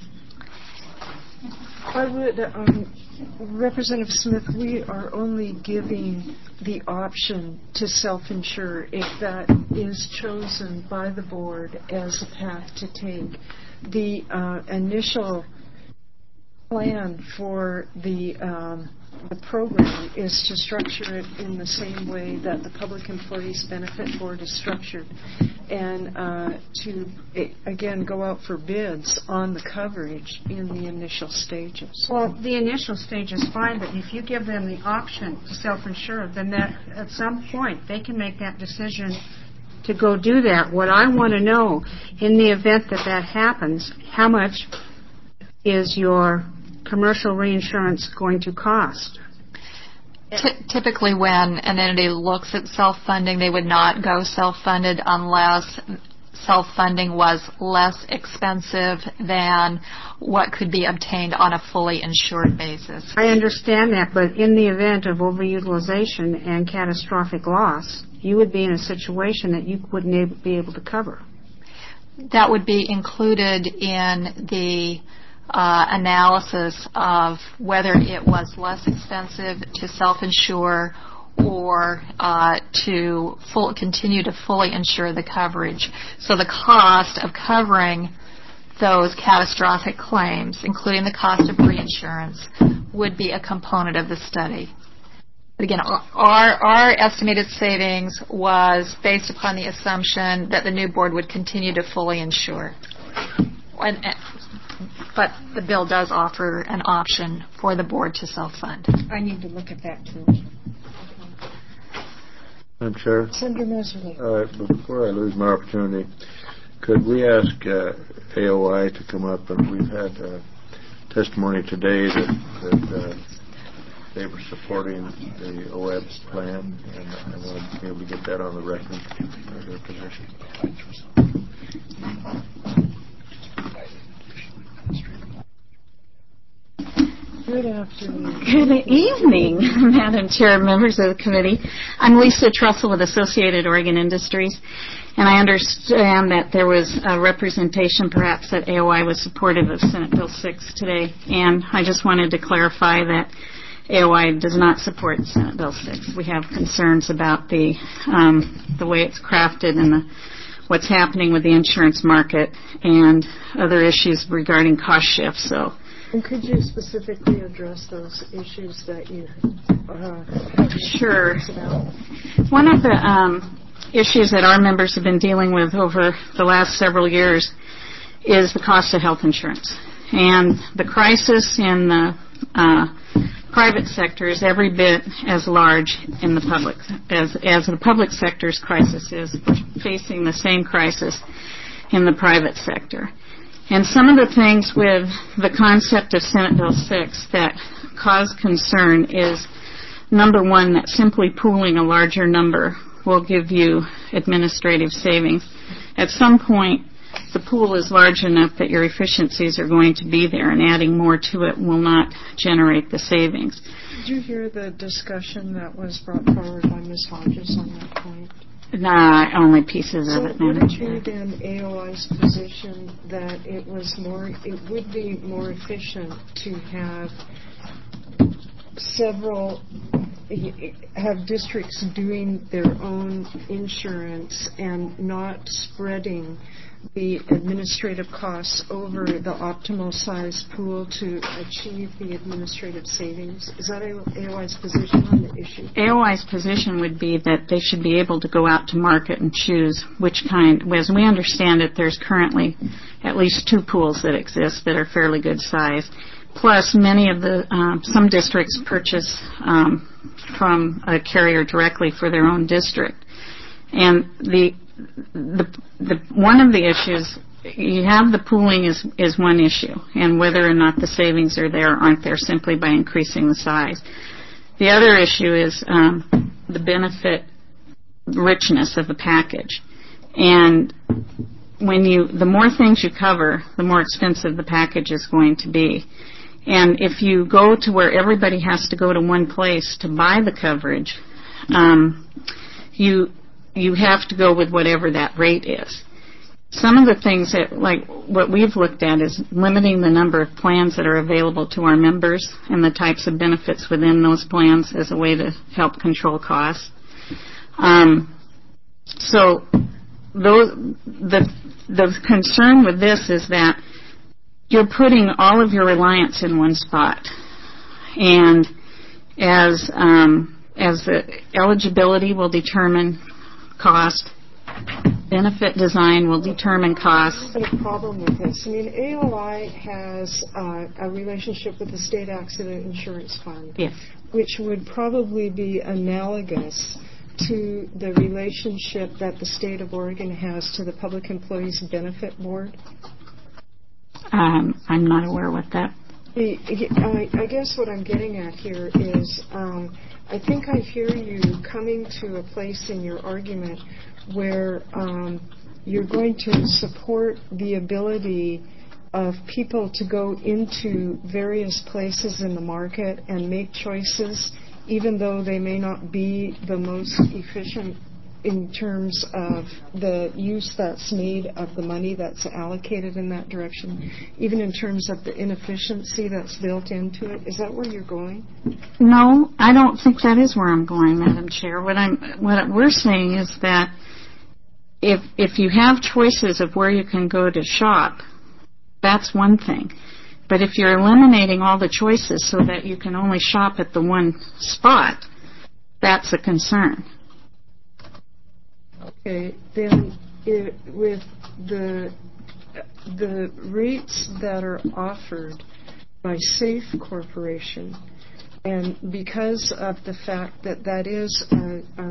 I would, Representative Smith, we are only giving the option to self-insure if that is chosen by the board as a path to take. The initial plan for the program is to structure it in the same way that the Public Employees Benefit Board is structured, and to, again, go out for bids on the coverage in the initial stages. Well, the initial stage is fine, but if you give them the option to self-insure, then that at some point they can make that decision to go do that. What I want to know, in the event that that happens, how much is your commercial reinsurance going to cost? Typically when an entity looks at self-funding, they would not go self-funded unless self-funding was less expensive than what could be obtained on a fully insured basis. I understand that, but in the event of overutilization and catastrophic loss, you would be in a situation that you wouldn't be able to cover. That would be included in the analysis of whether it was less expensive to self-insure or to continue to fully insure the coverage. So the cost of covering those catastrophic claims, including the cost of reinsurance, would be a component of the study. But again, our estimated savings was based upon the assumption that the new board would continue to fully insure. But the bill does offer an option for the board to self-fund. I need to look at that too. Madam Chair? Senator Messerly. Before I lose my opportunity, could we ask AOI to come up? And we've had testimony today that they were supporting the OEBS plan, and I want to be able to get that on the record for their position. Good afternoon. Good evening, Madam Chair, members of the committee. I'm Lisa Trussell with Associated Oregon Industries, and I understand that there was a representation perhaps that AOI was supportive of Senate Bill 6 today, and I just wanted to clarify that AOI does not support Senate Bill 6. We have concerns about the way it's crafted and what's happening with the insurance market and other issues regarding cost shifts. So. And could you specifically address those issues that you have Sure. About? One of the issues that our members have been dealing with over the last several years is the cost of health insurance. And the crisis in the private sector is every bit as large in the public as the public sector's crisis is. We're facing the same crisis in the private sector. And some of the things with the concept of Senate Bill 6 that cause concern is, number one, that simply pooling a larger number will give you administrative savings. At some point, the pool is large enough that your efficiencies are going to be there, and adding more to it will not generate the savings. Did you hear the discussion that was brought forward by Ms. Hodges on that point? Only pieces of it. So would it be then AOI's position that it would be more efficient to have districts doing their own insurance and not spreading the administrative costs over the optimal size pool to achieve the administrative savings? Is that AOI's position on the issue? AOI's position would be that they should be able to go out to market and choose which kind. As we understand it, there's currently at least 2 pools that exist that are fairly good size. Plus, some districts purchase from a carrier directly for their own district. And one of the issues, you have the pooling is one issue, and whether or not the savings are there or aren't there simply by increasing the size. The other issue is the benefit richness of the package. And the more things you cover, the more expensive the package is going to be. And if you go to where everybody has to go to one place to buy the coverage, you have to go with whatever that rate is. Some of the things that, like what we've looked at, is limiting the number of plans that are available to our members and the types of benefits within those plans as a way to help control costs. So the concern with this is that you're putting all of your reliance in one spot, and as the eligibility will determine cost, benefit design will determine cost. There's a problem with this. I mean, AOI has a relationship with the State Accident Insurance Fund, yes, which would probably be analogous to the relationship that the state of Oregon has to the Public Employees Benefit Board. I'm not aware what that. I guess what I'm getting at here is I think I hear you coming to a place in your argument where you're going to support the ability of people to go into various places in the market and make choices, even though they may not be the most efficient in terms of the use that's made of the money that's allocated in that direction, even in terms of the inefficiency that's built into it? Is that where you're going? No, I don't think that is where I'm going, Madam Chair. What we're saying is that if you have choices of where you can go to shop, that's one thing. But if you're eliminating all the choices so that you can only shop at the one spot, that's a concern. Okay, then with the rates that are offered by SAFE Corporation, and because of the fact that that is a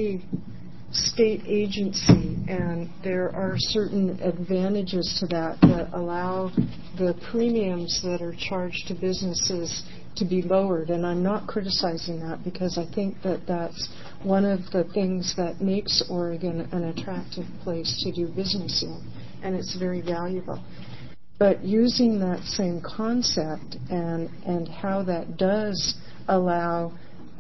semi-state agency, and there are certain advantages to that allow the premiums that are charged to businesses to be lowered, and I'm not criticizing that because I think that that's one of the things that makes Oregon an attractive place to do business in, and it's very valuable. But using that same concept and how that does allow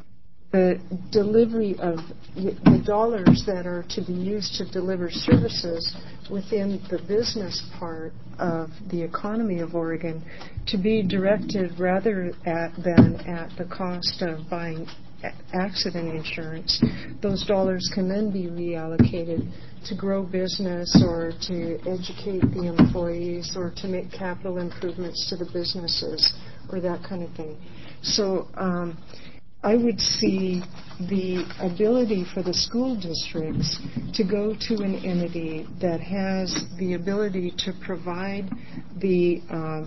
the delivery of the dollars that are to be used to deliver services within the business part of the economy of Oregon to be directed rather than at the cost of buying accident insurance. Those dollars can then be reallocated to grow business or to educate the employees or to make capital improvements to the businesses or that kind of thing. So I would see the ability for the school districts to go to an entity that has the ability to provide the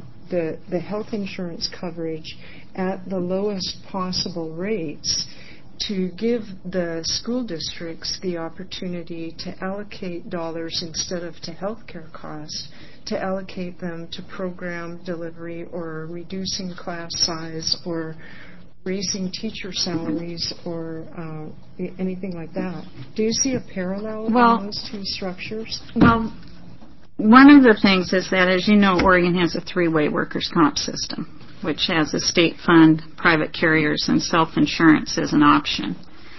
health insurance coverage at the lowest possible rates, to give the school districts the opportunity to allocate dollars instead of to healthcare costs, to allocate them to program delivery or reducing class size or raising teacher salaries or anything like that. Do you see a parallel in those two structures? Well, one of the things is that, as you know, Oregon has a three-way workers' comp system, which has a state fund, private carriers, and self-insurance as an option.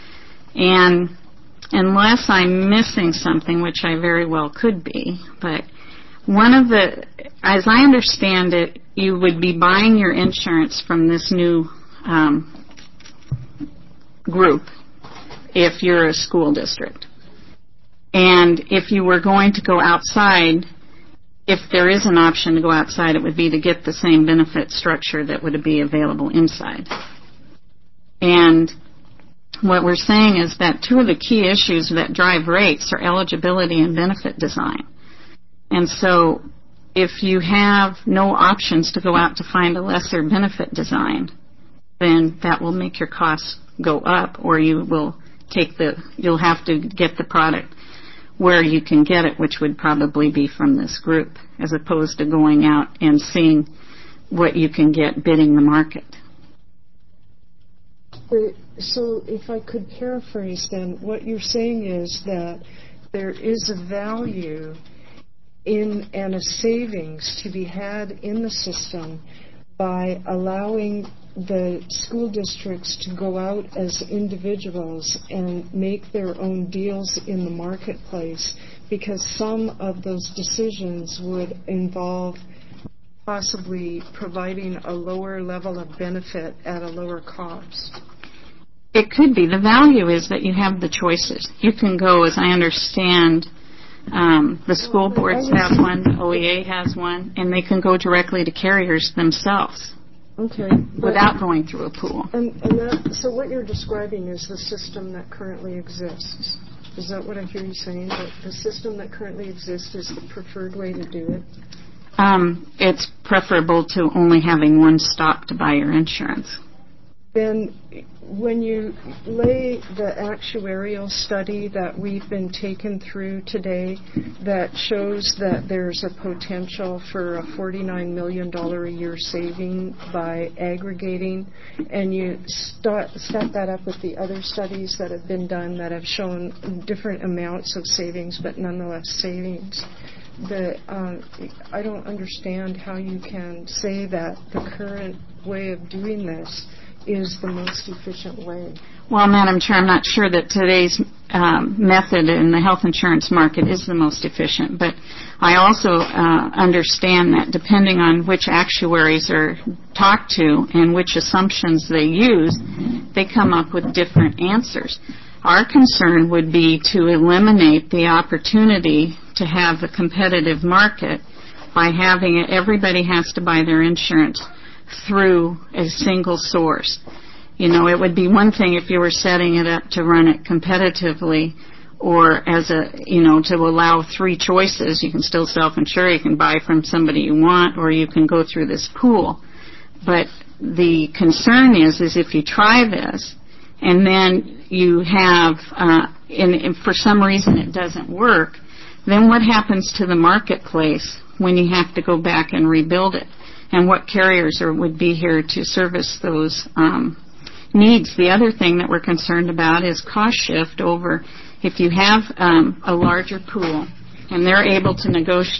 And unless I'm missing something, which I very well could be, but one of the, as I understand it, you would be buying your insurance from this new group if you're a school district. And if you were going to go outside, if there is an option to go outside, it would be to get the same benefit structure that would be available inside. And what we're saying is that two of the key issues that drive rates are eligibility and benefit design. And so if you have no options to go out to find a lesser benefit design, then that will make your costs go up, or you'll have to get the product where you can get it, which would probably be from this group, as opposed to going out and seeing what you can get bidding the market. So if I could paraphrase then, what you're saying is that there is a value in and a savings to be had in the system by allowing the school districts to go out as individuals and make their own deals in the marketplace, because some of those decisions would involve possibly providing a lower level of benefit at a lower cost. It could be. The value is that you have the choices. You can go, as I understand, the school boards have one, OEA has one, and they can go directly to carriers themselves. Okay. Without going through a pool. So what you're describing is the system that currently exists. Is that what I hear you saying? That the system that currently exists is the preferred way to do it? It's preferable to only having one stop to buy your insurance. then when you lay the actuarial study that we've been taken through today that shows that there's a potential for a $49 million a year saving by aggregating, and you stack that up with the other studies that have been done that have shown different amounts of savings but nonetheless savings, I don't understand how you can say that the current way of doing this is the most efficient way. Well, Madam Chair, I'm not sure that today's method in the health insurance market is the most efficient, but I also understand that depending on which actuaries are talked to and which assumptions they use, they come up with different answers. Our concern would be to eliminate the opportunity to have a competitive market by having it, everybody has to buy their insurance through a single source. You know, it would be one thing if you were setting it up to run it competitively or as to allow three choices. You can still self-insure, you can buy from somebody you want, or you can go through this pool. But the concern is if you try this and then you have, and for some reason it doesn't work, then what happens to the marketplace when you have to go back and rebuild it? And what carriers would be here to service those needs? The other thing that we're concerned about is cost shift over. If you have a larger pool and they're able to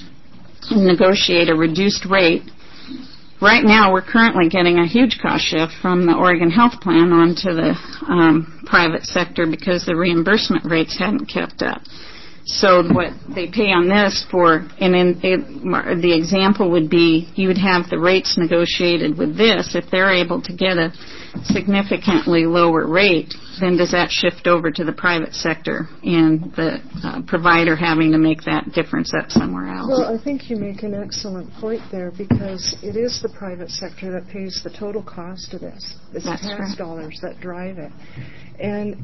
negotiate a reduced rate, right now we're currently getting a huge cost shift from the Oregon Health Plan onto the private sector because the reimbursement rates hadn't kept up. So what they pay on this for, and the example would be you would have the rates negotiated with this. If they're able to get a significantly lower rate, then does that shift over to the private sector and the provider having to make that difference up somewhere else? Well, I think you make an excellent point there because it is the private sector that pays the total cost of this. It's That's tax right. dollars that drive it. And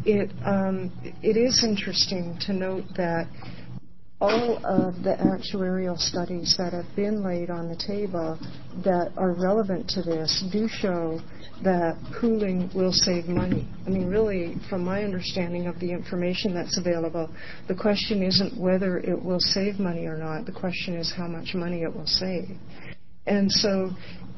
it is interesting to note that all of the actuarial studies that have been laid on the table that are relevant to this do show that pooling will save money. I mean, really, from my understanding of the information that's available, the question isn't whether it will save money or not. The question is how much money it will save. And so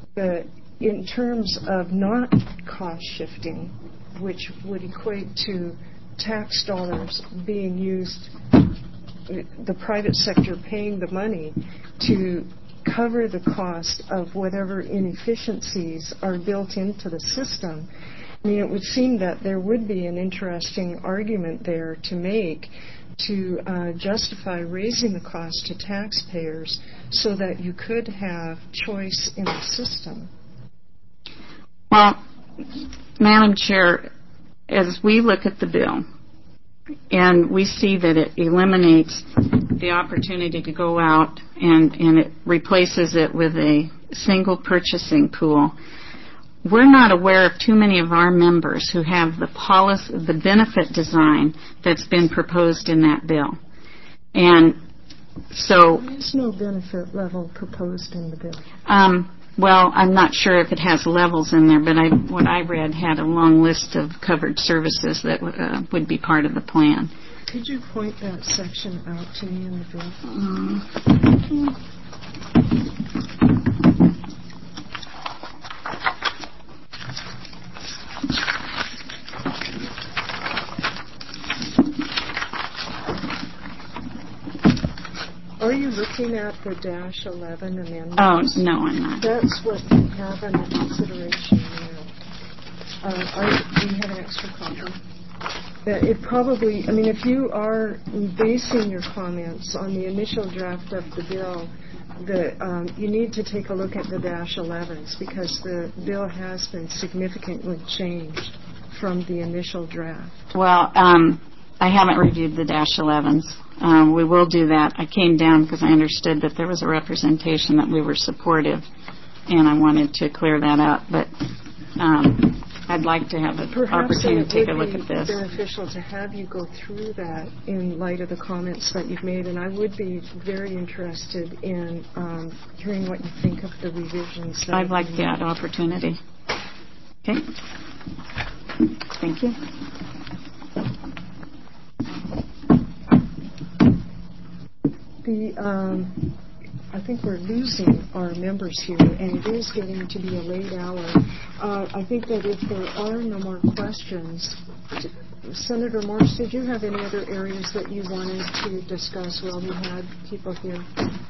in terms of not cost shifting, which would equate to tax dollars being used, the private sector paying the money to cover the cost of whatever inefficiencies are built into the system. I mean, it would seem that there would be an interesting argument there to make to justify raising the cost to taxpayers so that you could have choice in the system. Well, Madam Chair, as we look at the bill, and we see that it eliminates the opportunity to go out and it replaces it with a single purchasing pool, we're not aware of too many of our members who have the policy, the benefit design that's been proposed in that bill. And so there's no benefit level proposed in the bill. Well, I'm not sure if it has levels in there, but what I read had a long list of covered services that would be part of the plan. Could you point that section out to me in the bill? Are you looking at the -11 amendments? Oh, no, I'm not. That's what you have under consideration now. Do you have an extra copy? It probably, I mean, if you are basing your comments on the initial draft of the bill, you need to take a look at the -11s because the bill has been significantly changed from the initial draft. Well, I haven't reviewed the -11s. We will do that. I came down because I understood that there was a representation that we were supportive, and I wanted to clear that up. But I'd like to have an opportunity to take a look at this. Perhaps it would be beneficial to have you go through that in light of the comments that you've made, and I would be very interested in hearing what you think of the revisions. I'd like that opportunity. Okay. Thank you. I think we're losing our members here, and it is getting to be a late hour. I think that if there are no more questions, Senator Morse, did you have any other areas that you wanted to discuss while we had people here?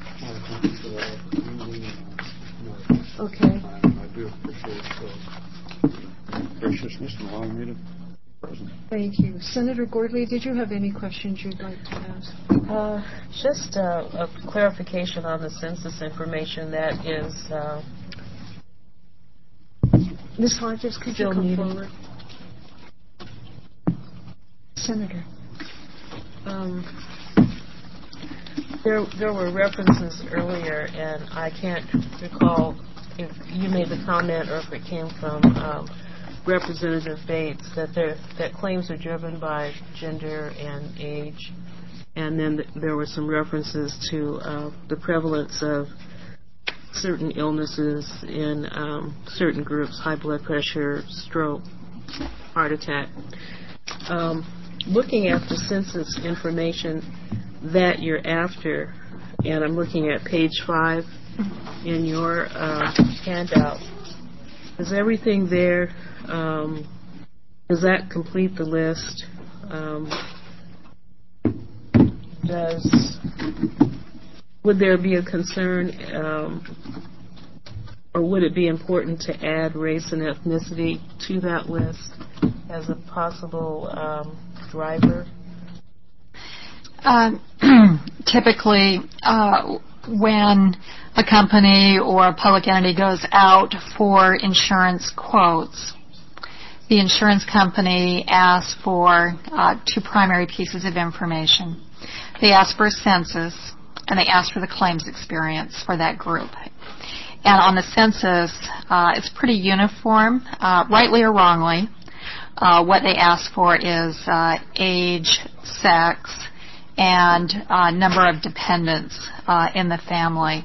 Okay. I do appreciate graciousness in allowing me to be present. Thank you. Senator Gordley, did you have any questions you'd like to ask? Just a clarification on the census information that is Ms. Hodges, could you come forward? Senator. There were references earlier, and I can't recall if you made the comment or if it came from Representative Bates that claims are driven by gender and age, and then there were some references to the prevalence of certain illnesses in certain groups: high blood pressure, stroke, heart attack. Looking at the census information that you're after, and I'm looking at page 5 in your handout, is everything there? Does that complete the list? Would there be a concern, or would it be important to add race and ethnicity to that list as a possible driver? Typically, when a company or a public entity goes out for insurance quotes, the insurance company asks for 2 primary pieces of information. They ask for a census, and they ask for the claims experience for that group. And on the census, it's pretty uniform, rightly or wrongly. What they ask for is age, sex, and number of dependents in the family.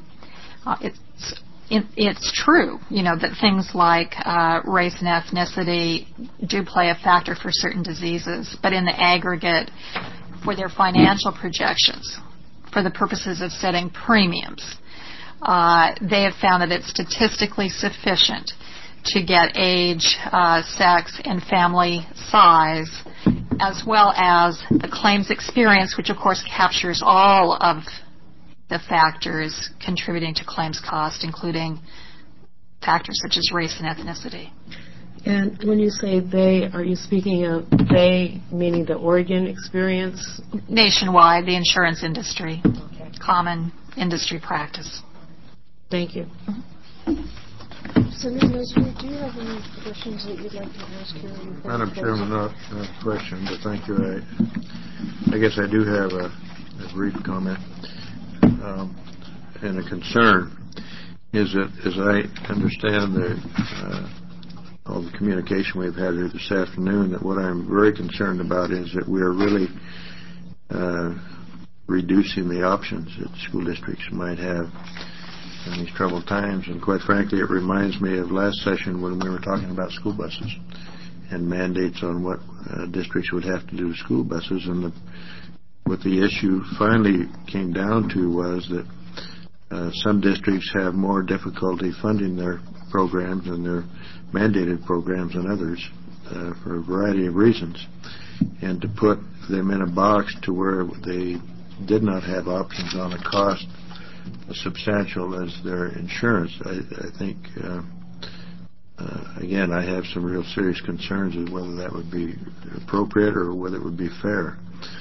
It's true, that things like race and ethnicity do play a factor for certain diseases, but in the aggregate, for their financial projections, for the purposes of setting premiums, they have found that it's statistically sufficient to get age, sex, and family size, as well as the claims experience, which of course captures all of the factors contributing to claims cost, including factors such as race and ethnicity. And when you say they, are you speaking of they, meaning the Oregon experience? Nationwide, the insurance industry. Okay. Common industry practice. Thank you. Senator Mesri, do you have any questions that you'd like to ask here? Madam Chairman, not a question, but thank you. I guess I do have a brief comment and a concern. Is that, as I understand all the communication we've had here this afternoon, that what I'm very concerned about is that we are really reducing the options that school districts might have in these troubled times. And quite frankly, it reminds me of last session when we were talking about school buses and mandates on what districts would have to do with school buses. And what the issue finally came down to was that some districts have more difficulty funding their programs and their mandated programs than others for a variety of reasons. And to put them in a box to where they did not have options on a cost as substantial as their insurance, I think, again, I have some real serious concerns as whether that would be appropriate or whether it would be fair.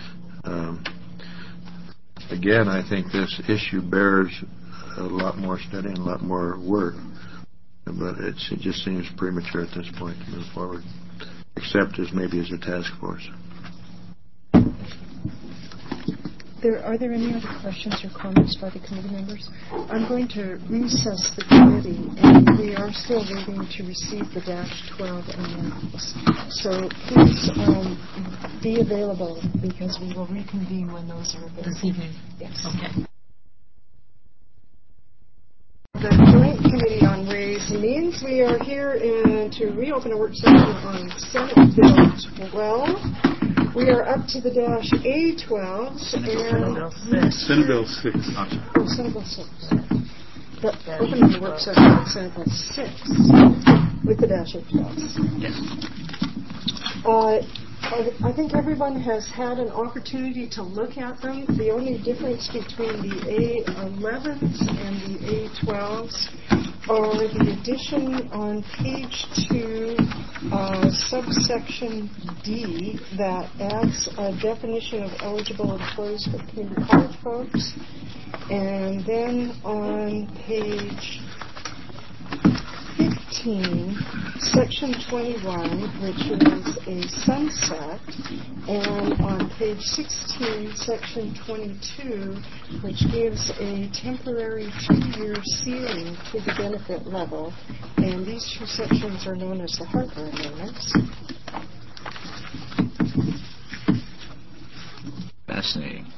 Again, I think this issue bears a lot more study and a lot more work, but it just seems premature at this point to move forward, except as maybe as a task force. Are there any other questions or comments by the committee members? I'm going to recess the committee, and we are still waiting to receive the -12 amendments. So please be available, because we will reconvene when those are available. This evening? Yes. Okay. The Joint Committee on Wage Ways and Means. We are here to reopen a work session on Senate Bill 12. We are up to the dash A12. Senate Bill 6. Oh, Senate Bill 6. Opening the work session on Senate Bill 6 with the dash A12. Yes. I think everyone has had an opportunity to look at them. The only difference between the A11s and the A12s are the addition on page 2, subsection D, that adds a definition of eligible employees for community college folks. And then on page 15, section 21, which is a sunset, and on page 16, section 22, which gives a temporary 2-year ceiling to the benefit level. And these two sections are known as the Harper Amendments. Fascinating.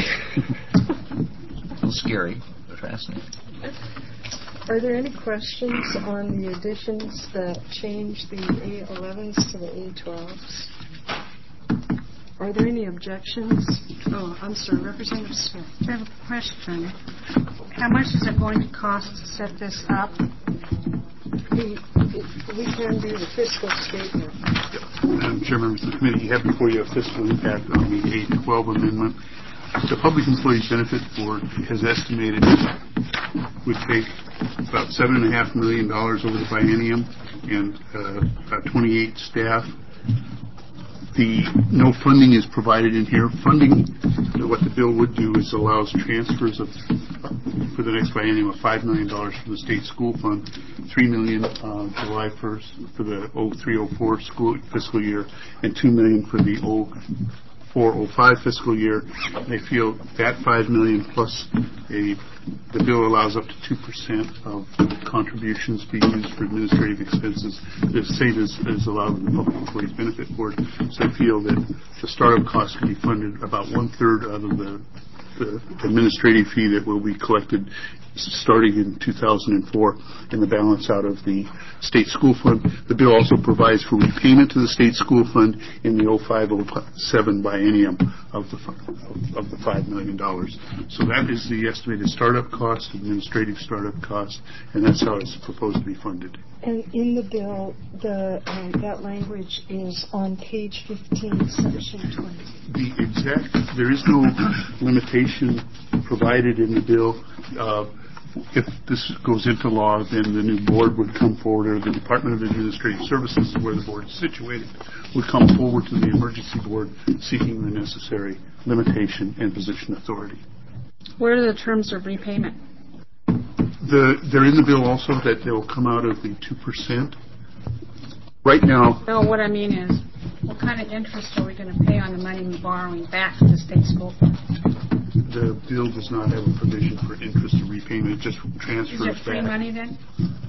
A little scary, but fascinating. Are there any questions on the additions that change the A11s to the A12s? Are there any objections? Oh, I'm sorry, Representative Smith. I have a question. How much is it going to cost to set this up? We can do the fiscal statement. Madam Chair, members of the committee, you have before you a fiscal impact on the A12 amendment. The Public Employees Benefit Board has estimated would take about $7.5 million over the biennium and about 28 staff. No funding is provided in here. Funding, what the bill would do is allows transfers of, for the next biennium, of $5 million from the state school fund, $3 million July 1st for the 03-04 school fiscal year, and $2 million for the 04-05 fiscal year. They feel that $5 million plus the bill allows up to 2% of contributions be used for administrative expenses. The same is allowed in the Public Employees Benefit Board. So they feel that the startup costs can be funded about 1/3 out of the administrative fee that will be collected starting in 2004 and the balance out of the state school fund. The bill also provides for repayment to the state school fund in the 05-07 biennium of the $5 million. So that is the estimated startup cost, administrative startup cost, and that's how it's proposed to be funded. And in the bill, that language is on page 15, section 20. There is no limitation provided in the bill. If this goes into law, then the new board would come forward, or the Department of Administrative Services, where the board is situated, would come forward to the emergency board seeking the necessary limitation and position authority. What are the terms of repayment? They're in the bill also that they will come out of the 2%. Right now... No, what I mean is, what kind of interest are we going to pay on the money we're borrowing back to the state school fund? The bill does not have a provision for interest or repayment. It just transfers back. Is it free money then?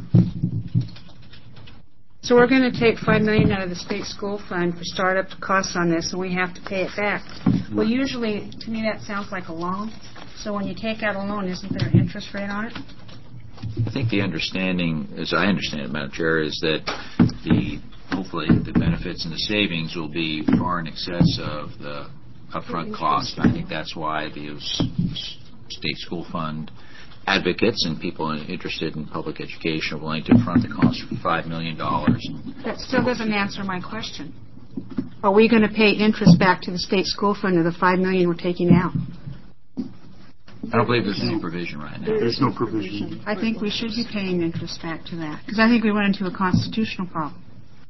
So we're going to take $5 million out of the state school fund for startup costs on this, and we have to pay it back. Well, usually, to me, that sounds like a loan. So when you take out a loan, isn't there an interest rate on it? I think the understanding, as I understand it, Madam Chair, is that hopefully the benefits and the savings will be far in excess of the upfront cost. I think that's why the state school fund advocates and people interested in public education are willing to front the cost for $5 million. That still doesn't answer my question. Are we going to pay interest back to the state school fund of the $5 million we're taking out? I don't believe there's any provision right now. There's no provision. I think we should be paying interest back to that, because I think we went into a constitutional problem.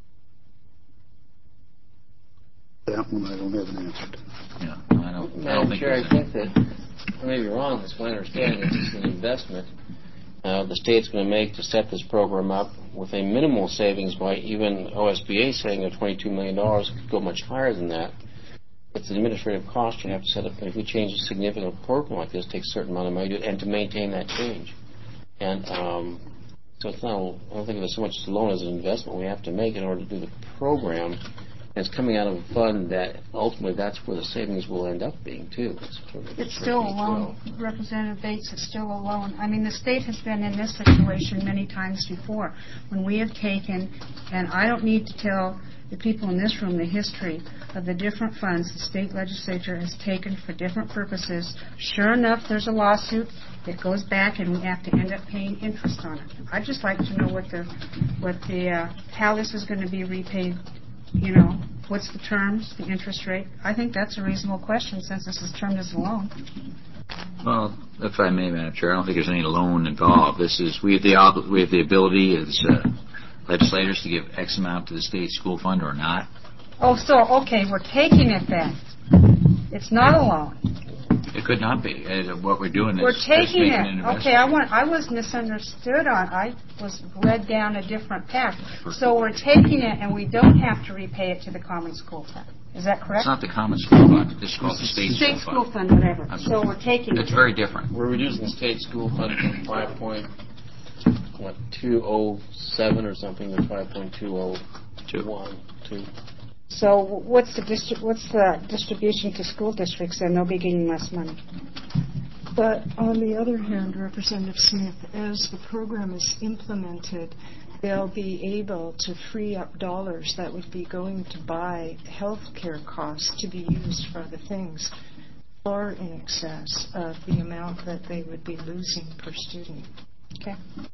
That one I don't have an answer to. Yeah, I don't think Chair, I think that I may be wrong. It's my understanding that this is an investment the state's going to make to set this program up with a minimal savings by even OSBA saying of $22 million. It could go much higher than that. It's an administrative cost you have to set up. If we change a significant program like this, it takes a certain amount of money and to maintain that change. And so it's not, I don't think of it so much as a loan as an investment we have to make in order to do the program And it's coming out of a fund that ultimately that's where the savings will end up being, too. It's still a loan. Representative Bates, it's still a loan. I mean, the state has been in this situation many times before when we have taken, and I don't need to tell the people in this room the history of the different funds the state legislature has taken for different purposes. Sure enough, there's a lawsuit that goes back, and we have to end up paying interest on it. I'd just like to know how this is going to be repaid. You know, what's the terms, the interest rate? I think that's a reasonable question since this is termed as a loan. Well, if I may, Madam Chair, I don't think there's any loan involved. We have the ability as legislators to give X amount to the state school fund or not. Oh, so, okay, we're taking it then. It's not a loan. It could not be. What we're doing is we're taking making it. An investment. Okay, I was misunderstood I was led down a different path. So we're taking it and we don't have to repay it to the common school fund. Is that correct? It's not the common school fund. It's called the state school fund. Whatever. So we're taking it. It's very different. We're reducing the state school fund from 5.207 or something to 5.201. So what's the distribution to school districts? Then they'll be getting less money. But on the other hand, Representative Smith, as the program is implemented, they'll be able to free up dollars that would be going to buy health care costs to be used for other things far in excess of the amount that they would be losing per student. Okay.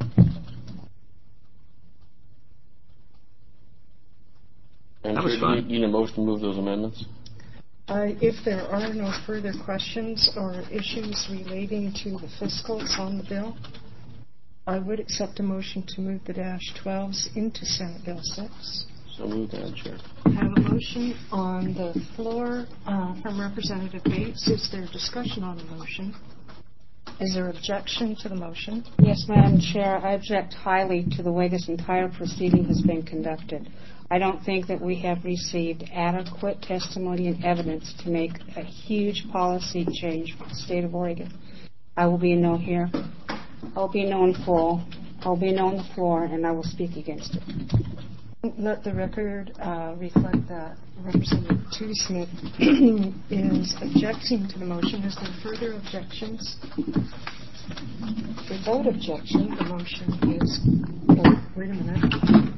And do you need a motion to move those amendments? If there are no further questions or issues relating to the fiscals on the bill, I would accept a motion to move the -12s into Senate Bill 6. So moved, Madam Chair. I have a motion on the floor from Representative Bates. Is there discussion on the motion? Is there objection to the motion? Yes, Madam Chair. I object highly to the way this entire proceeding has been conducted. I don't think that we have received adequate testimony and evidence to make a huge policy change for the state of Oregon. I will be a no here. I will be a no in full. I will be a no on the floor, and I will speak against it. Let the record reflect that Representative Smith is objecting to the motion. Is there further objections? Without objection, the motion is... Oh, wait a minute.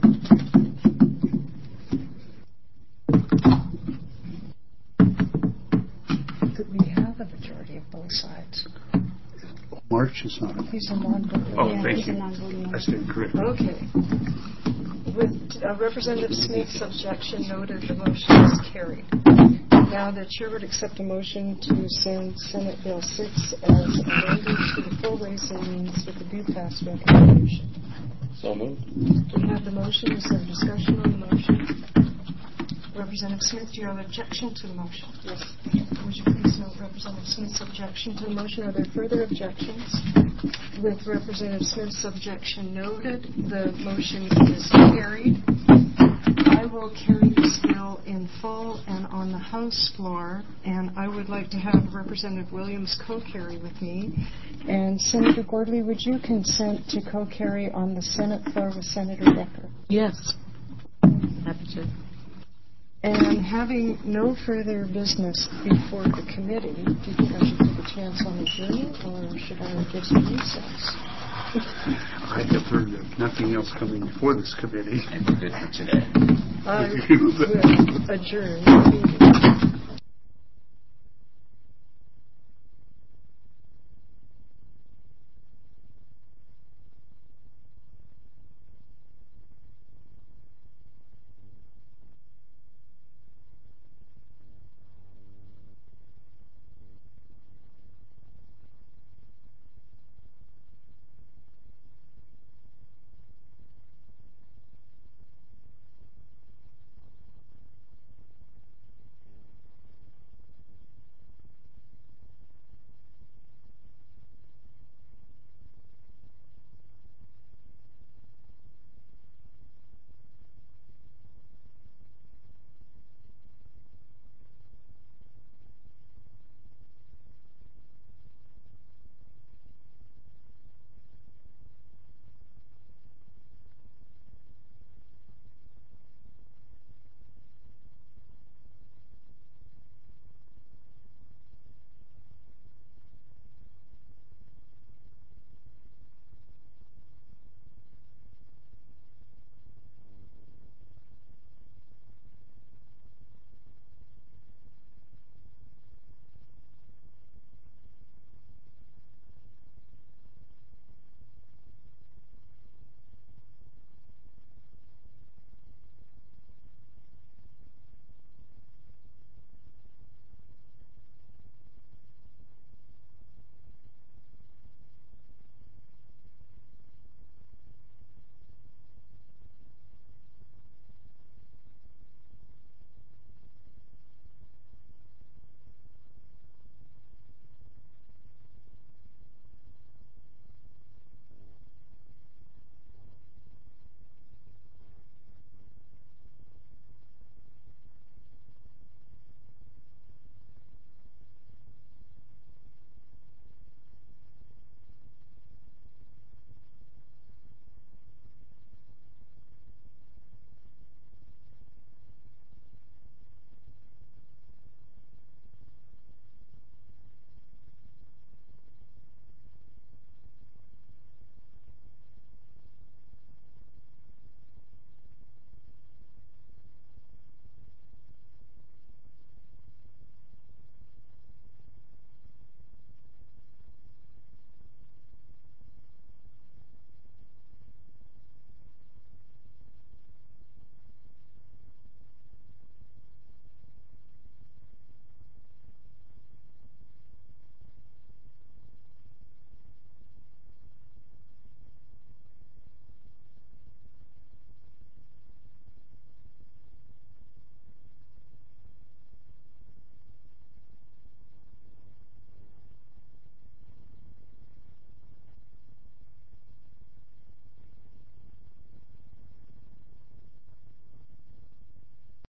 We have a majority of both sides. March is not. He's a non-voting. Oh, thank you. I stand corrected. Okay. With Representative Smith's objection noted, the motion is carried. Now the Chair would accept a motion to send Senate Bill 6 as amended to the full Ways and Means with the due pass recommendation. So moved. We have the motion. Is there discussion on the motion? Representative Smith, do you have an objection to the motion? Yes. Would you please note Representative Smith's objection to the motion? Are there further objections? With Representative Smith's objection noted, the motion is carried. I will carry this bill in full and on the House floor, and I would like to have Representative Williams co-carry with me. And Senator Gordley, would you consent to co-carry on the Senate floor with Senator Becker? Yes. Happy to. And having no further business before the committee, do you think I should take a chance on adjournment, or should I give some recess? I have heard of nothing else coming before this committee. And we're good for today. I will adjourn the meeting.